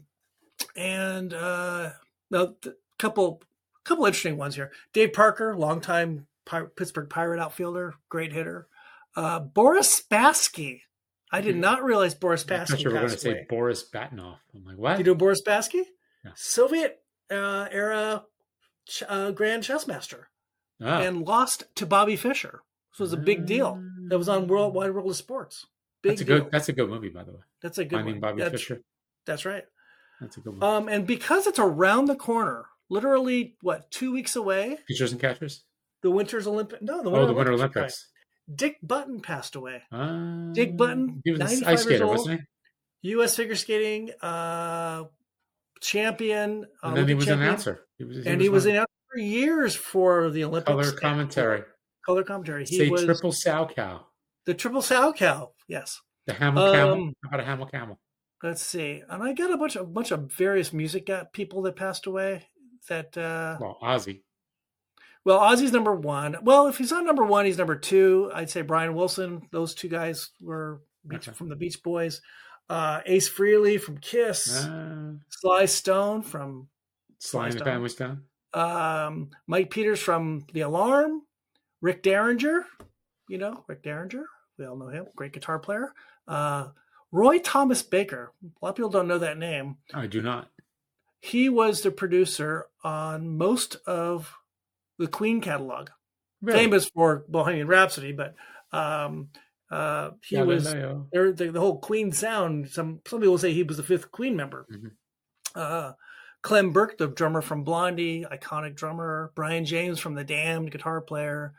[SPEAKER 2] and uh, now a couple couple interesting ones here. Dave Parker, longtime Pir- Pittsburgh Pirate outfielder, great hitter. Uh, Boris Spassky. I did not realize Boris
[SPEAKER 1] I thought
[SPEAKER 2] Spassky
[SPEAKER 1] you were going to
[SPEAKER 2] passed
[SPEAKER 1] say
[SPEAKER 2] away.
[SPEAKER 1] Boris Batinov. I'm like, what?
[SPEAKER 2] You know Boris Spassky?
[SPEAKER 1] Yeah.
[SPEAKER 2] Soviet uh, era ch- uh, Grand Chess Master,
[SPEAKER 1] Oh.
[SPEAKER 2] and lost to Bobby Fischer. This was a big deal. That was on World Wide World of Sports. Big
[SPEAKER 1] that's a
[SPEAKER 2] deal.
[SPEAKER 1] good. That's a good movie, by the way.
[SPEAKER 2] That's a good
[SPEAKER 1] I mean,
[SPEAKER 2] one.
[SPEAKER 1] Bobby
[SPEAKER 2] that's,
[SPEAKER 1] Fischer.
[SPEAKER 2] That's right.
[SPEAKER 1] That's a good one.
[SPEAKER 2] Um, and because it's around the corner, literally what two weeks away,
[SPEAKER 1] Pitchers and catchers.
[SPEAKER 2] the Winter's Olympic. No, the
[SPEAKER 1] Oh,
[SPEAKER 2] Winter
[SPEAKER 1] the Winter
[SPEAKER 2] Olympics. are
[SPEAKER 1] Olympics.
[SPEAKER 2] coming. Dick Button passed away.
[SPEAKER 1] Uh,
[SPEAKER 2] Dick Button,
[SPEAKER 1] He was an
[SPEAKER 2] ninety-five
[SPEAKER 1] ice skater,
[SPEAKER 2] years old.
[SPEAKER 1] wasn't he?
[SPEAKER 2] U S figure skating uh, champion.
[SPEAKER 1] And then he
[SPEAKER 2] Olympic
[SPEAKER 1] was an
[SPEAKER 2] champion.
[SPEAKER 1] announcer. He was,
[SPEAKER 2] and he was
[SPEAKER 1] one-
[SPEAKER 2] in for years for the Olympics.
[SPEAKER 1] color commentary.
[SPEAKER 2] Color commentary. He
[SPEAKER 1] Say
[SPEAKER 2] was
[SPEAKER 1] triple sow cow.
[SPEAKER 2] the triple sow cow. Yes.
[SPEAKER 1] The Hamel camel.
[SPEAKER 2] Um,
[SPEAKER 1] How about a Hamel camel?
[SPEAKER 2] Let's see. And I got a bunch of a bunch of various music got people that passed away. That uh,
[SPEAKER 1] Well, Ozzy.
[SPEAKER 2] well, Ozzy's number one. Well, if he's not number one, he's number two. I'd say Brian Wilson. Those two guys were Beach,
[SPEAKER 1] Okay.
[SPEAKER 2] from the Beach Boys. Uh, Ace Frehley from Kiss.
[SPEAKER 1] Uh,
[SPEAKER 2] Sly Stone from
[SPEAKER 1] Sly and the
[SPEAKER 2] Stone.
[SPEAKER 1] Family Stone.
[SPEAKER 2] um, Mike Peters from The Alarm. Rick Derringer. You know Rick Derringer. We all know him. Great guitar player. Uh, Roy Thomas Baker. A lot of people don't know that name.
[SPEAKER 1] I do not.
[SPEAKER 2] He was the producer on most of the Queen catalog.
[SPEAKER 1] Really?
[SPEAKER 2] Famous for Bohemian Rhapsody, but um, uh, he was
[SPEAKER 1] Galileo.
[SPEAKER 2] there. The, the whole Queen sound. Some some people say he was the fifth Queen member.
[SPEAKER 1] Mhm.
[SPEAKER 2] Uh, Clem Burke, the drummer from Blondie, iconic drummer. Brian James from The Damned, guitar player.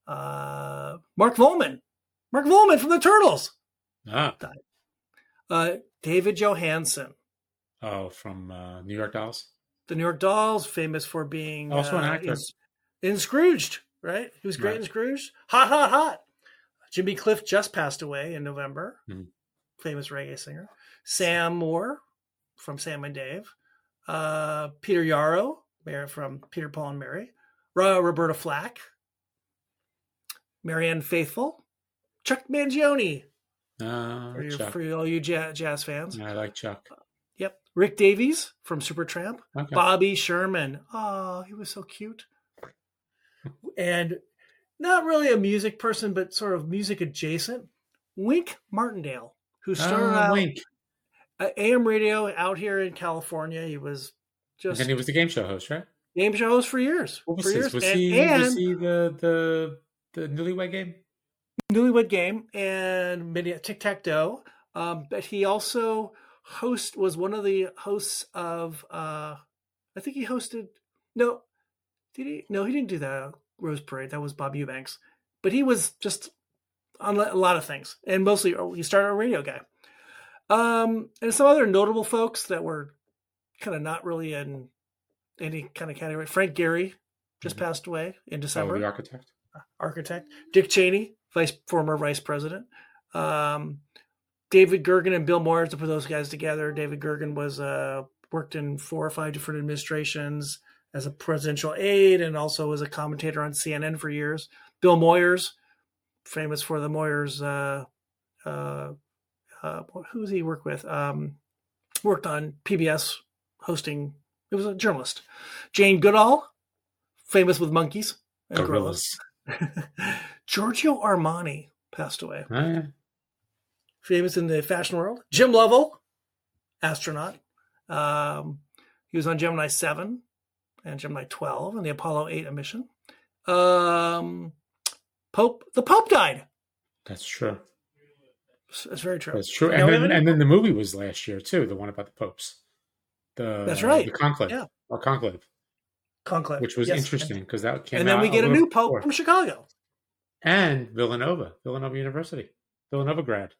[SPEAKER 2] Uh, Mark Volman, Mark Volman from the Turtles.
[SPEAKER 1] Ah.
[SPEAKER 2] Uh, David Johansen,
[SPEAKER 1] Oh, from uh, New York Dolls.
[SPEAKER 2] the New York Dolls, famous for being
[SPEAKER 1] Also an
[SPEAKER 2] uh,
[SPEAKER 1] actor.
[SPEAKER 2] in, in Scrooged, right? He was great
[SPEAKER 1] Right.
[SPEAKER 2] in Scrooged. Hot, hot, hot. Jimmy Cliff just passed away in November.
[SPEAKER 1] Mhm.
[SPEAKER 2] Famous reggae singer. Sam Moore from Sam and Dave. Uh, Peter Yarrow Mary- from Peter, Paul, and Mary. Ro- Roberta Flack. Marianne Faithfull. Chuck Mangione
[SPEAKER 1] Uh,
[SPEAKER 2] for, your,
[SPEAKER 1] Chuck.
[SPEAKER 2] for all you jazz, jazz fans.
[SPEAKER 1] I like Chuck.
[SPEAKER 2] Yep. Rick Davies from Supertramp.
[SPEAKER 1] Okay.
[SPEAKER 2] Bobby Sherman. Oh, he was so cute. And not really a music person, but sort of music adjacent. Wink Martindale, who started
[SPEAKER 1] Ah,
[SPEAKER 2] out
[SPEAKER 1] Wink.
[SPEAKER 2] at A M radio out here in California. He was just
[SPEAKER 1] And he was the game show host, right?
[SPEAKER 2] game show host for years.
[SPEAKER 1] What was
[SPEAKER 2] for
[SPEAKER 1] this?
[SPEAKER 2] years.
[SPEAKER 1] Was
[SPEAKER 2] and,
[SPEAKER 1] he?
[SPEAKER 2] and
[SPEAKER 1] was he the the the Newlywed Game?
[SPEAKER 2] Newlywed Game and many Tic Tac Toe. Um, but he also host was one of the hosts of. Uh, I think he hosted. No, did he? No, he didn't do that Rose Parade. That was Bob Eubanks. But he was just on a lot of things, and mostly he started a radio guy. Um, and some other notable folks that were kind of not really in any kind of category. Frank Gehry just
[SPEAKER 1] Mhm.
[SPEAKER 2] passed away in
[SPEAKER 1] Oh,
[SPEAKER 2] December.
[SPEAKER 1] the architect.
[SPEAKER 2] Architect. Dick Cheney, vice former vice president. Um, David Gergen and Bill Moyers, to put those guys together. David Gergen was uh, worked in four or five different administrations as a presidential aide and also as a commentator on C N N for years. Bill Moyers, famous for the Moyers. Uh, uh, uh, who does he work with? Um, worked on P B S hosting. It was a journalist. Jane Goodall, famous with monkeys and gorillas. Giorgio Armani passed away.
[SPEAKER 1] Oh, yeah.
[SPEAKER 2] Famous in the fashion world. Jim Lovell, astronaut. Um, he was on Gemini seven and Gemini twelve and the Apollo eight mission. Um, Pope, the Pope died.
[SPEAKER 1] That's true.
[SPEAKER 2] That's very true.
[SPEAKER 1] That's true. And then, and then the movie was last year too, the one about the popes. The,
[SPEAKER 2] That's right.
[SPEAKER 1] The Conclave.
[SPEAKER 2] Yeah.
[SPEAKER 1] Or Conclave.
[SPEAKER 2] Conclave.
[SPEAKER 1] Which was
[SPEAKER 2] yes.
[SPEAKER 1] interesting because that came out.
[SPEAKER 2] And then we get a, a new pope
[SPEAKER 1] before.
[SPEAKER 2] from Chicago.
[SPEAKER 1] And Villanova. Villanova University. Villanova grad.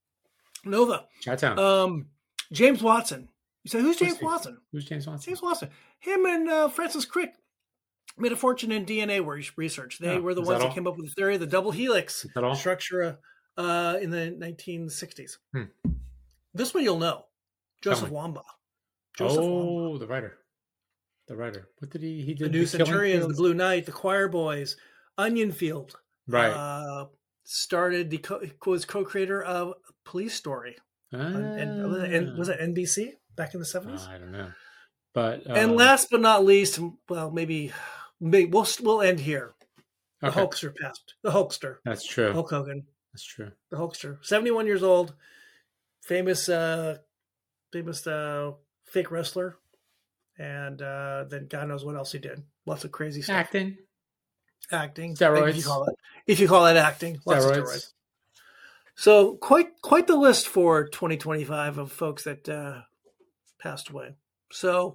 [SPEAKER 2] Nova.
[SPEAKER 1] Chattown.
[SPEAKER 2] Um, James Watson. You say, who's James
[SPEAKER 1] who's
[SPEAKER 2] Watson?
[SPEAKER 1] Who's James Watson?
[SPEAKER 2] James Watson. Him and uh, Francis Crick made a fortune in D N A research. They
[SPEAKER 1] yeah.
[SPEAKER 2] were the
[SPEAKER 1] Is
[SPEAKER 2] ones
[SPEAKER 1] that,
[SPEAKER 2] that came up with the theory of the double helix
[SPEAKER 1] Is that all?
[SPEAKER 2] structure uh, in the nineteen sixties.
[SPEAKER 1] Hmm.
[SPEAKER 2] This one you'll know. Joseph Wambaugh.
[SPEAKER 1] Joseph oh,
[SPEAKER 2] Wambaugh.
[SPEAKER 1] the writer. The writer. What did he? He did
[SPEAKER 2] the New
[SPEAKER 1] the
[SPEAKER 2] Centurions, the Blue Knight, the Choir Boys, Onion Field.
[SPEAKER 1] Right.
[SPEAKER 2] Uh, started the co- was co-creator of Police Story.
[SPEAKER 1] Ah.
[SPEAKER 2] And, and was it N B C back in the seventies?
[SPEAKER 1] I don't know. But uh,
[SPEAKER 2] and last but not least, well, maybe, maybe we'll we'll end here. The
[SPEAKER 1] okay.
[SPEAKER 2] Hulkster passed. The Hulkster.
[SPEAKER 1] That's true.
[SPEAKER 2] Hulk Hogan.
[SPEAKER 1] That's true.
[SPEAKER 2] The Hulkster. seventy-one years old. Famous, uh, famous uh, fake wrestler. And uh, then God knows what else he did. Lots of crazy stuff.
[SPEAKER 1] Acting.
[SPEAKER 2] Acting.
[SPEAKER 1] Steroids.
[SPEAKER 2] If you call it, if you call that acting. Lots
[SPEAKER 1] steroids.
[SPEAKER 2] of steroids. So quite quite the list for twenty twenty-five of folks that uh, passed away. So,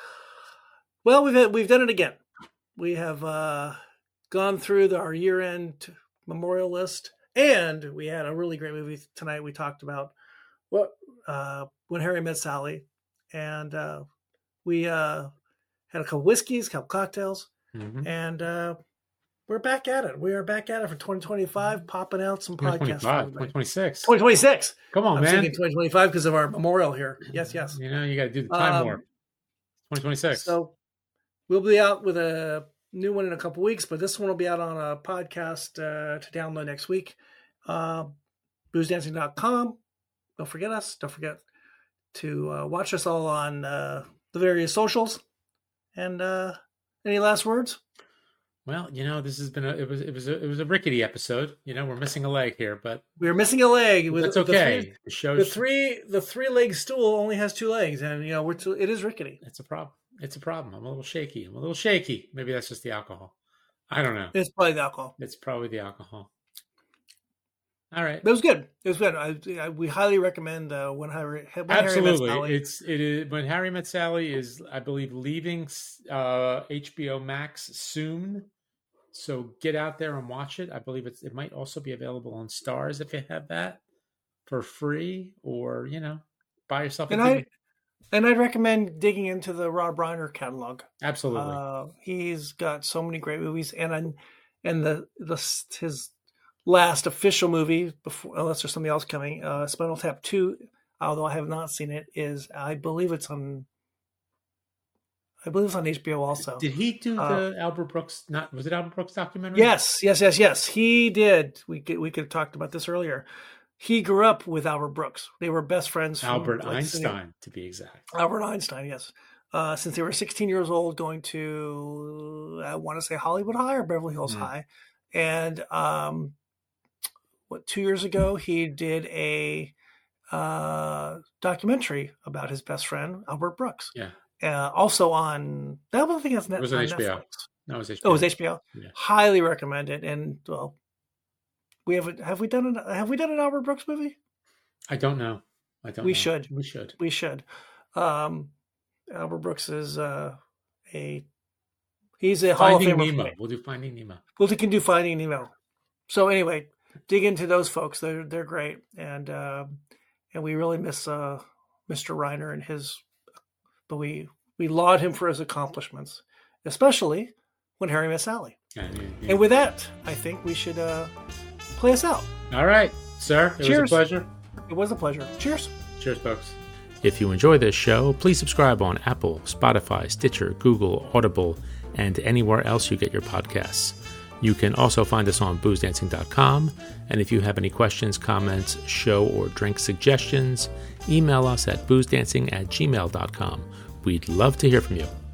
[SPEAKER 2] well, we've had, we've done it again. We have uh, gone through the, our year-end memorial list, and we had a really great movie tonight. We talked about what uh, When Harry Met Sally, and uh, we uh, had a couple whiskeys, a couple cocktails,
[SPEAKER 1] mm-hmm.
[SPEAKER 2] and uh, we're back at it. We are back at it for twenty twenty-five, popping out some podcasts.
[SPEAKER 1] twenty twenty-six.
[SPEAKER 2] twenty twenty-six.
[SPEAKER 1] Come on,
[SPEAKER 2] I'm
[SPEAKER 1] man.
[SPEAKER 2] thinking twenty twenty-five because of our memorial here. Yes, yes.
[SPEAKER 1] You know, you got to do the time
[SPEAKER 2] um,
[SPEAKER 1] warp. twenty twenty-six.
[SPEAKER 2] So we'll be out with a new one in a couple weeks, but this one will be out on a podcast uh, to download next week. Uh, booze dancing dot com. Don't forget us. Don't forget to uh, watch us all on uh, the various socials. And uh, any last words?
[SPEAKER 1] Well, you know, this has been a it was it was a it was a rickety episode. You know, we're missing a leg here, but
[SPEAKER 2] we're missing a leg.
[SPEAKER 1] That's okay.
[SPEAKER 2] The three,
[SPEAKER 1] the, show's,
[SPEAKER 2] the three the three leg stool only has two legs, and you know, we're too, it is rickety.
[SPEAKER 1] It's a problem. It's a problem. I'm a little shaky. I'm a little shaky. Maybe that's just the alcohol. I don't know.
[SPEAKER 2] It's probably the alcohol.
[SPEAKER 1] It's probably the alcohol. All right.
[SPEAKER 2] It was good. It was good. I, I, we highly recommend uh, when Harry. When
[SPEAKER 1] Absolutely,
[SPEAKER 2] Harry Met Sally.
[SPEAKER 1] it's it is when Harry Met Sally is, I believe, leaving uh, H B O Max soon. So get out there and watch it. I believe it's it might also be available on Stars if you have that for free, or you know, buy yourself.
[SPEAKER 2] And
[SPEAKER 1] a
[SPEAKER 2] I and I'd recommend digging into the Rob Reiner catalog.
[SPEAKER 1] Absolutely,
[SPEAKER 2] uh, he's got so many great movies, and and the the his last official movie before, unless there's something else coming, uh, Spinal Tap two. Although I have not seen it, is I believe it's on. I believe it's on H B O also.
[SPEAKER 1] Did he do the
[SPEAKER 2] uh,
[SPEAKER 1] Albert Brooks? Not was it Albert Brooks documentary?
[SPEAKER 2] Yes, yes, yes, yes. He did. We could we could have talked about this earlier. He grew up with Albert Brooks. They were best friends. From,
[SPEAKER 1] Albert
[SPEAKER 2] like,
[SPEAKER 1] Einstein, to be exact.
[SPEAKER 2] Albert Einstein, yes. Uh, since they were sixteen years old, going to I want to say Hollywood High or Beverly Hills mm. High, and um, what two years ago he did a uh, documentary about his best friend Albert Brooks.
[SPEAKER 1] Yeah.
[SPEAKER 2] Uh, also on that one, I think it's net,
[SPEAKER 1] it was
[SPEAKER 2] on
[SPEAKER 1] H B O.
[SPEAKER 2] Netflix.
[SPEAKER 1] No, it was H B O.
[SPEAKER 2] Oh, it was H B O.
[SPEAKER 1] Yeah.
[SPEAKER 2] Highly recommend it. And well, we have have we done an have we done an Albert Brooks movie?
[SPEAKER 1] I don't know. I don't.
[SPEAKER 2] We
[SPEAKER 1] know.
[SPEAKER 2] should.
[SPEAKER 1] We should.
[SPEAKER 2] We should. Um, Albert Brooks is uh, a he's a
[SPEAKER 1] Finding
[SPEAKER 2] Hall of Famer.
[SPEAKER 1] Nemo. We'll do Finding Nemo.
[SPEAKER 2] Well, we can do Finding Nemo. So anyway, dig into those folks. They're they're great, and uh, and we really miss uh, Mister Reiner and his. But we we laud him for his accomplishments, especially when Harry Met Sally.
[SPEAKER 1] Yeah, yeah, yeah.
[SPEAKER 2] And with that, I think we should uh, play us out.
[SPEAKER 1] All right, sir. It
[SPEAKER 2] Cheers.
[SPEAKER 1] was a pleasure.
[SPEAKER 2] It was a pleasure. Cheers.
[SPEAKER 1] Cheers, folks. If you enjoy this show, please subscribe on Apple, Spotify, Stitcher, Google, Audible, and anywhere else you get your podcasts. You can also find us on booze dancing dot com, and if you have any questions, comments, show or drink suggestions, email us at booze dancing at gmail dot com. We'd love to hear from you.